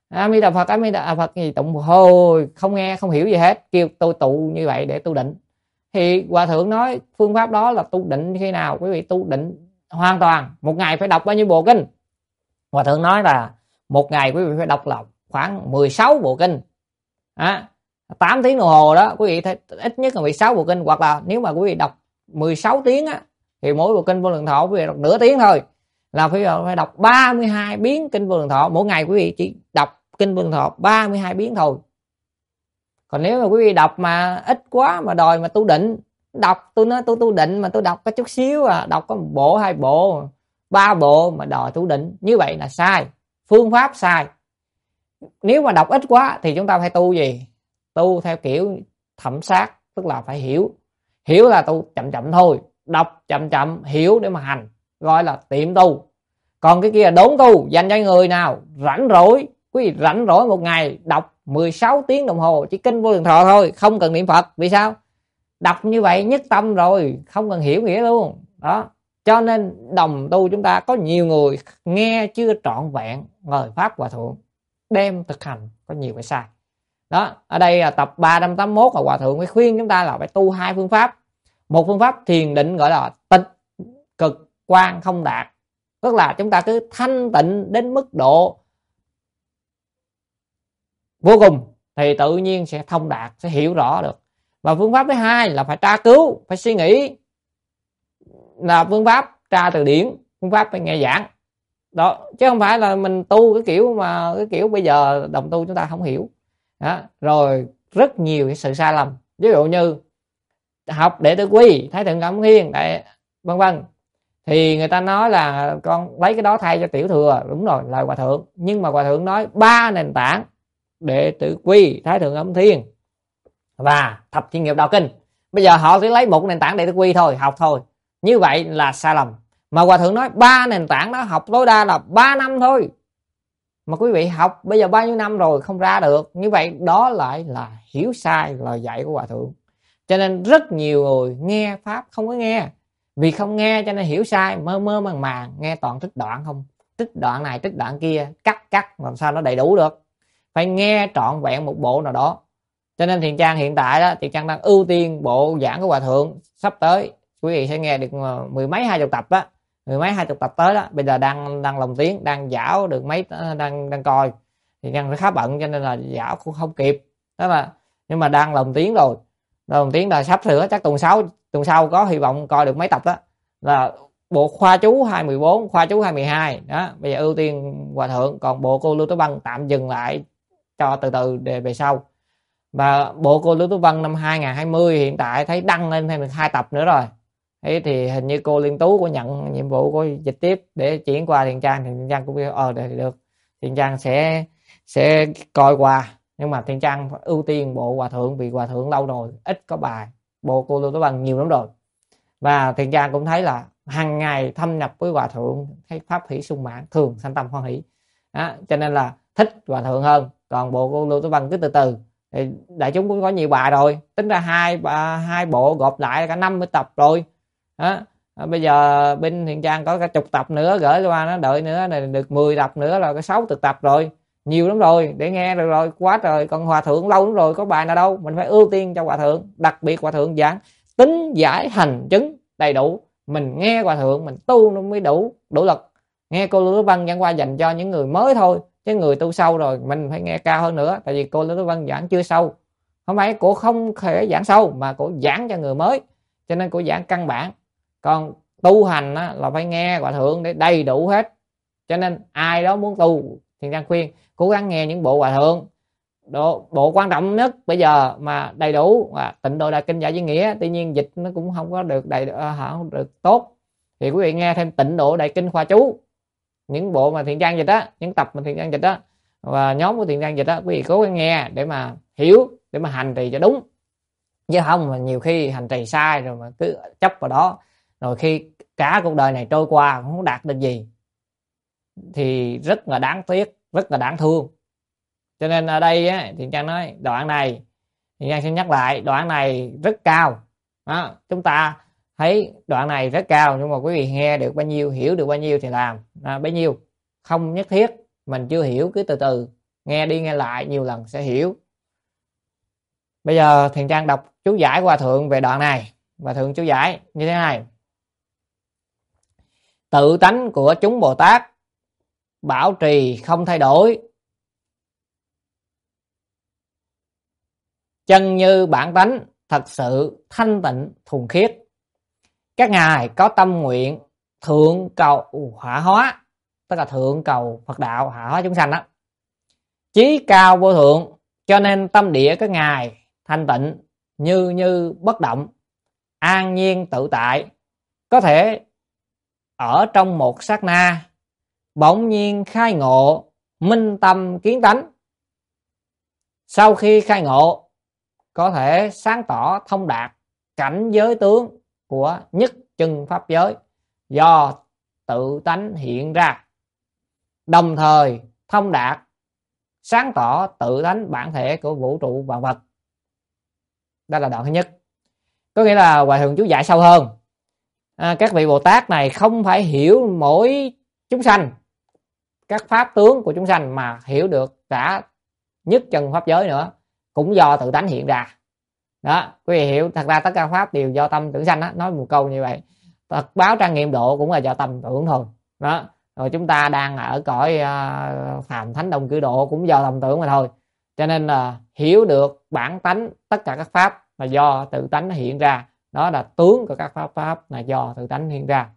A Di Đà Phật, A Di Đà Phật gì tụng hồi không nghe không hiểu gì hết, kêu tôi tụ như vậy để tu định. Thì hòa thượng nói phương pháp đó là tu định khi nào? Quý vị tu định hoàn toàn, một ngày phải đọc bao nhiêu bộ kinh? Hòa thượng nói là một ngày quý vị phải đọc là khoảng mười sáu bộ kinh. À, tám tiếng đồng hồ đó, quý vị thấy ít nhất là mười sáu bộ kinh, hoặc là nếu mà quý vị đọc mười sáu tiếng á thì mỗi bộ kinh Vô Lượng Thọ quý vị đọc nửa tiếng thôi, là quý vị phải đọc ba mươi hai biến kinh Vô Lượng Thọ. Mỗi ngày quý vị chỉ đọc kinh Vô Lượng Thọ ba mươi hai biến thôi. Còn nếu mà quý vị đọc mà ít quá mà đòi mà tu định, đọc tôi nói tôi tu định mà tôi đọc có chút xíu à, đọc có một bộ hai bộ ba bộ mà đòi tu định, như vậy là sai, phương pháp sai. Nếu mà đọc ít quá thì chúng ta phải tu gì? Tu theo kiểu thẩm sát, tức là phải hiểu. Hiểu là tu chậm chậm thôi, đọc chậm chậm, hiểu để mà hành, gọi là tiệm tu. Còn cái kia là đốn tu, dành cho người nào rảnh rỗi. Quý vị rảnh rỗi một ngày đọc mười sáu tiếng đồng hồ chỉ kinh Vô Lượng Thọ thôi, không cần niệm Phật. Vì sao? Đọc như vậy nhất tâm rồi, không cần hiểu nghĩa luôn đó. Cho nên đồng tu chúng ta có nhiều người nghe chưa trọn vẹn lời pháp hòa thượng, đem thực hành có nhiều cái sai đó. Ở đây là tập ba trăm tám mươi mốt là hòa thượng mới khuyên chúng ta là phải tu hai phương pháp. Một phương pháp thiền định gọi là tịch cực quan không đạt, tức là chúng ta cứ thanh tịnh đến mức độ vô cùng thì tự nhiên sẽ thông đạt, sẽ hiểu rõ được. Và phương pháp thứ hai là phải tra cứu, phải suy nghĩ, là phương pháp tra từ điển, phương pháp phải nghe giảng đó, chứ không phải là mình tu cái kiểu mà cái kiểu bây giờ đồng tu chúng ta không hiểu đó. Rồi rất nhiều cái sự sai lầm, ví dụ như học Đệ Tử Quy, Thái Thượng Cảm Thiên đại vân vân, thì người ta nói là con lấy cái đó thay cho tiểu thừa, đúng rồi, lời hòa thượng. Nhưng mà hòa thượng nói ba nền tảng Đệ Tử Quy, Thái Thượng Cảm Thiên và Thập Thiện Nghiệp Đạo Kinh, bây giờ họ chỉ lấy một nền tảng Đệ Tử Quy thôi, học thôi, như vậy là sai lầm. Mà hòa thượng nói ba nền tảng đó học tối đa là ba năm thôi, mà quý vị học bây giờ bao nhiêu năm rồi không ra được, như vậy đó lại là hiểu sai lời dạy của hòa thượng. Cho nên rất nhiều người nghe pháp không có nghe, vì không nghe cho nên hiểu sai, mơ mơ màng màng, nghe toàn trích đoạn không, trích đoạn này trích đoạn kia, cắt cắt làm sao nó đầy đủ được, phải nghe trọn vẹn một bộ nào đó. Cho nên Thiện Trang hiện tại đó, Thiện Trang đang ưu tiên bộ giảng của hòa thượng, sắp tới quý vị sẽ nghe được mười mấy hai chục tập á, mười mấy hai chục tập tới đó. Bây giờ đang đang lồng tiếng, đang dảo được mấy, đang đang coi thì đang khá bận cho nên là dảo cũng không kịp đó mà. Nhưng mà đang lồng tiếng rồi, lồng tiếng là sắp sửa, chắc tuần sau tuần sau có hy vọng coi được mấy tập đó, là bộ khoa chú hai mười bốn, khoa chú hai mười hai đó. Bây giờ ưu tiên hòa thượng, còn bộ cô Lưu Tứ Văn tạm dừng lại cho từ từ để về sau. Và bộ cô Lưu Tứ Văn năm hai không hai không hiện tại thấy đăng lên thêm được hai tập nữa rồi. Thế thì hình như cô Liên Tú có nhận nhiệm vụ của dịch tiếp để chuyển qua Thiện Trang, thì Thiện Trang cũng biết ờ để được, Thiện Trang sẽ sẽ coi qua. Nhưng mà Thiện Trang ưu tiên bộ hòa thượng, vì hòa thượng lâu rồi ít có bài, bộ cô Lưu Tứ Văn nhiều lắm rồi. Và Thiện Trang cũng thấy là hàng ngày thâm nhập với hòa thượng thấy pháp hỷ sung mãn, thường sanh tâm hoan hỷ đó, cho nên là thích hòa thượng hơn. Còn bộ cô Lưu Tứ Văn cứ từ từ, thì đại chúng cũng có nhiều bài rồi, tính ra hai hai bộ gộp lại cả năm mươi tập rồi đó. Bây giờ bên Thiện Trang có cả chục tập nữa gửi qua, nó đợi nữa này được mười tập nữa là có sáu mươi tập rồi, nhiều lắm rồi để nghe được rồi, quá trời. Còn hòa thượng lâu lắm rồi, có bài nào đâu, mình phải ưu tiên cho hòa thượng. Đặc biệt hòa thượng giảng tính giải hành chứng đầy đủ, mình nghe hòa thượng mình tu nó mới đủ đủ lực. Nghe cô Lưu Tứ Văn giảng qua dành cho những người mới thôi, chứ người tu sâu rồi mình phải nghe cao hơn nữa. Tại vì cô Lưu Tứ Văn giảng chưa sâu, không phải cô không thể giảng sâu, mà cô giảng cho người mới, cho nên cô giảng căn bản. Còn tu hành á, là phải nghe hòa thượng để đầy đủ hết. Cho nên ai đó muốn tu, Thiện Trang khuyên cố gắng nghe những bộ hòa thượng. Độ, bộ quan trọng nhất bây giờ mà đầy đủ và Tịnh Độ Đại Kinh Giải Duy Nghĩa, tuy nhiên dịch nó cũng không có được đầy không được tốt, thì quý vị nghe thêm Tịnh Độ Đại Kinh Khoa Chú, những bộ mà Thiện Trang dịch á, những tập mà Thiện Trang dịch á, và nhóm của Thiện Trang dịch á, quý vị cố gắng nghe để mà hiểu, để mà hành trì cho đúng. Chứ không mà nhiều khi hành trì sai rồi mà cứ chấp vào đó, rồi khi cả cuộc đời này trôi qua không đạt được gì thì rất là đáng tiếc, rất là đáng thương. Cho nên ở đây á, Thiện Trang nói đoạn này, Thiện Trang xin nhắc lại, đoạn này rất cao đó. Chúng ta thấy đoạn này rất cao, nhưng mà quý vị nghe được bao nhiêu, hiểu được bao nhiêu thì làm à, bấy nhiêu. Không nhất thiết mình chưa hiểu cứ từ từ nghe đi nghe lại nhiều lần sẽ hiểu. Bây giờ Thiền Trang đọc chú giải của Hòa Thượng về đoạn này. Hòa Thượng chú giải như thế này: tự tánh của chúng Bồ Tát bảo trì không thay đổi, chân như bản tánh thật sự thanh tịnh thuần khiết. Các ngài có tâm nguyện thượng cầu hạ hóa, tức là thượng cầu Phật đạo, hạ hóa chúng sanh đó, chí cao vô thượng, cho nên tâm địa các ngài thanh tịnh, như như bất động, an nhiên tự tại, có thể ở trong một sát na bỗng nhiên khai ngộ, minh tâm kiến tánh. Sau khi khai ngộ, có thể sáng tỏ thông đạt cảnh giới tướng của nhất chân pháp giới do tự tánh hiện ra, đồng thời thông đạt sáng tỏ tự tánh bản thể của vũ trụ vạn vật. Đó là đoạn thứ nhất. Có nghĩa là Hòa Thượng chú giải sâu hơn. À, các vị Bồ Tát này không phải hiểu mỗi chúng sanh, các pháp tướng của chúng sanh, mà hiểu được cả nhất chân pháp giới nữa, cũng do tự tánh hiện ra. Đó, quý vị hiểu, thật ra tất cả pháp đều do tâm tưởng sanh đó. Nói một câu như vậy, Phật báo trang nghiêm độ cũng là do tâm tưởng thôi. Đó, rồi chúng ta đang ở cõi uh, phàm thánh đồng cử độ cũng do tâm tưởng mà thôi. Cho nên là uh, hiểu được bản tánh tất cả các pháp là do tự tánh hiện ra. Đó là tướng của các pháp pháp là do tự tánh hiện ra.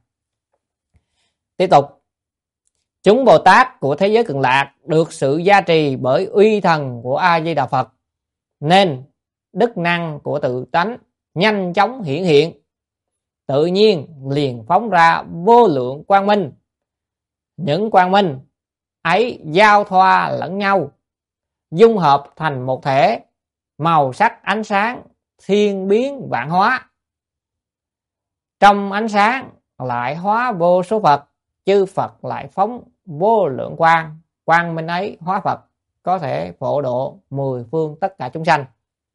Tiếp tục, chúng Bồ Tát của thế giới Cực Lạc được sự gia trì bởi uy thần của A Di Đà Phật, nên đức năng của tự tánh nhanh chóng hiển hiện, tự nhiên liền phóng ra vô lượng quang minh. Những quang minh ấy giao thoa lẫn nhau, dung hợp thành một thể, màu sắc ánh sáng thiên biến vạn hóa. Trong ánh sáng lại hóa vô số Phật, chư Phật lại phóng vô lượng quang, quang minh ấy hóa Phật, có thể phổ độ mười phương tất cả chúng sanh.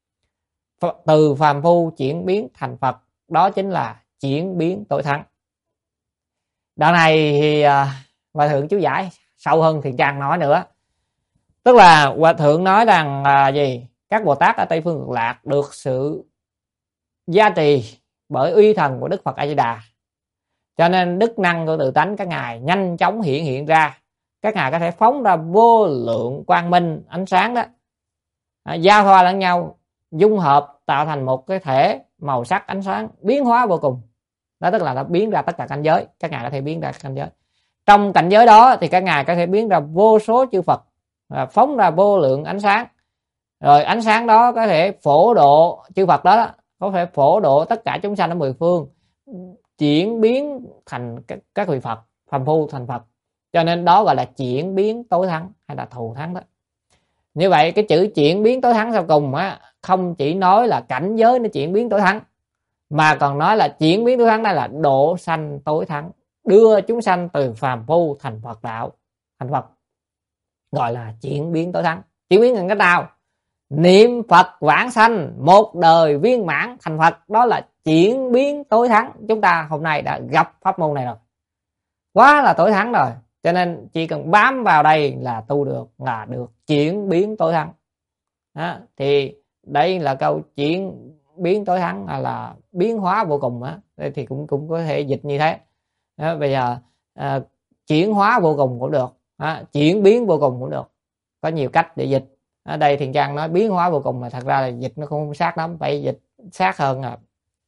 Từ phàm phu chuyển biến thành Phật, đó chính là chuyển biến tối thắng. Đoạn này thì Hòa Thượng chú giải sâu hơn Thiền Trang nói nữa. Tức là Hòa Thượng nói rằng là gì? Các Bồ Tát ở Tây Phương Cực Lạc được sự gia trì bởi uy thần của Đức Phật A Di Đà, cho nên đức năng của tự tánh các ngài nhanh chóng hiện hiện ra. Các ngài có thể phóng ra vô lượng quang minh ánh sáng đó, à, giao thoa lẫn nhau, dung hợp tạo thành một cái thể màu sắc ánh sáng biến hóa vô cùng. Đó tức là nó biến ra tất cả cảnh giới. Các ngài có thể biến ra cảnh giới. Trong cảnh giới đó thì các ngài có thể biến ra vô số chư Phật, à, phóng ra vô lượng ánh sáng. Rồi ánh sáng đó có thể phổ độ chư Phật đó, đó có thể phổ độ tất cả chúng sanh ở mười phương, chuyển biến thành các, các vị Phật, phàm phu thành Phật. Cho nên đó gọi là chuyển biến tối thắng hay là thù thắng đó. Như vậy cái chữ chuyển biến tối thắng sau cùng á, không chỉ nói là cảnh giới nó chuyển biến tối thắng, mà còn nói là chuyển biến tối thắng đây là độ sanh tối thắng, đưa chúng sanh từ phàm phu thành Phật đạo, thành Phật, gọi là chuyển biến tối thắng. Chuyển biến bằng cách nào? Niệm Phật vãng sanh, một đời viên mãn thành Phật, đó là chuyển biến tối thắng. Chúng ta hôm nay đã gặp pháp môn này rồi, quá là tối thắng rồi. Cho nên chỉ cần bám vào đây là tu được, là được chuyển biến tối thắng. Đó, thì đây là câu chuyển biến tối thắng là, là biến hóa vô cùng á, thì cũng cũng có thể dịch như thế. Đó, bây giờ à, chuyển hóa vô cùng cũng được, à, chuyển biến vô cùng cũng được, có nhiều cách để dịch. Ở đây Thiền Trang nói biến hóa vô cùng mà thật ra là dịch nó không sát lắm, phải dịch sát hơn là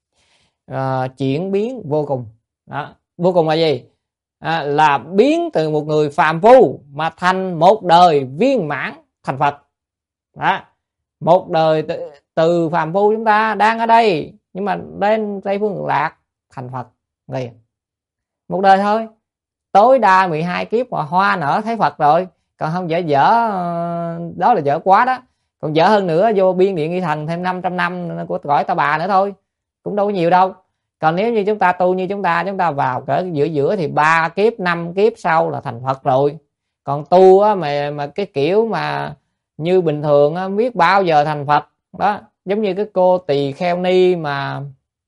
à, chuyển biến vô cùng. Đó, vô cùng là gì? À, là biến từ một người phàm phu mà thành một đời viên mãn thành Phật. Đó, một đời từ, từ phàm phu chúng ta đang ở đây, nhưng mà lên Tây Phương Cực Lạc thành Phật liền, một đời thôi, tối đa mười hai kiếp mà hoa nở thấy Phật rồi. Còn không dở dở đó là dở quá đó. Còn dở hơn nữa vô biên điện nghi thần thêm năm trăm năm của cõi Ta Bà nữa thôi, cũng đâu có nhiều đâu. Còn nếu như chúng ta tu như chúng ta, chúng ta vào cỡ giữa giữa thì ba kiếp năm kiếp sau là thành Phật rồi. Còn tu á, mà mà cái kiểu mà như bình thường á, biết bao giờ thành Phật đó. Giống như cái cô tỳ kheo ni mà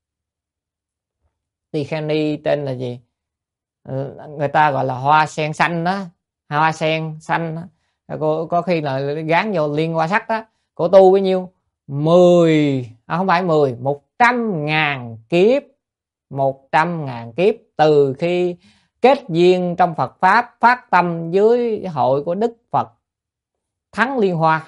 tỳ kheo ni tên là gì, người ta gọi là hoa sen xanh đó, hoa sen xanh đó. Cô có khi là gán vô Liên Hoa Sắc đó, cô tu bao nhiêu? mười à, không phải mười, một trăm ngàn kiếp, một trăm ngàn kiếp từ khi kết duyên trong Phật pháp, phát tâm dưới hội của Đức Phật Thắng Liên Hoa,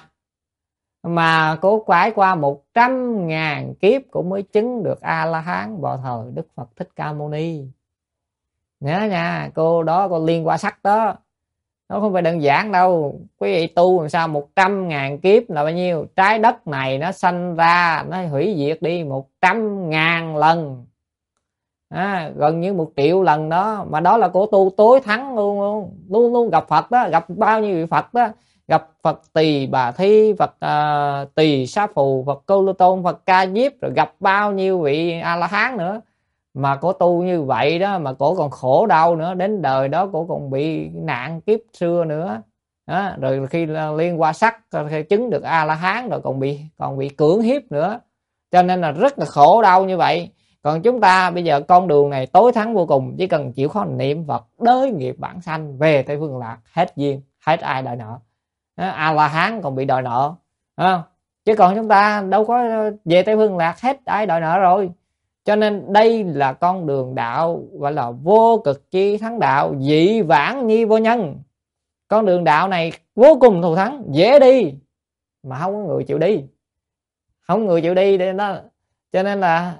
mà cô quải qua một trăm ngàn kiếp cũng mới chứng được A La Hán vào thời Đức Phật Thích Ca Mâu Ni. Nhớ nha, cô đó cô Liên Hoa Sắc đó, nó không phải đơn giản đâu. Quý vị tu làm sao một trăm ngàn kiếp là bao nhiêu? Trái đất này nó sanh ra, nó hủy diệt đi một trăm ngàn lần, à, gần như một triệu lần đó. Mà đó là cô tu tối thắng luôn luôn luôn luôn gặp Phật đó, gặp bao nhiêu vị Phật đó, gặp Phật Tỳ Bà Thi, Phật uh, Tỳ Xá Phù, Phật Câu Lô Tôn, Phật Ca Diếp, rồi gặp bao nhiêu vị A La Hán nữa. Mà cổ tu như vậy đó mà cổ còn khổ đau nữa, đến đời đó cổ còn bị nạn kiếp xưa nữa đó. Rồi khi Liên Hoa Sắc khi chứng được A La Hán rồi còn bị còn bị cưỡng hiếp nữa, cho nên là rất là khổ đau như vậy. Còn chúng ta bây giờ con đường này tối thắng vô cùng, chỉ cần chịu khó niệm Phật, đới nghiệp bản sanh, về Tây Phương Lạc, hết duyên, hết ai đòi nợ. A La Hán còn bị đòi nợ, không? Chứ còn chúng ta đâu có về Tây Phương Lạc, hết ai đòi nợ rồi. Cho nên đây là con đường đạo gọi là vô cực chi thắng đạo, dị vãng nhi vô nhân. Con đường đạo này vô cùng thù thắng, dễ đi mà không có người chịu đi, không người chịu đi để nó, cho nên là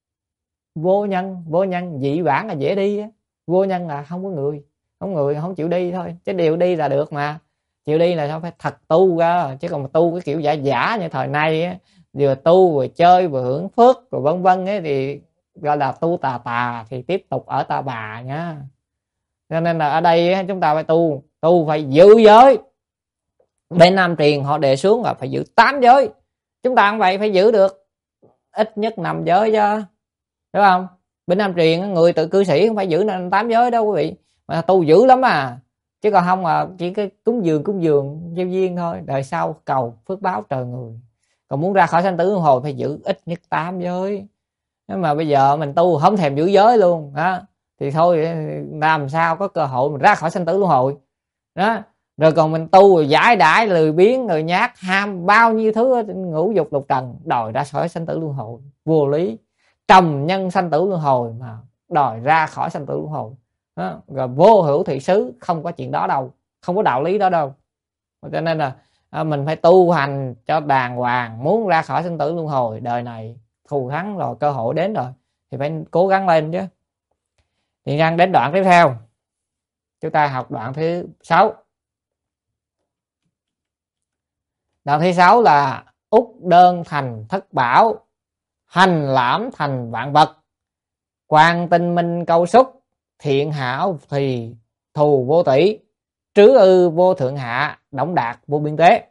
vô nhân. Vô nhân dị vãng là dễ đi, vô nhân là không có người, không người không chịu đi thôi. Chứ điều đi là được mà, chịu đi là sao phải thật tu ra. Chứ còn mà tu cái kiểu giả giả như thời nay á, vừa tu vừa chơi vừa hưởng phước rồi vân vân ấy, thì gọi là tu tà tà, thì tiếp tục ở ta bà nhá. Cho nên là ở đây ấy, chúng ta phải tu, tu phải giữ giới. Bên Nam Truyền họ đề xuống là phải giữ tám giới, chúng ta không vậy, phải giữ được ít nhất năm giới chứ, đúng không? Bên Nam Truyền người tự cư sĩ không phải giữ nên tám giới đâu quý vị, mà tu dữ lắm à. Chứ còn không mà chỉ cái cúng dường cúng dường gieo duyên thôi, đời sau cầu phước báo trời người. Còn muốn ra khỏi sanh tử luân hồi phải giữ ít nhất tám giới. Nhưng mà bây giờ mình tu không thèm giữ giới luôn đó, thì thôi làm sao có cơ hội mình ra khỏi sanh tử luân hồi đó. Rồi còn mình tu rồi giải đãi lười biếng người nhát ham bao nhiêu thứ ngũ dục lục trần, đòi ra khỏi sanh tử luân hồi, vô lý. Trồng nhân sanh tử luân hồi mà đòi ra khỏi sanh tử luân hồi đó. Rồi vô hữu thị xứ, không có chuyện đó đâu, không có đạo lý đó đâu. Cho nên là à, mình phải tu hành cho đàng hoàng. Muốn ra khỏi sanh tử luân hồi đời này thù thắng rồi, cơ hội đến rồi thì phải cố gắng lên chứ. Thì đang đến đoạn tiếp theo, chúng ta học đoạn thứ sáu. Đoạn thứ sáu là út đơn thành thất bảo, hành lãm thành vạn vật, quang tinh minh câu xúc, thiện hảo thì thù vô tỷ, trứ ư vô thượng hạ, đổng đạt vô biên tế.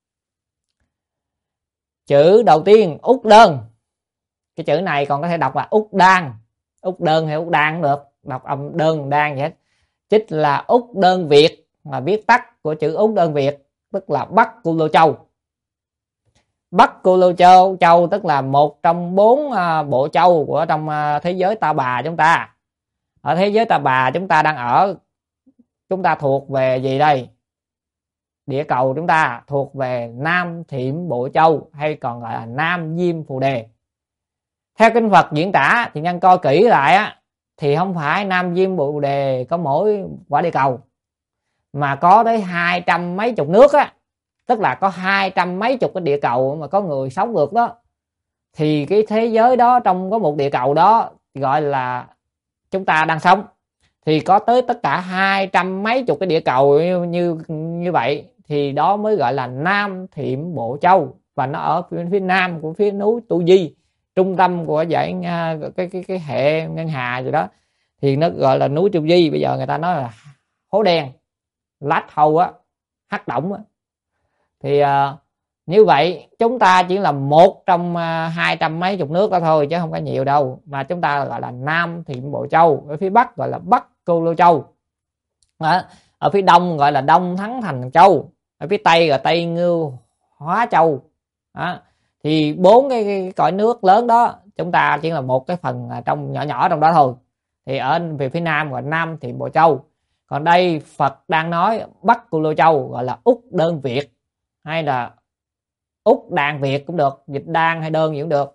Chữ đầu tiên út đơn, cái chữ này còn có thể đọc là út đan, út đơn hay út đan cũng được, đọc âm đơn đan vậy hết. Chính là út đơn Việt, là viết tắt của chữ út đơn Việt, tức là Bắc Cu Lô Châu. Bắc Cu Lô Châu, châu tức là một trong bốn bộ châu của trong thế giới Ta Bà chúng ta. Ở thế giới Ta Bà chúng ta đang ở, chúng ta thuộc về gì đây? Địa cầu chúng ta thuộc về Nam Thiểm Bộ Châu, hay còn gọi là Nam Diêm Phù Đề. Theo kinh Phật diễn tả thì nhân coi kỹ lại á, thì không phải Nam Diêm Phù Đề có mỗi quả địa cầu, mà có tới hai trăm mấy chục nước á, tức là có hai trăm mấy chục cái địa cầu mà có người sống được đó. Thì cái thế giới đó, trong có một địa cầu đó gọi là chúng ta đang sống, thì có tới tất cả hai trăm mấy chục cái địa cầu như như, như vậy thì đó mới gọi là Nam Thiểm Bộ Châu. Và nó ở phía, phía nam của phía núi Tu Di, trung tâm của dãy cái cái cái hệ ngân hà gì đó, thì nó gọi là núi Tu Di. Bây giờ người ta nói là hố đen, lát hầu á, hắc động á. Thì uh, như vậy chúng ta chỉ là một trong uh, hai trăm mấy chục nước đó thôi, chứ không có nhiều đâu. Mà chúng ta gọi là Nam Thiểm Bộ Châu. Ở phía bắc gọi là Bắc Cu Lô Châu đó. Ở phía đông gọi là Đông Thắng Thành Châu. Ở phía tây là Tây Ngưu Hóa Châu đó. Thì bốn cái, cái cõi nước lớn đó chúng ta chỉ là một cái phần trong nhỏ nhỏ trong đó thôi. Thì ở về phía nam gọi Nam Thiểm Bộ Châu. Còn đây Phật đang nói Bắc Cù Lô Châu gọi là Úc Đơn Việt, hay là Úc Đàn Việt cũng được, dịch đan hay đơn gì cũng được.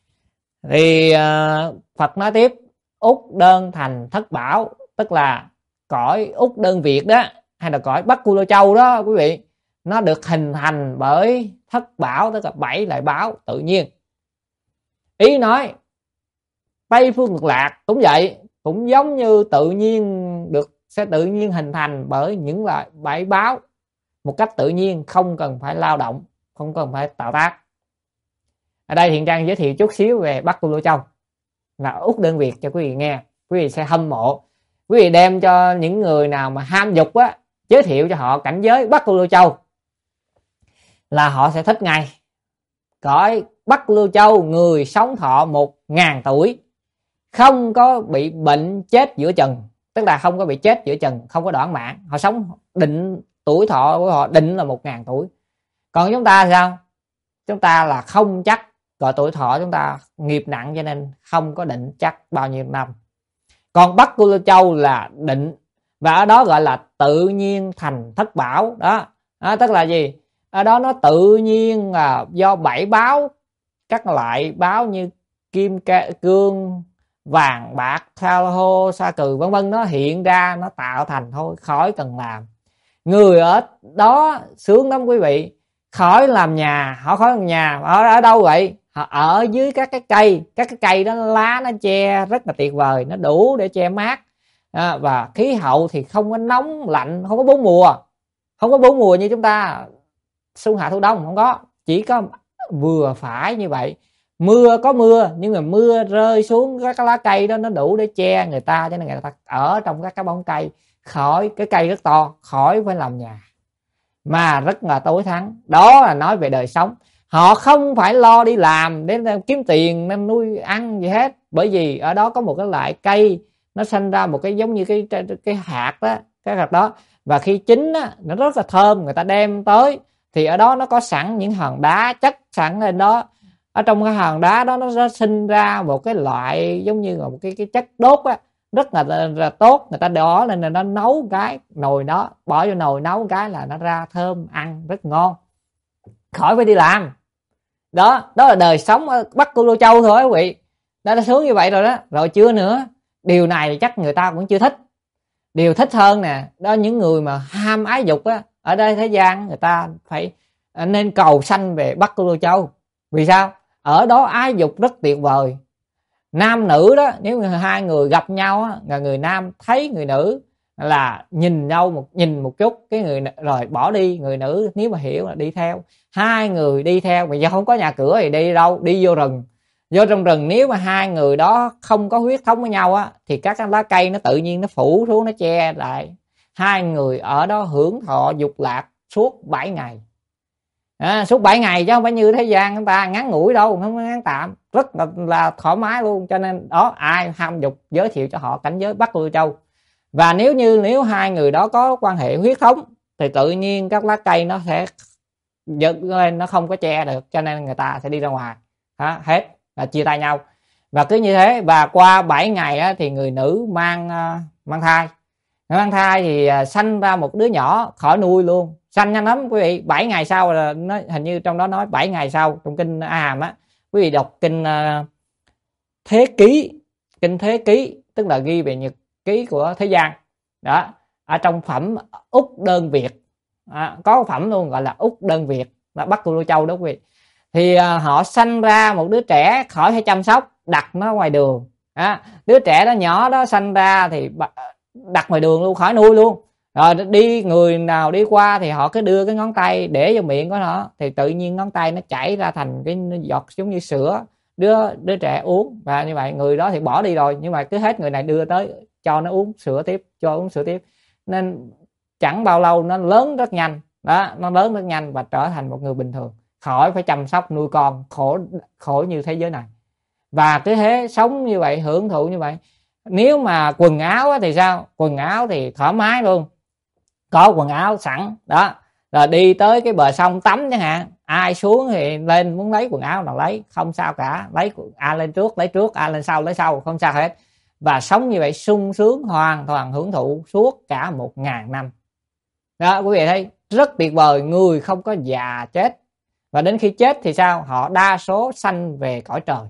Thì uh, Phật nói tiếp, Úc Đơn Thành Thất Bảo, tức là cõi Úc Đơn Việt đó, hay là cõi Bắc Cù Lô Châu đó quý vị, nó được hình thành bởi thất bảo, tức là bảy loại báo tự nhiên. Ý nói Tây Phương Cực Lạc cũng vậy, cũng giống như tự nhiên được, sẽ tự nhiên hình thành bởi những loại bảy báo một cách tự nhiên, không cần phải lao động, không cần phải tạo tác. Ở đây Thiện Trang giới thiệu chút xíu về Bắc Cù Lô Châu là Úc Đơn Việt cho quý vị nghe. Quý vị sẽ hâm mộ, quý vị đem cho những người nào mà ham dục á, giới thiệu cho họ cảnh giới Bắc Cù Lô Châu là họ sẽ thích ngay. Cõi Bắc Cù Lô Châu người sống thọ một ngàn tuổi, không có bị bệnh chết giữa chừng, tức là không có bị chết giữa chừng, không có đoạn mạng. Họ sống định, tuổi thọ của họ định là một ngàn tuổi. Còn chúng ta sao? Chúng ta là không chắc, còn tuổi thọ chúng ta nghiệp nặng cho nên không có định chắc bao nhiêu năm. Còn Bắc Cù Lô Châu là định, và ở đó gọi là tự nhiên thành thất bảo đó. Đó tức là gì? Ở đó nó tự nhiên là do bảy báo, các loại báo như kim cương, vàng bạc, tha hô, sa cừ vân vân, nó hiện ra, nó tạo thành thôi, khỏi cần làm. Người ở đó sướng lắm quý vị, khỏi làm nhà, họ khỏi làm nhà. Ở, ở đâu vậy? Họ ở dưới các cái cây, các cái cây đó lá nó che rất là tuyệt vời, nó đủ để che mát. À, và khí hậu thì không có nóng lạnh, không có bốn mùa, không có bốn mùa như chúng ta xuân hạ thu đông, không có, chỉ có vừa phải như vậy. Mưa có mưa, nhưng mà mưa rơi xuống các cái lá cây đó nó đủ để che người ta, cho nên người ta ở trong các cái bóng cây, khỏi, cái cây rất to, khỏi phải làm nhà, mà rất là tối thắng. Đó là nói về đời sống. Họ không phải lo đi làm để kiếm tiền nên nuôi ăn gì hết, bởi vì ở đó có một cái loại cây nó sinh ra một cái giống như cái cái hạt đó, cái hạt đó, và khi chín á, nó rất là thơm, người ta đem tới thì ở đó nó có sẵn những hòn đá chất sẵn lên đó. Ở trong cái hòn đá đó nó sinh ra một cái loại giống như là một cái cái chất đốt á, rất là, là tốt. Người ta đỏ lên là nó nấu cái nồi đó, bỏ vô nồi nấu cái là nó ra thơm, ăn rất ngon, khỏi phải đi làm. Đó, đó là đời sống ở Bắc Cù Lô Châu thôi quý vị. Đã đã sướng như vậy rồi đó. Rồi chưa nữa, điều này chắc người ta cũng chưa thích. Điều thích hơn nè, đó những người mà ham ái dục á, ở đây thế gian người ta phải nên cầu sanh về Bắc Cù Lô Châu. Vì sao? Ở đó ái dục rất tuyệt vời. Nam nữ đó, nếu hai người gặp nhau á, là người nam thấy người nữ là nhìn nhau một nhìn một chút, cái người rồi bỏ đi, người nữ nếu mà hiểu là đi theo. Hai người đi theo, bây giờ không có nhà cửa thì đi đâu? Đi vô rừng. Vô trong rừng, nếu mà hai người đó không có huyết thống với nhau á, thì các lá cây nó tự nhiên nó phủ xuống, nó che lại. Hai người ở đó hưởng thọ dục lạc suốt bảy ngày. À, suốt bảy ngày chứ không phải như thế gian chúng ta ngắn ngủi đâu, không ngắn tạm, rất là, là thoải mái luôn. Cho nên đó, ai ham dục giới thiệu cho họ cảnh giới Bắc Cù Lô Châu. Và nếu như nếu hai người đó có quan hệ huyết thống thì tự nhiên các lá cây nó sẽ giật lên, nó không có che được, cho nên người ta sẽ đi ra ngoài. Đó, hết là chia tay nhau. Và cứ như thế, và qua bảy ngày á, thì người nữ mang uh, mang thai. Mang thai thì uh, sanh ra một đứa nhỏ khỏi nuôi luôn, sanh nhanh lắm quý vị. Bảy ngày sau là nó, hình như trong đó nói bảy ngày sau, trong kinh A Hàm á, quý vị đọc kinh uh, Thế Ký, kinh Thế Ký tức là ghi về nhật ký của thế gian đó. Ở trong phẩm Úc Đơn Việt à, có phẩm luôn gọi là Úc Đơn Việt, là Bắc Cù Lô Châu đó quý vị. Thì à, họ sanh ra một đứa trẻ khỏi phải chăm sóc, đặt nó ngoài đường à, đứa trẻ đó nhỏ đó sanh ra thì đặt ngoài đường luôn, khỏi nuôi luôn. Rồi đi, người nào đi qua thì họ cứ đưa cái ngón tay để vào miệng của nó, thì tự nhiên ngón tay nó chảy ra thành cái giọt giống như sữa, đứa đứa trẻ uống. Và như vậy người đó thì bỏ đi rồi, nhưng mà cứ hết người này đưa tới cho nó uống sữa tiếp, cho uống sữa tiếp, nên chẳng bao lâu nó lớn rất nhanh đó, nó lớn rất nhanh và trở thành một người bình thường, khỏi phải chăm sóc nuôi con, khổ khổ như thế giới này. Và cứ thế sống như vậy, hưởng thụ như vậy. Nếu mà quần áo thì sao? Quần áo thì thoải mái luôn, có quần áo sẵn đó, rồi đi tới cái bờ sông tắm chẳng hạn, ai xuống thì lên muốn lấy quần áo nào lấy, không sao cả, lấy ai lên trước lấy trước, ai lên sau lấy sau, không sao hết. và sống như vậy sung sướng hoàn toàn hưởng thụ suốt cả một ngàn năm. Đó, quý vị thấy rất tuyệt vời, người không có già chết. Và đến khi chết thì sao? Họ đa số sanh về cõi trời.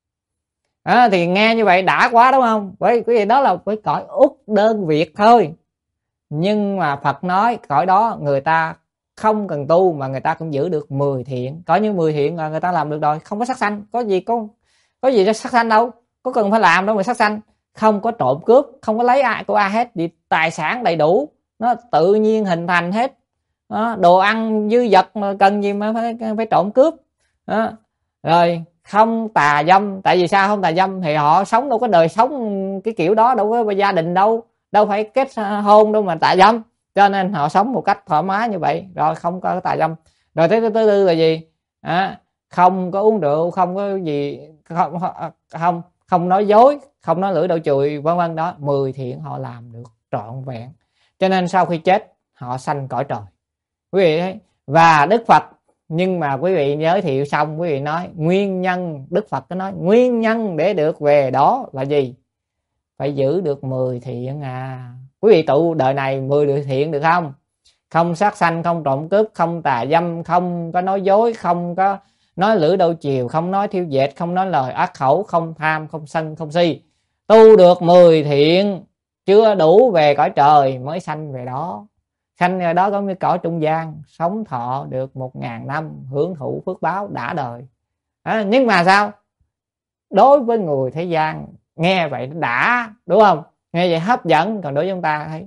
À, thì nghe như vậy đã quá đúng không? Bởi quý vị đó là cái cõi út đơn việt thôi. Nhưng mà Phật nói cõi đó người ta không cần tu mà người ta cũng giữ được mười thiện. Có những mười thiện là người ta làm được rồi, không có sát sanh. Có gì có, có gì cho sát sanh đâu, có cần phải làm đâu mà sát sanh. Không có trộm cướp, không có lấy ai của ai hết, vì tài sản đầy đủ, nó tự nhiên hình thành hết. Đó, đồ ăn dư vật mà cần gì mà phải, phải trộm cướp. Đó. Rồi không tà dâm. Tại vì sao không tà dâm? Thì họ sống đâu có đời sống cái kiểu đó, đâu có gia đình đâu, đâu phải kết hôn đâu mà tà dâm, cho nên họ sống một cách thoải mái như vậy, rồi không có tà dâm. Rồi thứ thứ tư là gì? À, không có uống rượu, không có gì, không không không nói dối, không nói lưỡi đậu chùi, vân vân. Đó, mười thiện họ làm được trọn vẹn, cho nên sau khi chết họ sanh cõi trời, quý vị thấy. Và Đức Phật, nhưng mà quý vị giới thiệu xong, quý vị nói nguyên nhân, Đức Phật có nói nguyên nhân để được về đó là gì? Phải giữ được mười thiện à. Quý vị tụ đời này mười thiện được không? Không sát sanh, không trộm cướp, không tà dâm, không có nói dối, không có nói lưỡi đau chiều, không nói thiêu dệt, không nói lời ác khẩu, không tham, không sân, không si. Tu được mười thiện chưa đủ về cõi trời mới sanh về đó. Sanh về đó có cái cõi trung gian, sống thọ được một ngàn năm, hưởng thụ phước báo đã đời. À, nhưng mà sao? Đối với người thế gian nghe vậy nó đã, đúng không? Nghe vậy hấp dẫn. Còn đối với chúng ta thấy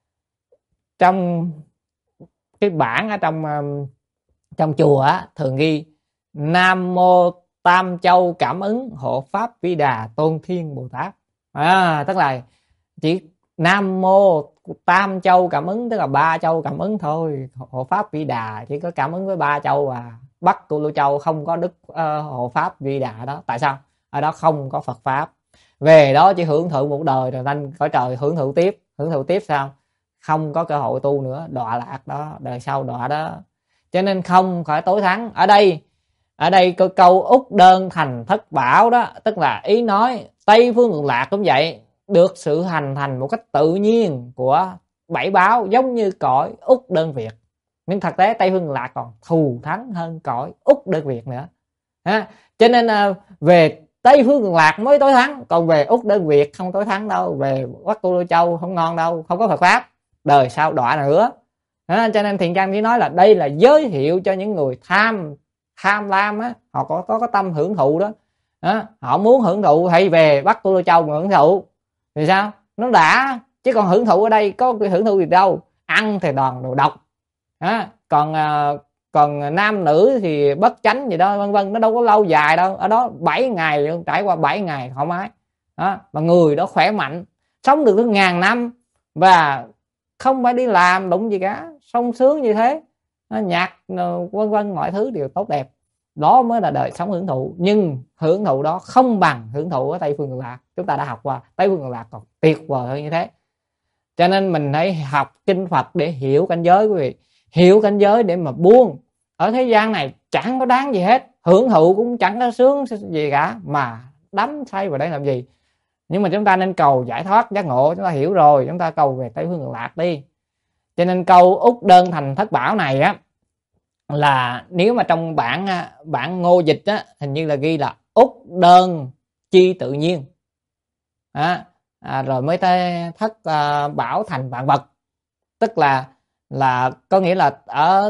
trong cái bản ở trong trong chùa á, thường ghi Nam Mô Tam Châu Cảm Ứng Hộ Pháp Vi Đà Tôn Thiên Bồ Tát. À, tức là chỉ Nam Mô Tam Châu Cảm Ứng, tức là ba châu cảm ứng thôi. Hộ Pháp Vi Đà chỉ có cảm ứng với ba châu à. Bắc Cù Lô Châu không có Đức uh, Hộ Pháp Vi Đà đó. Tại sao? Ở đó không có Phật Pháp. Về đó chỉ hưởng thụ một đời rồi lên cõi trời hưởng thụ tiếp. Hưởng thụ tiếp sao? Không có cơ hội tu nữa, đọa lạc đó, đời sau đọa đó. Cho nên không phải tối thắng. Ở đây ở đây câu, câu út đơn thành thất bảo đó, tức là ý nói Tây Phương Cực Lạc cũng vậy, được sự hành thành một cách tự nhiên của bảy báo, giống như cõi út đơn Việt. Nhưng thực tế Tây Phương Cực Lạc còn thù thắng hơn cõi út đơn Việt nữa. À, cho nên à, về Tây Phương Cực Lạc mới tối thắng, còn về út đơn Việt không tối thắng đâu. Về Bắc Cù Lô Châu không ngon đâu, không có Phật Pháp, đời sau đọa nữa. À, cho nên Thiện Trang chỉ nói là đây là giới thiệu cho những người tham tham lam á, họ có có cái tâm hưởng thụ đó. À, họ muốn hưởng thụ hay về Bắc Cù Lô Châu mà hưởng thụ thì sao? Nó đã, chứ còn hưởng thụ ở đây có cái hưởng thụ gì đâu. Ăn thì toàn đồ độc. À, còn à, còn nam nữ thì bất chánh gì đó vân vân, nó đâu có lâu dài đâu. Ở đó bảy ngày, trải qua bảy ngày thoải mái. Đó, mà người đó khỏe mạnh, sống được tới ngàn năm và không phải đi làm đụng gì cả, sung sướng như thế. Nhạc vân vân mọi thứ đều tốt đẹp. Đó mới là đời sống hưởng thụ. Nhưng hưởng thụ đó không bằng hưởng thụ ở Tây Phương Cực Lạc. Chúng ta đã học qua Tây Phương Cực Lạc còn tuyệt vời hơn như thế. Cho nên mình hãy học kinh Phật để hiểu cảnh giới, quý vị. Hiểu cảnh giới để mà buông. Ở thế gian này chẳng có đáng gì hết, hưởng thụ cũng chẳng có sướng gì cả, mà đắm say vào đây làm gì. Nhưng mà chúng ta nên cầu giải thoát giác ngộ. Chúng ta hiểu rồi, chúng ta cầu về Tây Phương Cực Lạc đi. Cho nên câu út đơn thành thất bảo này á, là nếu mà trong bản bản Ngô Dịch á, hình như là ghi là út đơn chi tự nhiên. À, à, rồi mới tới thất à, bảo thành vạn vật. Tức là là có nghĩa là ở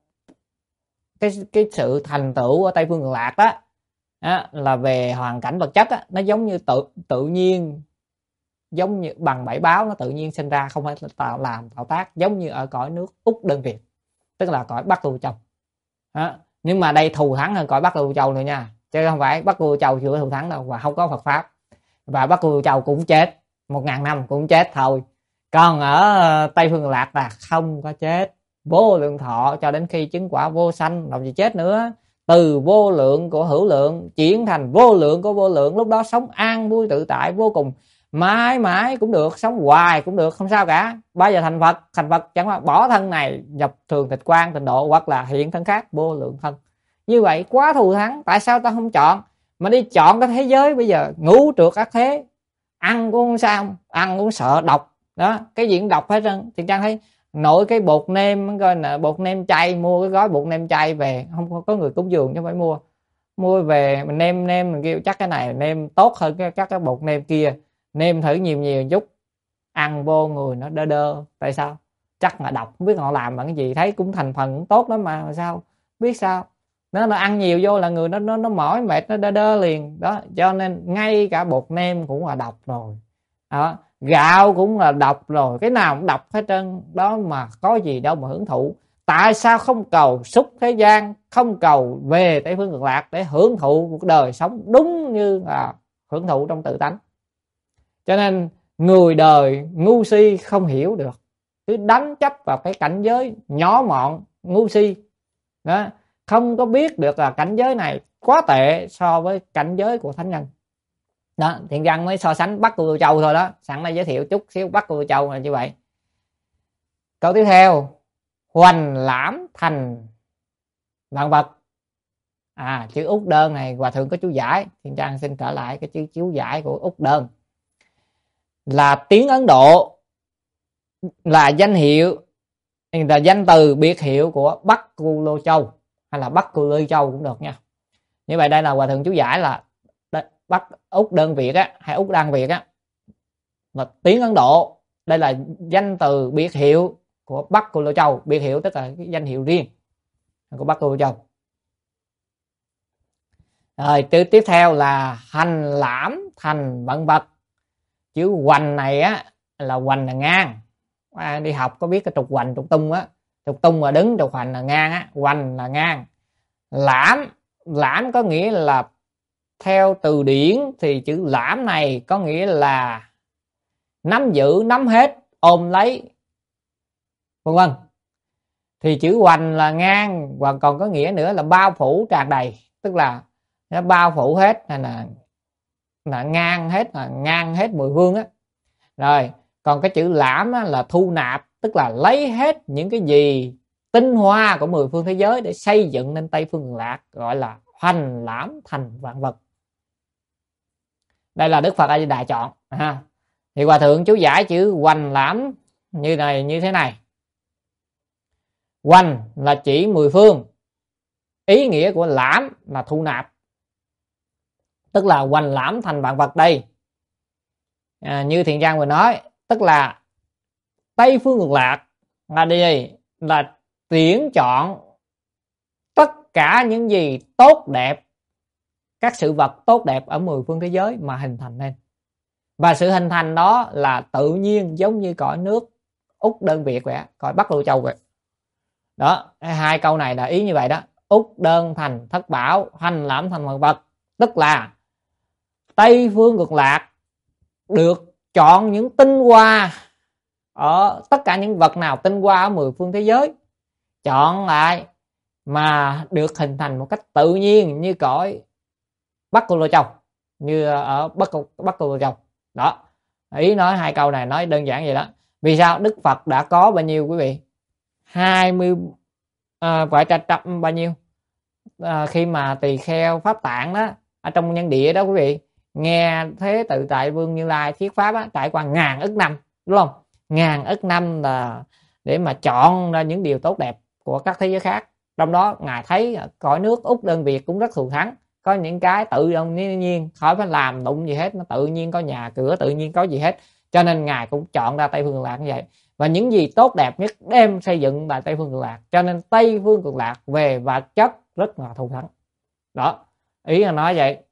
cái cái sự thành tựu ở Tây Phương Cực Lạc đó á, là về hoàn cảnh vật chất á, nó giống như tự tự nhiên, giống như bằng bảy báo, nó tự nhiên sinh ra, không phải tạo làm tạo tác, giống như ở cõi nước út đơn Việt, tức là cõi Bắc Cù Châu. Đó. Nhưng mà đây thù thắng hơn cõi Bắc Cù Châu nữa nha, chứ không phải Bắc Cù Châu chưa thù thắng đâu, và không có Phật Pháp. Và Bắc Cù Châu cũng chết, một ngàn năm cũng chết thôi. Còn ở Tây Phương Lạc là không có chết, vô lượng thọ cho đến khi chứng quả vô sanh, làm gì chết nữa. Từ vô lượng của hữu lượng chuyển thành vô lượng của vô lượng, lúc đó sống an vui tự tại vô cùng, mãi mãi cũng được, sống hoài cũng được, không sao cả. Bao giờ thành Phật? Thành Phật chẳng qua bỏ thân này nhập thường tịch quan tịnh độ, hoặc là hiện thân khác vô lượng thân. Như vậy quá thù thắng. Tại sao ta không chọn mà đi chọn cái thế giới bây giờ ngũ trượt ác thế, ăn cũng không sao, ăn cũng sợ độc đó, cái gì cũng độc hết trơn. Thì Trang thấy nội cái bột nêm, coi là bột nêm chay, mua cái gói bột nêm chay về, không có người cúng dường chứ không phải mua, mua về mình nêm nêm mình kêu chắc cái này nêm tốt hơn cái các cái bột nêm kia, nêm thử nhiều nhiều chút, ăn vô người nó đơ đơ. Tại sao? Chắc là độc, không biết họ làm bằng cái gì, thấy cũng thành phần cũng tốt lắm mà sao biết sao. Nó nó ăn nhiều vô là người nó nó nó mỏi mệt, nó đơ đơ liền đó. Cho nên ngay cả bột nêm cũng là độc rồi đó, gạo cũng là độc rồi, cái nào cũng độc hết trơn đó, mà có gì đâu mà hưởng thụ. Tại sao không cầu xúc thế gian, không cầu về Tây Phương Cực Lạc để hưởng thụ một đời sống đúng như là hưởng thụ trong tự tánh? Cho nên người đời ngu si không hiểu được, cứ đánh chấp vào cái cảnh giới nhỏ mọn ngu si đó, không có biết được là cảnh giới này quá tệ so với cảnh giới của thánh nhân đó. Thiện Văn mới so sánh Bắc Cù Tô Châu thôi đó, sẵn đây giới thiệu chút xíu Bắc Cù Tô Châu là như vậy. Câu tiếp theo, hoành lãm thành vạn vật. À, chữ Úc Đơn này Hòa Thượng có chú giải, Thiện Văn xin trở lại cái chữ chú giải của Úc Đơn. Là tiếng Ấn Độ, là danh hiệu, là danh từ biệt hiệu của Bắc Cù Lô Châu, hay là Bắc Cù Lô Châu cũng được nha. Như vậy đây là Hòa Thượng chú giải là Bắc Úc Đơn Việt á, hay Úc Đan Việt á, là tiếng Ấn Độ, đây là danh từ biệt hiệu của Bắc Cù Lô Châu. Biệt hiệu tức là cái danh hiệu riêng của Bắc Cù Lô Châu. Rồi từ tiếp theo là hành lãm thành vạn vật. Chữ hoành này á là hoành là ngang. À, đi học có biết cái trục hoành trục tung á, trục tung là đứng, trục hoành là ngang á, hoành là ngang. Lãm, lãm có nghĩa là, theo từ điển thì chữ lãm này có nghĩa là nắm giữ, nắm hết, ôm lấy, vân vân. Thì chữ hoành là ngang, và còn có nghĩa nữa là bao phủ tràn đầy, tức là nó bao phủ hết, hay là là ngang hết, là ngang hết mười phương á. Rồi còn cái chữ lãm á, là thu nạp, tức là lấy hết những cái gì tinh hoa của mười phương thế giới để xây dựng nên Tây Phương Cực Lạc, gọi là hoành lãm thành vạn vật. Đây là Đức Phật A Di Đà chọn ha. Thì Hòa Thượng chú giải chữ hoành lãm như này, như thế này. Hoành là chỉ mười phương, ý nghĩa của lãm là thu nạp, tức là hoành lãm thành vạn vật đây. À, như Thiện Giang vừa nói, tức là Tây Phương Cực Lạc là đi là tuyển chọn tất cả những gì tốt đẹp, các sự vật tốt đẹp ở mười phương thế giới mà hình thành nên. Và sự hình thành đó là tự nhiên, giống như cõi nước Úc Đơn Việt vậy, cõi Bắc Lô Châu vậy. Đó, hai câu này là ý như vậy đó. Úc Đơn thành thất bảo, hoành lãm thành vạn vật, tức là Tây Phương Cực Lạc được chọn những tinh hoa ở tất cả những vật nào tinh hoa ở mười phương thế giới, chọn lại mà được hình thành một cách tự nhiên như cõi Bắc Cù Lô Châu, như ở Bắc Bắc Cù Lô Châu. Đó, ý nói hai câu này nói đơn giản vậy đó. Vì sao? Đức Phật đã có bao nhiêu quý vị? hai mươi à, phải trăm bao nhiêu? À, khi mà tỳ kheo pháp tạng đó ở trong nhân địa đó quý vị, nghe Thế Tự Tại Vương Như Lai thuyết pháp á, trải qua ngàn ức năm, đúng không? Ngàn ức năm là để mà chọn ra những điều tốt đẹp của các thế giới khác. Trong đó ngài thấy cõi nước Úc Đơn Việt cũng rất thù thắng, có những cái tự động nhiên, khỏi phải làm đụng gì hết, nó tự nhiên có nhà cửa, tự nhiên có gì hết. Cho nên ngài cũng chọn ra Tây Phương Cực Lạc như vậy. Và những gì tốt đẹp nhất đem xây dựng tại Tây Phương Cực Lạc. Cho nên Tây Phương Cực Lạc về vật chất rất là thù thắng. Đó, ý là nói vậy.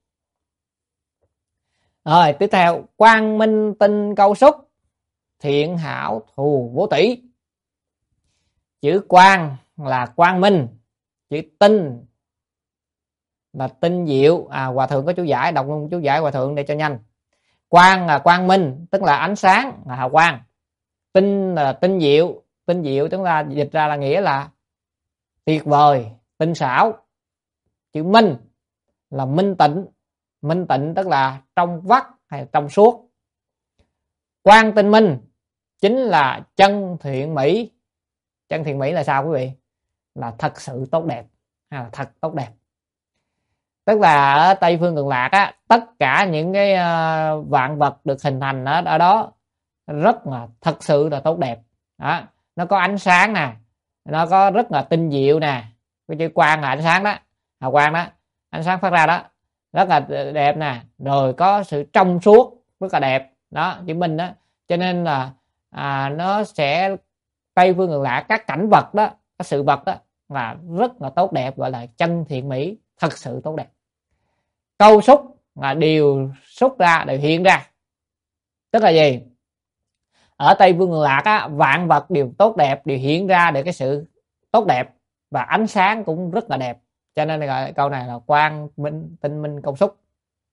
Rồi tiếp theo, quang minh tinh câu xúc, thiện hảo thù vô tỷ. Chữ quang là quang minh, chữ tinh là tinh diệu. À, Hòa Thượng có chú giải, đọc luôn chú giải Hòa Thượng để cho nhanh. Quang là quang minh, tức là ánh sáng, là hào quang. Tinh là tinh diệu, tinh diệu tức là dịch ra là nghĩa là tuyệt vời, tinh xảo. Chữ minh là minh tịnh, minh tịnh tức là trong vắt hay trong suốt. Quang tinh minh chính là chân thiện mỹ. Chân thiện mỹ là sao quý vị? Là thật sự tốt đẹp, hay là thật tốt đẹp. Tức là ở Tây Phương Cực Lạc á, tất cả những cái uh, vạn vật được hình thành ở, ở đó rất là thật sự là tốt đẹp đó. Nó có ánh sáng nè, nó có rất là tinh diệu nè, cái chữ quang là ánh sáng đó, hào quang đó, ánh sáng phát ra đó rất là đẹp nè, rồi có sự trong suốt rất là đẹp đó, chữ minh đó. Cho nên là à, nó sẽ Tây Phương Cực Lạc, các cảnh vật đó, các sự vật đó là rất là tốt đẹp, gọi là chân thiện mỹ, thật sự tốt đẹp. Câu xúc là điều xúc ra, đều hiện ra. Tức là gì? Ở Tây Phương Cực Lạc á, vạn vật đều tốt đẹp, đều hiện ra để cái sự tốt đẹp, và ánh sáng cũng rất là đẹp. Cho nên là câu này là quang minh tinh minh công xúc,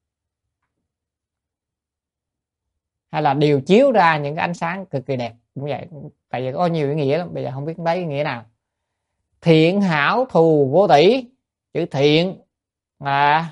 hay là điều chiếu ra những cái ánh sáng cực kỳ đẹp cũng vậy. Tại vì có nhiều ý nghĩa lắm, bây giờ không biết lấy ý nghĩa nào. Thiện hảo thù vô tỷ. Chữ thiện là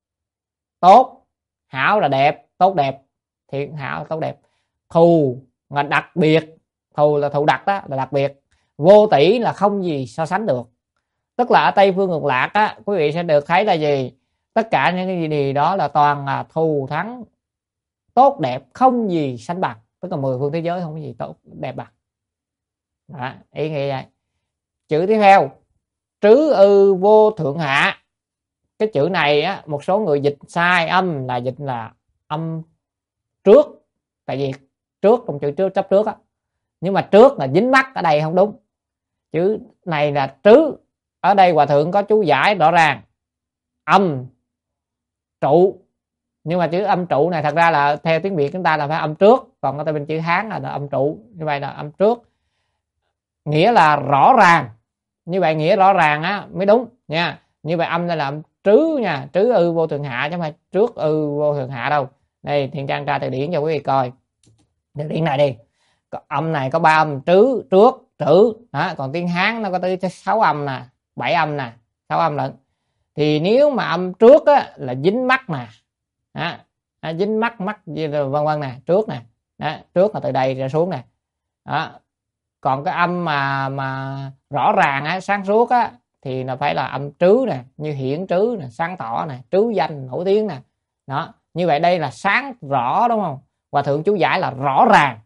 tốt, hảo là đẹp, tốt đẹp, thiện hảo tốt đẹp. Thù là đặc biệt, thù là thù đặc đó, là đặc biệt. Vô tỷ là không gì so sánh được. Tức là ở Tây Phương Cực Lạc á, quý vị sẽ được thấy là gì? Tất cả những cái gì đó là toàn là thù thắng, tốt đẹp, không gì sánh bằng. Tức là mười phương thế giới không có gì tốt đẹp bằng đó, ý nghĩa vậy. Chữ tiếp theo, trứ ư vô thượng hạ. Cái chữ này á, một số người dịch sai âm, là dịch là âm trước, tại vì trước trong chữ trước chấp trước á, nhưng mà trước là dính mắc, ở đây không đúng. Chữ này là trứ, ở đây hòa thượng có chú giải rõ ràng, âm trụ, nhưng mà chữ âm trụ này thật ra là theo tiếng Việt chúng ta là phải âm trước, còn ở đây bên chữ Hán là, là âm trụ, như vậy là âm trước, nghĩa là rõ ràng. Như vậy nghĩa rõ ràng á mới đúng nha. Như vậy âm đây là âm trứ nha, trứ ư vô thượng hạ chứ không phải trước ư vô thượng hạ đâu. Đây Thiện Trang tra từ điển cho quý vị coi. Từ điển này đi, âm này có ba âm, trứ, trước, trữ đó. Còn tiếng Hán nó có tới sáu âm nè, bảy âm nè, sáu âm lận. Thì nếu mà âm trước á, là dính mắt nè, đó, đó, dính mắt mắt vân vân nè, trước nè, đó, trước là từ đây ra xuống nè. Đó. Còn cái âm mà mà rõ ràng á, sáng suốt á, thì là phải là âm trứ nè, như hiển trứ nè, sáng tỏ nè, trứ danh nổi tiếng nè. Đó, như vậy đây là sáng rõ, đúng không? Hòa thượng chú giải là rõ ràng.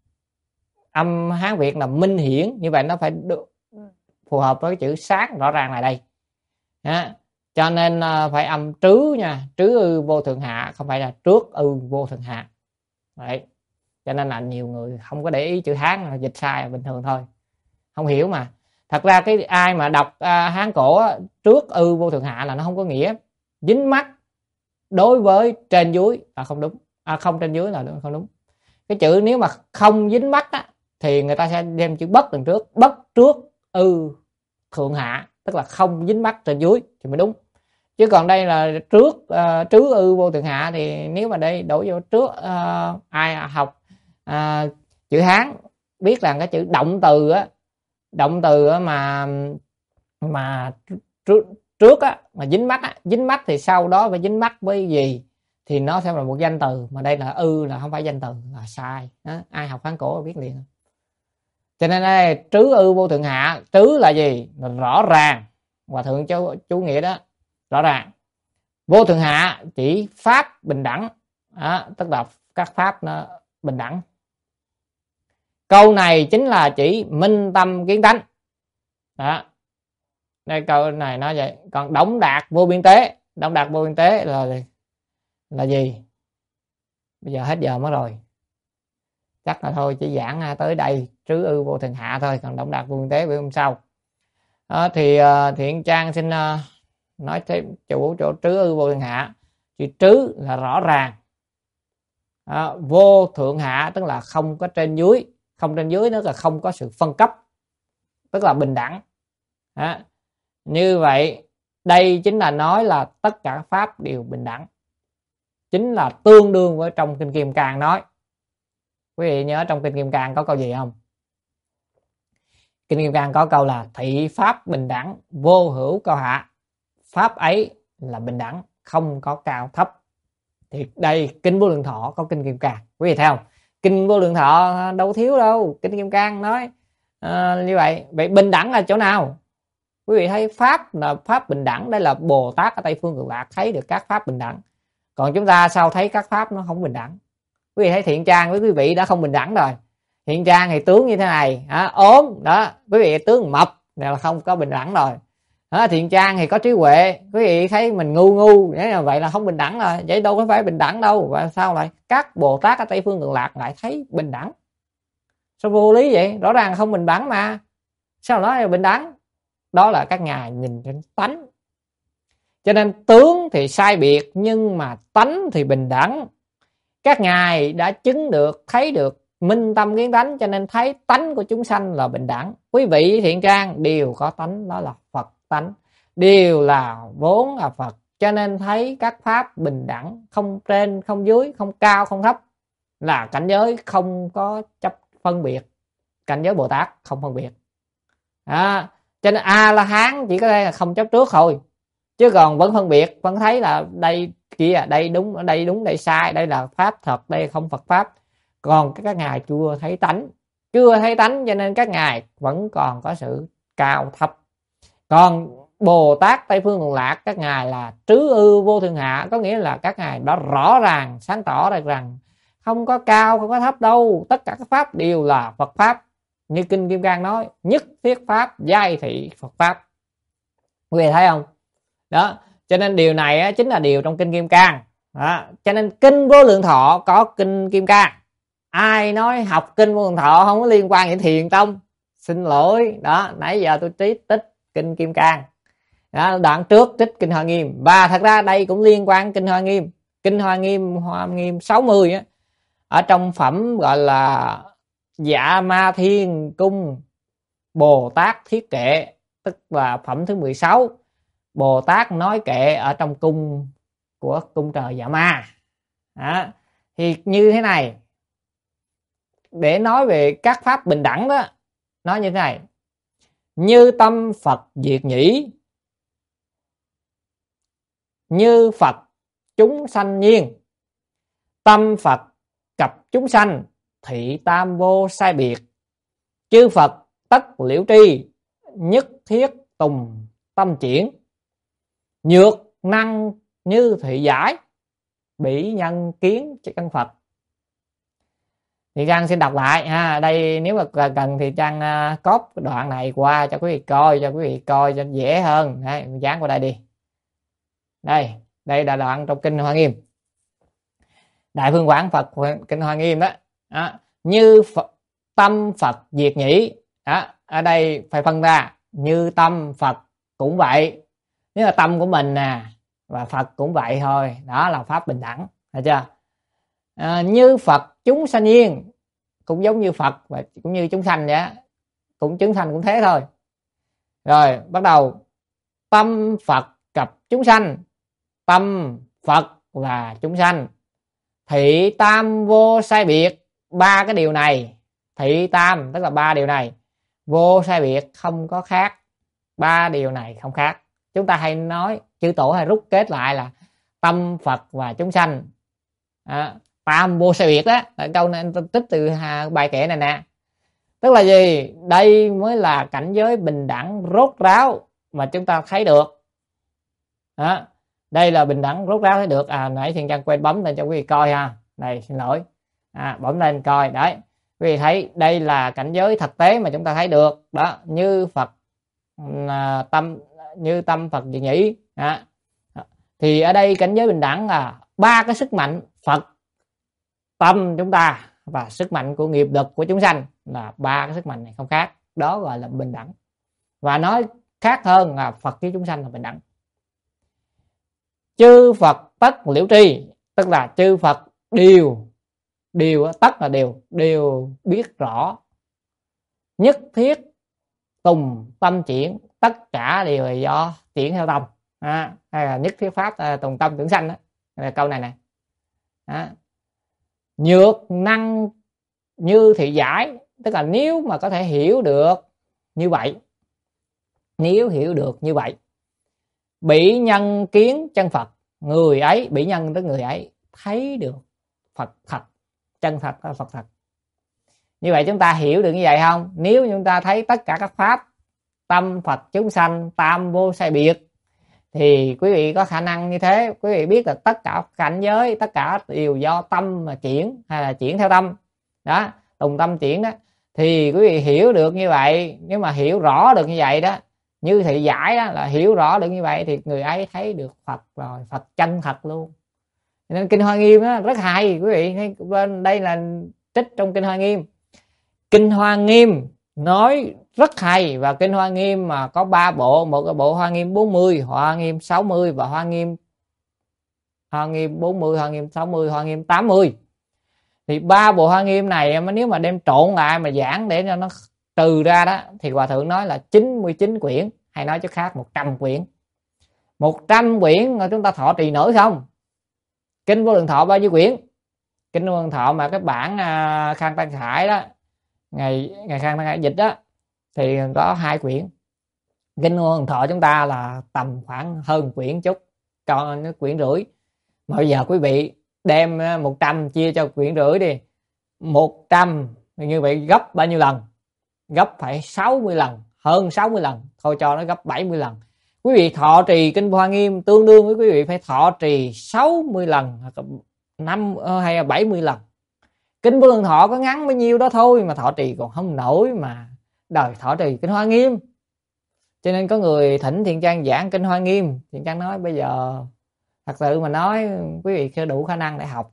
Âm Hán Việt là minh hiển, như vậy nó phải được phù hợp với chữ sáng rõ ràng này đây. Đó. Cho nên phải âm trứ nha, trứ ư vô thượng hạ, không phải là trước ư vô thượng hạ. Đấy. Cho nên là nhiều người không có để ý chữ Hán là dịch sai là bình thường thôi, không hiểu mà. Thật ra cái ai mà đọc uh, Hán cổ á, trước ư vô thượng hạ là nó không có nghĩa dính mắt đối với trên dưới là không đúng, à, không trên dưới là không đúng. Cái chữ nếu mà không dính mắt á, thì người ta sẽ đem chữ bất đằng trước, bất trước ư thượng hạ, tức là không dính mắt trên dưới thì mới đúng. Chứ còn đây là trước uh, trứ ư vô thượng hạ, thì nếu mà đây đổi vô trước, uh, ai học uh, chữ Hán biết là cái chữ động từ á, động từ á mà mà trước, trước á mà dính mắt á, dính mắt thì sau đó phải dính mắt với gì thì nó sẽ là một danh từ, mà đây là ư là không phải danh từ, là sai đó. Ai học Hán cổ biết liền. Cho nên đây trứ ư vô thượng hạ, trứ là gì? Là rõ ràng. Hòa thượng chú, chú nghĩa đó, rõ ràng. Vô thượng hạ chỉ pháp bình đẳng đó, tức là các pháp nó bình đẳng. Câu này chính là chỉ minh tâm kiến tánh đó. Đây câu này nói vậy. Còn đổng đạt vô biên tế, đổng đạt vô biên tế là là gì? Bây giờ hết giờ mất rồi, chắc là thôi chỉ giảng tới đây trứ ư vô thượng hạ thôi, còn đổng đạt vô biên tế bữa hôm sau đó. Thì uh, Thiện Trang xin uh, nói thêm chủ chỗ trứ ư vô thượng hạ. Chữ trứ là rõ ràng, à, vô thượng hạ tức là không có trên dưới, không trên dưới nữa là không có sự phân cấp, tức là bình đẳng. À, như vậy đây chính là nói là tất cả pháp đều bình đẳng, chính là tương đương với trong Kinh Kim Cang nói. Quý vị nhớ trong Kinh Kim Cang có câu gì không? Kinh Kim Cang có câu là thị pháp bình đẳng, vô hữu cao hạ, pháp ấy là bình đẳng, không có cao thấp. Thì đây Kinh Vô Lượng Thọ có Kinh Kim Cang, quý vị thấy không? Kinh Vô Lượng Thọ đâu thiếu đâu, Kinh Kim Cang nói à, như vậy. Vậy bình đẳng là chỗ nào? Quý vị thấy pháp là pháp bình đẳng, đây là Bồ Tát ở Tây Phương Cực Lạc thấy được các pháp bình đẳng. Còn chúng ta sao thấy các pháp nó không bình đẳng? Quý vị thấy Thiện Trang với quý vị đã không bình đẳng rồi. Thiện Trang thì tướng như thế này, à, ốm đó, quý vị tướng mập này là không có bình đẳng rồi. À, Thiện Trang thì có trí huệ, quý vị thấy mình ngu ngu, vậy là không bình đẳng rồi. Vậy đâu có phải bình đẳng đâu. Và sao lại các Bồ Tát ở Tây Phương Cực Lạc lại thấy bình đẳng? Sao vô lý vậy? Rõ ràng không bình đẳng mà. Sao nói là bình đẳng? Đó là các ngài nhìn trên tánh. Cho nên tướng thì sai biệt nhưng mà tánh thì bình đẳng. Các ngài đã chứng được, thấy được minh tâm kiến tánh, cho nên thấy tánh của chúng sanh là bình đẳng. Quý vị Thiện Trang đều có tánh, đó là Phật tánh, đều là vốn là Phật, cho nên thấy các pháp bình đẳng, không trên không dưới, không cao không thấp, là cảnh giới không có chấp phân biệt. Cảnh giới Bồ Tát không phân biệt. À, cho nên A La Hán chỉ có đây là không chấp trước thôi, chứ còn vẫn phân biệt, vẫn thấy là đây kia, đây đúng, đây đúng, đây sai, đây là pháp thật, đây không Phật pháp. Còn các ngài chưa thấy tánh, chưa thấy tánh cho nên các ngài vẫn còn có sự cao thấp. Còn Bồ Tát Tây Phương Cực Lạc các ngài là trứ ư vô thượng hạ, có nghĩa là các ngài đã rõ ràng sáng tỏ được rằng không có cao không có thấp đâu, tất cả các pháp đều là Phật pháp. Như Kinh Kim Cang nói, nhất thiết pháp giai thị Phật pháp. Quý vị thấy không? Đó, cho nên điều này á, chính là điều trong Kinh Kim Cang. Đó, cho nên Kinh Vô Lượng Thọ có Kinh Kim Cang. Ai nói học Kinh Vô Lượng Thọ không có liên quan đến Thiền Tông, xin lỗi. Đó, nãy giờ tôi trích tích Kinh Kim Cang. Đó, đoạn trước trích Kinh Hoa Nghiêm, và thật ra đây cũng liên quan Kinh Hoa Nghiêm. Kinh Hoa Nghiêm, Hoa Nghiêm sáu mươi á, ở trong phẩm gọi là Dạ Ma Thiên Cung Bồ Tát Thiết Kệ, tức là phẩm thứ mười sáu. Bồ Tát nói kệ ở trong cung của cung trời Dạ Ma. Đó, thì như thế này, để nói về các pháp bình đẳng đó, nói như thế này: như tâm Phật diệt nhĩ, như Phật chúng sanh nhiên, tâm Phật cập chúng sanh, thị tam vô sai biệt, chư Phật tất liễu tri, nhất thiết tùng tâm triển, nhược năng như thị giải, bỉ nhân kiến chân Phật. Thì Trang xin đọc lại ha. Đây nếu mà cần thì Trang uh, cóp cái đoạn này qua cho quý vị coi, cho quý vị coi cho dễ hơn. Đấy, dán qua đây đi. Đây, đây là đoạn trong Kinh Hoa Nghiêm. Đại Phương Quảng Phật Kinh Hoa Nghiêm đó. Đó. Như Phật, tâm Phật diệt nhĩ. Đó, ở đây phải phân ra, như tâm Phật cũng vậy. Nếu là tâm của mình nè, và Phật cũng vậy thôi. Đó là pháp bình đẳng. Thấy chưa? À, như Phật chúng sanh nhiên, cũng giống như Phật và cũng như chúng sanh vậy, cũng chúng sanh cũng thế thôi. Rồi bắt đầu tâm Phật cập chúng sanh, tâm Phật là chúng sanh, thị tam vô sai biệt. Ba cái điều này, thị tam tức là ba điều này, vô sai biệt không có khác. Ba điều này không khác. Chúng ta hay nói, chư tổ hay rút kết lại là tâm Phật và chúng sanh, à, tam vô sai biệt đó. Câu này tôi tích từ bài kệ này nè. Tức là gì? Đây mới là cảnh giới bình đẳng rốt ráo mà chúng ta thấy được. Đó. Đây là bình đẳng rốt ráo thấy được. À nãy Thiên Trang quên bấm lên cho quý vị coi ha. Đây xin lỗi. À, bấm lên coi. Đấy. Quý vị thấy đây là cảnh giới thực tế mà chúng ta thấy được. Đó. Như Phật à, tâm như tâm Phật diệt nhĩ. Đó. Thì ở đây cảnh giới bình đẳng là ba cái sức mạnh Phật, tâm chúng ta và sức mạnh của nghiệp lực của chúng sanh, là ba cái sức mạnh này không khác. Đó gọi là bình đẳng. Và nói khác hơn là Phật với chúng sanh là bình đẳng. Chư Phật tất liễu tri, tức là chư Phật đều đều tất là đều đều biết rõ, nhất thiết tùng tâm triển, tất cả đều là do triển theo tâm. À, hay là nhất thiết pháp à, tùng tâm tưởng sanh đó. Là câu này nè. À, nhược năng như thị giải, tức là nếu mà có thể hiểu được như vậy, nếu hiểu được như vậy, bỉ nhân kiến chân Phật, người ấy, bỉ nhân tức người ấy thấy được Phật thật, chân thật là Phật thật. Như vậy chúng ta hiểu được như vậy không? Nếu chúng ta thấy tất cả các pháp tâm Phật chúng sanh tam vô sai biệt. Thì quý vị có khả năng như thế, quý vị biết là tất cả cảnh giới, tất cả đều do tâm mà chuyển, hay là chuyển theo tâm đó, tùng tâm chuyển đó. Thì quý vị hiểu được như vậy, nếu mà hiểu rõ được như vậy đó, như thị giải đó, là hiểu rõ được như vậy thì người ấy thấy được Phật rồi, Phật chân thật luôn. Nên Kinh Hoa Nghiêm đó rất hay, quý vị. Bên đây là trích trong Kinh Hoa Nghiêm. Kinh Hoa Nghiêm nói rất hay, và Kinh Hoa Nghiêm mà có ba bộ, một cái bộ Hoa Nghiêm bốn mươi, Hoa Nghiêm sáu mươi và Hoa Nghiêm Hoa Nghiêm bốn mươi, Hoa Nghiêm sáu mươi, Hoa Nghiêm tám mươi. Thì ba bộ Hoa Nghiêm này mà nếu mà đem trộn lại mà giảng để cho nó trừ ra đó, thì Hòa Thượng nói là chín mươi chín quyển, hay nói chứ khác một trăm quyển. một trăm quyển mà chúng ta thọ trì nổi không? Kinh Vô Lượng Thọ bao nhiêu quyển? Kinh Vô Lượng Thọ mà cái bản à, Khang Tăng Khải đó, ngày ngày Khang Tăng Khải dịch đó, thì có hai quyển. Kinh Vô Lượng Thọ chúng ta là tầm khoảng hơn quyển chút, còn quyển rưỡi. Mà bây giờ quý vị đem một trăm chia cho quyển rưỡi đi, một trăm như vậy gấp bao nhiêu lần? Gấp phải sáu mươi lần, hơn sáu mươi lần, thôi cho nó gấp bảy mươi lần. Quý vị thọ trì Kinh Hoa Nghiêm tương đương với quý vị phải thọ trì sáu mươi lần, năm hay là bảy mươi lần. Kinh Vô Lượng Thọ có ngắn bao nhiêu đó thôi mà thọ trì còn không nổi, mà đời thọ trì Kinh Hoa Nghiêm. Cho nên có người thỉnh Thiện Trang giảng Kinh Hoa Nghiêm, Thiện Trang nói bây giờ thật sự mà nói quý vị chưa đủ khả năng để học,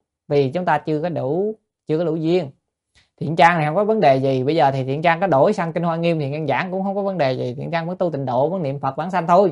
vì chúng ta chưa có đủ chưa có đủ duyên. Thiện Trang này không có vấn đề gì, bây giờ thì Thiện Trang có đổi sang Kinh Hoa Nghiêm thì Thiện giảng cũng không có vấn đề gì, Thiện Trang vẫn tu tịnh độ, vẫn niệm Phật vãng sanh thôi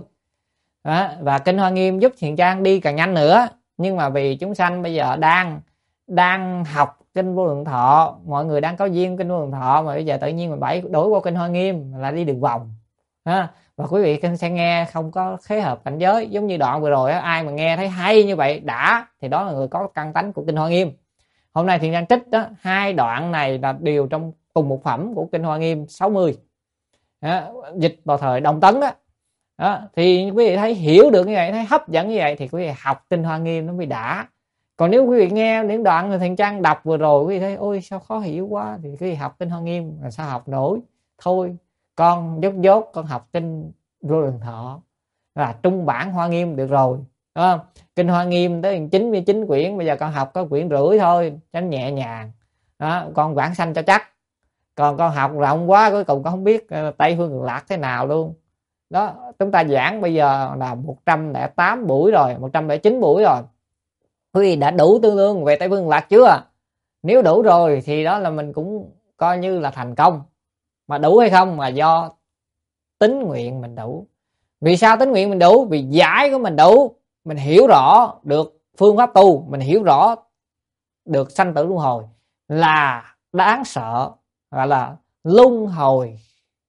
đó. Và Kinh Hoa Nghiêm giúp Thiện Trang đi càng nhanh nữa. Nhưng mà vì chúng sanh bây giờ đang đang học Kinh Vô Lượng Thọ, mọi người đang có duyên Kinh Vô Lượng Thọ, mà bây giờ tự nhiên mình bảy đổi qua Kinh Hoa Nghiêm là đi đường vòng đó. Và quý vị sẽ nghe không có khế hợp cảnh giới. Giống như đoạn vừa rồi đó, ai mà nghe thấy hay như vậy đã, thì đó là người có căn tánh của Kinh Hoa Nghiêm. Hôm nay Thiện Trang trích đó, hai đoạn này là đều trong cùng một phẩm của Kinh Hoa Nghiêm sáu mươi đó, dịch vào thời Đồng Tấn đó. Đó thì quý vị thấy hiểu được như vậy, thấy hấp dẫn như vậy thì quý vị học Kinh Hoa Nghiêm nó mới đã. Còn nếu quý vị nghe những đoạn người Thiện Trang đọc vừa rồi, quý vị thấy ôi sao khó hiểu quá, thì quý vị học Kinh Hoa Nghiêm là sao học nổi. Thôi con dốt dốt con học Kinh Vô Lượng Thọ là trung bản Hoa Nghiêm được rồi, đúng không? Kinh Hoa Nghiêm tới chín mươi chín quyển, bây giờ con học có quyển rưỡi thôi cho nó nhẹ nhàng đó, con vãng sanh cho chắc. Còn con học rộng quá cuối cùng con không biết Tây Phương Cực Lạc thế nào luôn đó. Chúng ta giảng bây giờ là một trăm lẻ tám buổi rồi, một trăm lẻ chín buổi rồi, quý vị đã đủ tương đương về Tây Phương Cực Lạc chưa? Nếu đủ rồi thì đó là mình cũng coi như là thành công. Mà đủ hay không mà do tín nguyện mình đủ. Vì sao tín nguyện mình đủ? Vì giải của mình đủ, mình hiểu rõ được phương pháp tu, mình hiểu rõ được sanh tử luân hồi là đáng sợ, gọi là luân hồi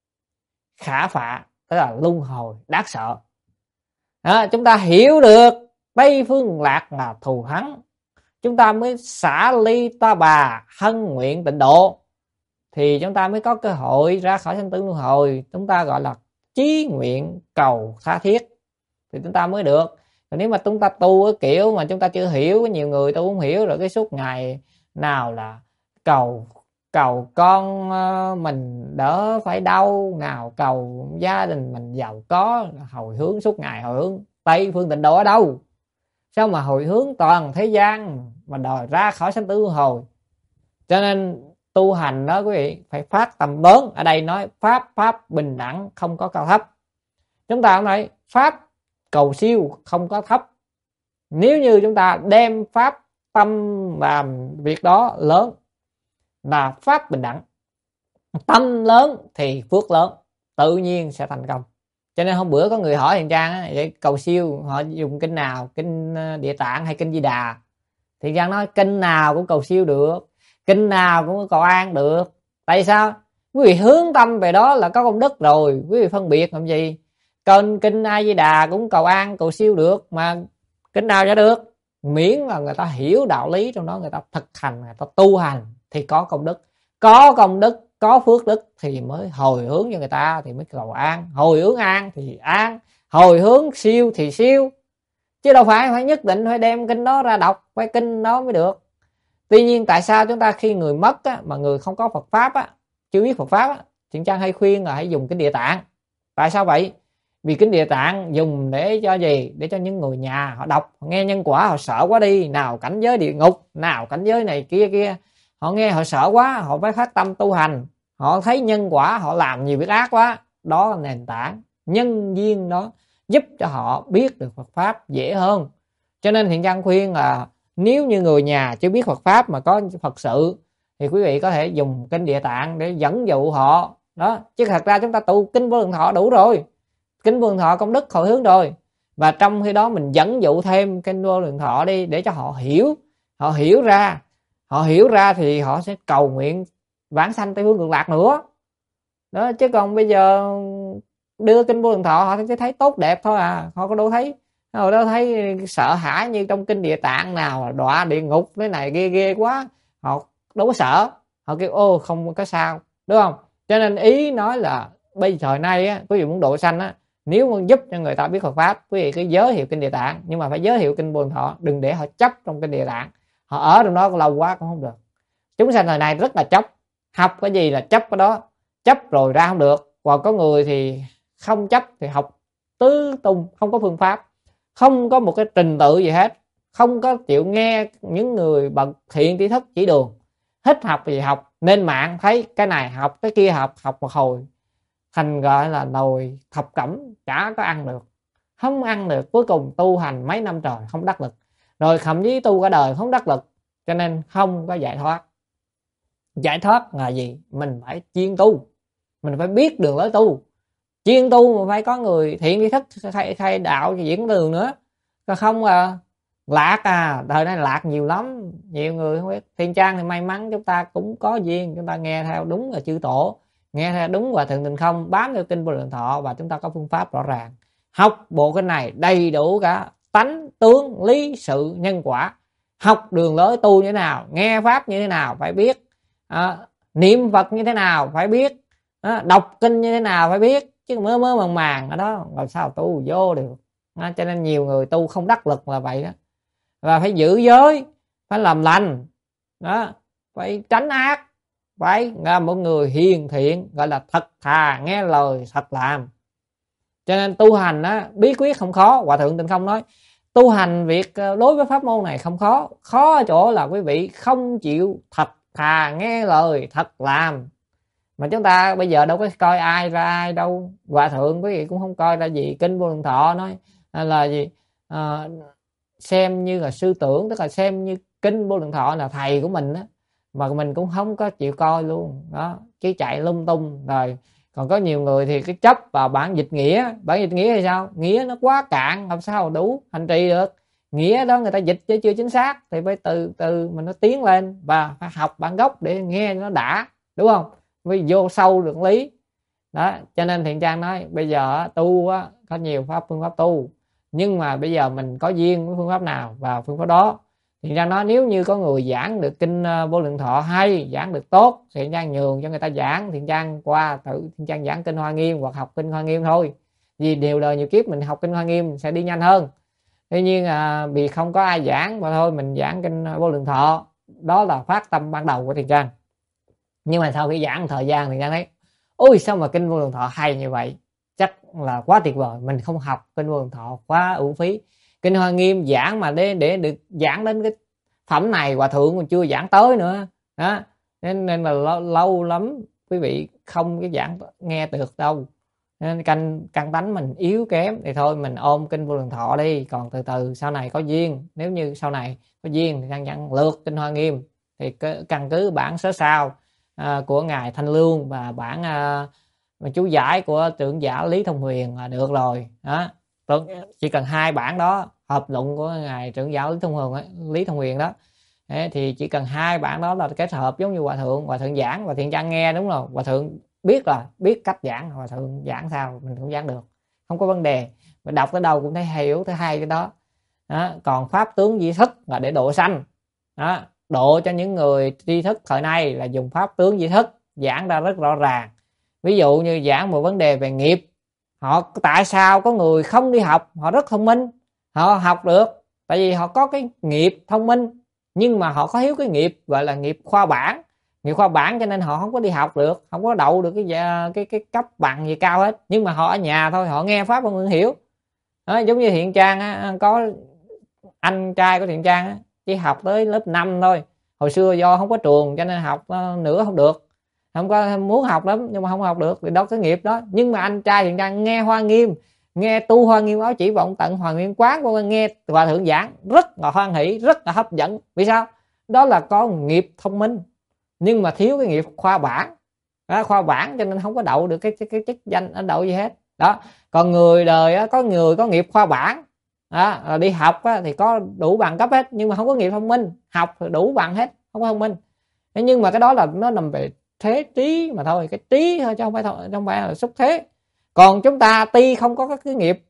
khả phạ, tức là luân hồi đáng sợ đó. Chúng ta hiểu được Tây Phương Lạc là thù thắng, chúng ta mới xả ly ta bà, hân nguyện tịnh độ, thì chúng ta mới có cơ hội ra khỏi sanh tử luân hồi. Chúng ta gọi là chí nguyện cầu tha thiết thì chúng ta mới được. Còn nếu mà chúng ta tu cái kiểu mà chúng ta chưa hiểu, nhiều người tu không hiểu, rồi cái suốt ngày nào là cầu cầu con mình đỡ phải đau, nào cầu gia đình mình giàu có, hồi hướng suốt ngày hồi hướng Tây Phương Tịnh Độ ở đâu? Sao mà hồi hướng toàn thế gian mà đòi ra khỏi sanh tử luân hồi? Cho nên tu hành đó quý vị phải phát tâm lớn. Ở đây nói pháp pháp bình đẳng, không có cao thấp. Chúng ta không nói pháp cầu siêu không có thấp. Nếu như chúng ta đem pháp tâm làm việc đó lớn là pháp bình đẳng, tâm lớn thì phước lớn, tự nhiên sẽ thành công. Cho nên hôm bữa có người hỏi Thiện Trang á, vậy cầu siêu họ dùng kinh nào, kinh Địa Tạng hay kinh Di Đà? Thiện Trang nói kinh nào cũng cầu siêu được, kinh nào cũng cầu an được. Tại sao? Quý vị hướng tâm về đó là có công đức rồi, quý vị phân biệt làm gì? Còn kinh A Di Đà cũng cầu an cầu siêu được, mà kinh nào cho được, miễn là người ta hiểu đạo lý trong đó, người ta thực hành, người ta tu hành thì có công đức. Có công đức, có phước đức thì mới hồi hướng cho người ta, thì mới cầu an. Hồi hướng an thì an, hồi hướng siêu thì siêu. Chứ đâu phải phải nhất định phải đem kinh đó ra đọc, phải kinh đó mới được. Tuy nhiên tại sao chúng ta khi người mất á, mà người không có Phật Pháp á, chưa biết Phật Pháp á, Thiện Trang hay khuyên là hãy dùng kinh Địa Tạng. Tại sao vậy? Vì kinh Địa Tạng dùng để cho gì? Để cho những người nhà họ đọc, họ nghe nhân quả họ sợ quá đi, nào cảnh giới địa ngục, nào cảnh giới này kia kia, họ nghe họ sợ quá, họ phải phát tâm tu hành, họ thấy nhân quả họ làm nhiều việc ác quá. Đó là nền tảng nhân duyên đó giúp cho họ biết được Phật pháp dễ hơn. Cho nên Thiện Căn khuyên là nếu như người nhà chưa biết Phật pháp mà có Phật sự thì quý vị có thể dùng kinh Địa Tạng để dẫn dụ họ đó. Chứ thật ra chúng ta tu kinh Vô Lượng Thọ đủ rồi, kinh Vô Lượng Thọ công đức hồi hướng rồi, và trong khi đó mình dẫn dụ thêm kinh Vô Lượng Thọ đi để cho họ hiểu, họ hiểu ra, họ hiểu ra thì họ sẽ cầu nguyện vãng sanh Tây Phương Cực Lạc nữa đó. Chứ còn bây giờ đưa kinh Vô Lượng Thọ họ sẽ thấy tốt đẹp thôi à, họ có đâu thấy họ đâu thấy sợ hãi như trong kinh Địa Tạng nào đọa địa ngục cái này ghê ghê quá, họ đâu có sợ, họ kêu ô không có sao, đúng không? Cho nên ý nói là bây giờ thời nay á, quý vị muốn độ sanh á, nếu muốn giúp cho người ta biết Phật pháp, quý vị cứ giới thiệu kinh Địa Tạng, nhưng mà phải giới thiệu kinh Vô Lượng Thọ, đừng để họ chấp trong kinh Địa Tạng, họ ở trong đó lâu quá cũng không được. Chúng sanh thời nay rất là chấp, học cái gì là chấp cái đó, chấp rồi ra không được. Còn có người thì không chấp thì học tứ tung, không có phương pháp, không có một cái trình tự gì hết, không có chịu nghe những người bậc thiện tri thức chỉ đường, thích học thì học, nên mạng thấy cái này học cái kia học, học một hồi thành gọi là nồi thập cẩm, chả có ăn được, không ăn được, cuối cùng tu hành mấy năm trời không đắc lực, rồi thậm chí tu cả đời không đắc lực, cho nên không có giải thoát. Giải thoát là gì? Mình phải chuyên tu, mình phải biết đường lối tu, chuyên tu mà phải có người thiện tri thức khai, khai đạo diễn đường nữa, còn không à, lạc à, đời này lạc nhiều lắm, nhiều người không biết. Thiên Trang thì may mắn chúng ta cũng có duyên, chúng ta nghe theo đúng là chư tổ, nghe theo đúng Hòa Thượng Tịnh Không, bám theo kinh Vô Lượng Thọ, và chúng ta có phương pháp rõ ràng, học bộ kinh này đầy đủ cả tánh tướng lý sự nhân quả, học đường lối tu như thế nào, nghe pháp như thế nào phải biết, à, niệm Phật như thế nào phải biết, à, đọc kinh như thế nào phải biết, chứ mơ mơ màng màng ở đó làm sao tu vô được. À, cho nên nhiều người tu không đắc lực là vậy đó. Và phải giữ giới, phải làm lành đó, phải tránh ác, phải là một người hiền thiện, gọi là thật thà, nghe lời thật làm. Cho nên tu hành á, bí quyết không khó. Hòa Thượng Tịnh Không nói tu hành việc đối với pháp môn này không khó, khó ở chỗ là quý vị không chịu thật thà nghe lời thật làm. Mà chúng ta bây giờ đâu có coi ai ra ai đâu. Hòa Thượng quý vị cũng không coi ra gì. Kinh Vô Lượng Thọ nói là gì, à, xem như là sư tưởng, tức là xem như kinh Vô Lượng Thọ là thầy của mình á, mà mình cũng không có chịu coi luôn đó, chỉ chạy lung tung. Rồi còn có nhiều người thì cái chấp vào bản dịch nghĩa. Bản dịch nghĩa thì sao? Nghĩa nó quá cạn, làm sao đủ hành trì được. Nghĩa đó người ta dịch chứ chưa chính xác, thì phải từ từ mình nó tiến lên, và phải học bản gốc để nghe nó đã, đúng không? Vì vô sâu được lý đó. Cho nên Thiện Trang nói bây giờ tu á, có nhiều pháp phương pháp tu, nhưng mà bây giờ mình có duyên với phương pháp nào vào phương pháp đó. Thiện Trang nói nếu như có người giảng được kinh Vô Lượng Thọ hay, giảng được tốt, Thiện Trang nhường cho người ta giảng. Thiện Trang qua tự Thiện Trang giảng kinh Hoa Nghiêm hoặc học kinh Hoa Nghiêm thôi, vì đều đời nhiều kiếp mình học kinh Hoa Nghiêm sẽ đi nhanh hơn. Tuy nhiên à, vì không có ai giảng mà thôi mình giảng kinh Vô Lượng Thọ. Đó là phát tâm ban đầu của Thiện Trang. Nhưng mà sau khi giảng thời gian Thiện Trang thấy ôi sao mà kinh Vô Lượng Thọ hay như vậy, chắc là quá tuyệt vời, mình không học kinh Vô Lượng Thọ quá uổng phí. Kinh Hoa Nghiêm giảng mà để để được giảng đến cái phẩm này Hòa Thượng còn chưa giảng tới nữa đó. Nên, nên là lâu, lâu lắm quý vị không cái giảng nghe được đâu. Nên căn căn tánh mình yếu kém thì thôi mình ôm kinh Vô Lượng Thọ đi, còn từ từ sau này có duyên, nếu như sau này có duyên thì giảng lượt kinh Hoa Nghiêm, thì căn cứ bản sớ sao à, của ngài Thanh Lương và bản à, chú giải của trưởng giả Lý Thông Huyền là được rồi đó. Chỉ cần hai bản đó, hợp luận của ngài trưởng giả Lý Thông Huyền Lý Thông Huyền đó, đấy, thì chỉ cần hai bản đó là kết hợp giống như Hòa Thượng Hòa Thượng giảng và Thiện Trang nghe, đúng rồi. Hòa Thượng biết là biết cách giảng, Hòa Thượng giảng sao mình cũng giảng được, không có vấn đề. Mình đọc tới đâu cũng thấy hiểu tới hai cái đó. Đó. Còn pháp tướng di thức là để độ sanh đó, độ cho những người tri thức thời nay là dùng pháp tướng di thức giảng ra rất rõ ràng. Ví dụ như giảng một vấn đề về nghiệp, họ tại sao có người không đi học, họ rất thông minh, họ học được tại vì họ có cái nghiệp thông minh, nhưng mà họ có thiếu cái nghiệp gọi là nghiệp khoa bản, nghiệp khoa bản cho nên họ không có đi học được, không có đậu được cái cái cái cấp bằng gì cao hết, nhưng mà họ ở nhà thôi, họ nghe pháp họ hiểu. Đó, giống như Thiện Trang á, có anh trai của Thiện Trang á, chỉ học tới lớp năm thôi. Hồi xưa do không có trường cho nên học uh, nữa không được, không có muốn học lắm nhưng mà không học được, thì đó cái nghiệp đó. Nhưng mà anh trai Thiện Trang nghe Hoa Nghiêm, nghe tu Hoa Nghiêm Áo Chỉ Vọng Tận Hòa Nguyên Quán, của nghe Hòa Thượng giảng rất là hoan hỷ, rất là hấp dẫn. Vì sao? Đó là có nghiệp thông minh nhưng mà thiếu cái nghiệp khoa bản. Đó, khoa bản cho nên không có đậu được cái cái, cái chức danh ở đậu gì hết đó. Còn người đời á, có người có nghiệp khoa bản đó, đi học á, thì có đủ bằng cấp hết nhưng mà không có nghiệp thông minh. Học thì đủ bằng hết, không có thông minh. Thế nhưng mà cái đó là nó nằm về thế trí mà thôi, cái trí thôi chứ không phải thôi, không phải là xúc thế. Còn chúng ta tuy không có cái nghiệp,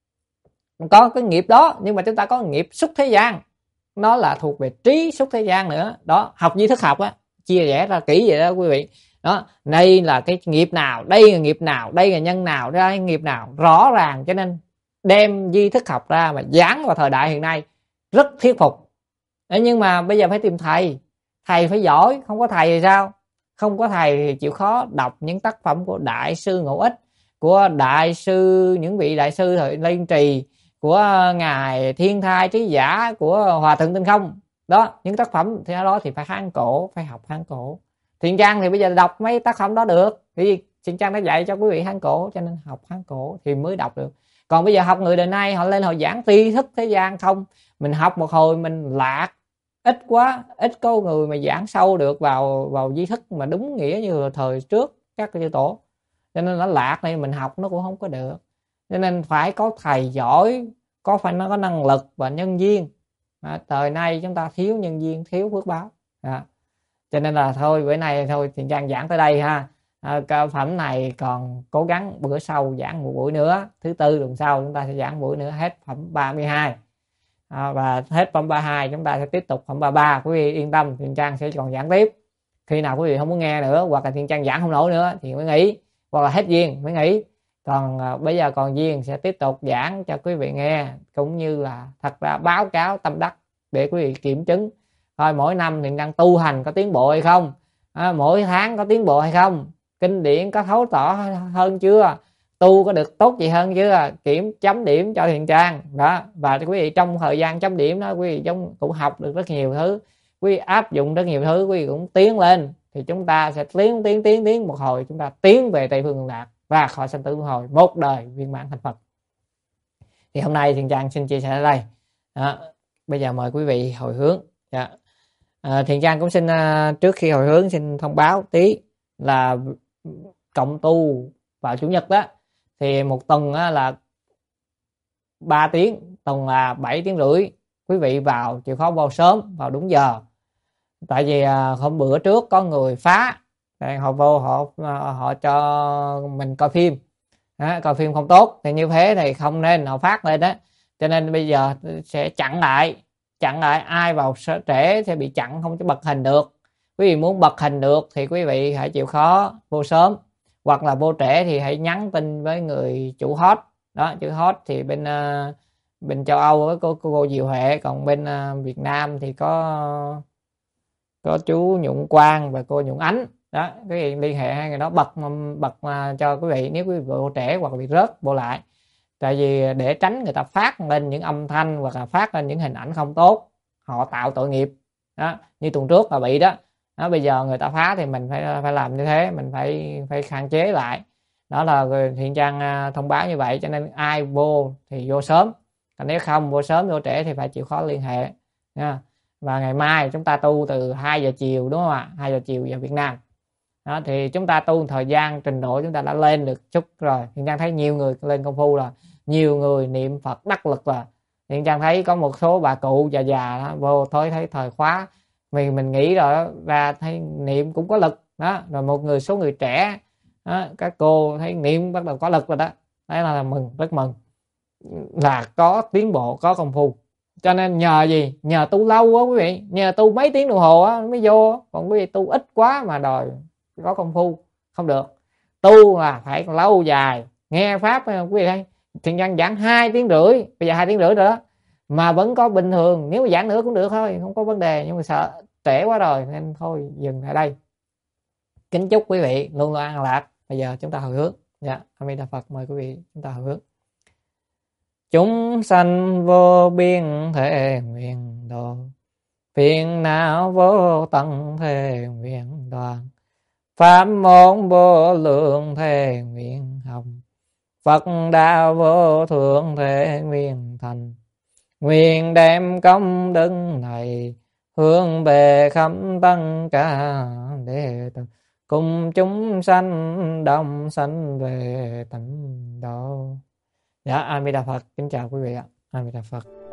có cái nghiệp đó, nhưng mà chúng ta có nghiệp xúc thế gian, nó là thuộc về trí xúc thế gian nữa đó. Học duy thức học á, chia rẽ ra kỹ vậy đó quý vị. Đó, đây là cái nghiệp nào, đây là nghiệp nào, đây là nhân nào, đây là nghiệp nào, rõ ràng. Cho nên đem duy thức học ra mà giảng vào thời đại hiện nay rất thuyết phục. Đấy, nhưng mà bây giờ phải tìm thầy, thầy phải giỏi. Không có thầy thì sao? Không có thầy thì chịu khó đọc những tác phẩm của Đại sư Ngộ Ích, của đại sư, những vị đại sư thời Liên Trì, của ngài Thiên Thai Trí Giả, của Hòa Thượng Tinh Không đó. Những tác phẩm thì đó thì phải Hán cổ, phải học Hán cổ. Thiện Trang thì bây giờ đọc mấy tác phẩm đó được, thì Thiện Trang đã dạy cho quý vị Hán cổ, cho nên học Hán cổ thì mới đọc được. Còn bây giờ học người đời nay, họ lên họ giảng tri thức thế gian không, mình học một hồi mình lạc, ít quá, ít có người mà giảng sâu được vào vào di thức mà đúng nghĩa như thời trước các chư tổ, cho nên nó lạc này, mình học nó cũng không có được. Cho nên phải có thầy giỏi, có phải nó có năng lực và nhân duyên. À, thời nay chúng ta thiếu nhân duyên, thiếu phước báo. À, cho nên là thôi bữa nay thôi Thiện Trang giảng tới đây ha. À, cái phẩm này còn cố gắng bữa sau giảng một buổi nữa, thứ tư tuần sau chúng ta sẽ giảng buổi nữa, hết phẩm ba mươi hai. À, và hết phẩm ba mươi hai chúng ta sẽ tiếp tục phẩm ba mươi ba. Quý vị yên tâm, Thiện Trang sẽ còn giảng tiếp. Khi nào quý vị không muốn nghe nữa, hoặc là Thiện Trang giảng không nổi nữa thì mới nghỉ, hoặc là hết duyên mới nghỉ. Còn à, bây giờ còn duyên sẽ tiếp tục giảng cho quý vị nghe, cũng như là thật ra báo cáo tâm đắc để quý vị kiểm chứng thôi mỗi năm Thiện Trang tu hành có tiến bộ hay không, à, mỗi tháng có tiến bộ hay không, kinh điển có thấu tỏ hơn chưa, tu có được tốt gì hơn chưa, kiểm chấm điểm cho Thiện Trang đó. Và quý vị trong thời gian chấm điểm đó, quý vị trong cũng học được rất nhiều thứ, quý vị áp dụng rất nhiều thứ, quý vị cũng tiến lên, thì chúng ta sẽ tiến tiến tiến tiến một hồi chúng ta tiến về Tây Phương Cực Lạc và khỏi sanh tử luân hồi, một đời viên mãn thành Phật. Thì hôm nay Thiện Trang xin chia sẻ ở đây đó. Bây giờ mời quý vị hồi hướng. Dạ. À, Thiện Trang cũng xin uh, trước khi hồi hướng xin thông báo tí là cộng tu vào chủ nhật đó, thì một tuần á, là ba tiếng, tuần là bảy tiếng rưỡi. Quý vị vào chịu khó vào sớm, vào đúng giờ. Tại vì à, hôm bữa trước có người phá, họ vô họ họ cho mình coi phim, đó, coi phim không tốt, thì như thế thì không nên họ phát lên đó. Cho nên bây giờ sẽ chặn lại, chặn lại ai vào trễ sẽ bị chặn, không bật hình được. Quý vị muốn bật hình được thì quý vị hãy chịu khó vô sớm, hoặc là vô trễ thì hãy nhắn tin với người chủ hot đó. Chữ hot thì bên uh, bên châu Âu với cô, cô, cô Diệu Huệ, còn bên uh, Việt Nam thì có có chú Nhuận Quang và cô Nhuận Ánh đó. Quý vị liên hệ hai người đó, bật bật uh, cho quý vị nếu quý vị vô trễ hoặc bị rớt vô lại. Tại vì để tránh người ta phát lên những âm thanh hoặc là phát lên những hình ảnh không tốt, họ tạo tội nghiệp đó. Như tuần trước là bị đó. Đó, bây giờ người ta phá thì mình phải phải làm như thế, mình phải phải hạn chế lại. Đó là Thiện Trang thông báo như vậy, cho nên ai vô thì vô sớm, còn nếu không vô sớm vô trễ thì phải chịu khó liên hệ nha. Và ngày mai chúng ta tu từ hai giờ chiều, đúng không ạ? hai giờ chiều giờ Việt Nam. Đó, thì chúng ta tu thời gian trình độ chúng ta đã lên được chút rồi. Thiện Trang thấy nhiều người lên công phu là nhiều người niệm Phật đắc lực rồi. Thiện Trang thấy có một số bà cụ già già đó, vô thôi thấy thời khóa vì mình nghĩ rồi đó, ra thấy niệm cũng có lực đó. Rồi một người số người trẻ đó, các cô thấy niệm bắt đầu có lực rồi đó. Đấy là mừng, rất mừng là có tiến bộ, có công phu. Cho nên nhờ gì? Nhờ tu lâu á quý vị, nhờ tu mấy tiếng đồng hồ á mới vô. Còn quý vị tu ít quá mà đòi có công phu không được. Tu là phải lâu dài, nghe pháp quý vị thấy. Thiện Trang giảng hai tiếng rưỡi, bây giờ hai tiếng rưỡi rồi đó mà vẫn có bình thường. Nếu mà giảng nữa cũng được thôi, không có vấn đề, nhưng mà sợ trễ quá rồi nên thôi dừng tại đây. Kính chúc quý vị luôn luôn an lạc. Bây giờ chúng ta hồi hướng. Dạ, A Di Đà Phật, mời quý vị chúng ta hồi hướng. Chúng sanh vô biên thể nguyện độ, phiền não vô tận thể nguyện đoàn, pháp môn vô lượng thể nguyện hồng, Phật đạo vô thượng thể nguyện thành. Nguyện đem công đức này hướng về khắp tất cả đệ tử, cùng chúng sanh đồng sanh về tịnh độ. Dạ, A Di Đà Phật, kính chào quý vị ạ. A Di Đà Phật.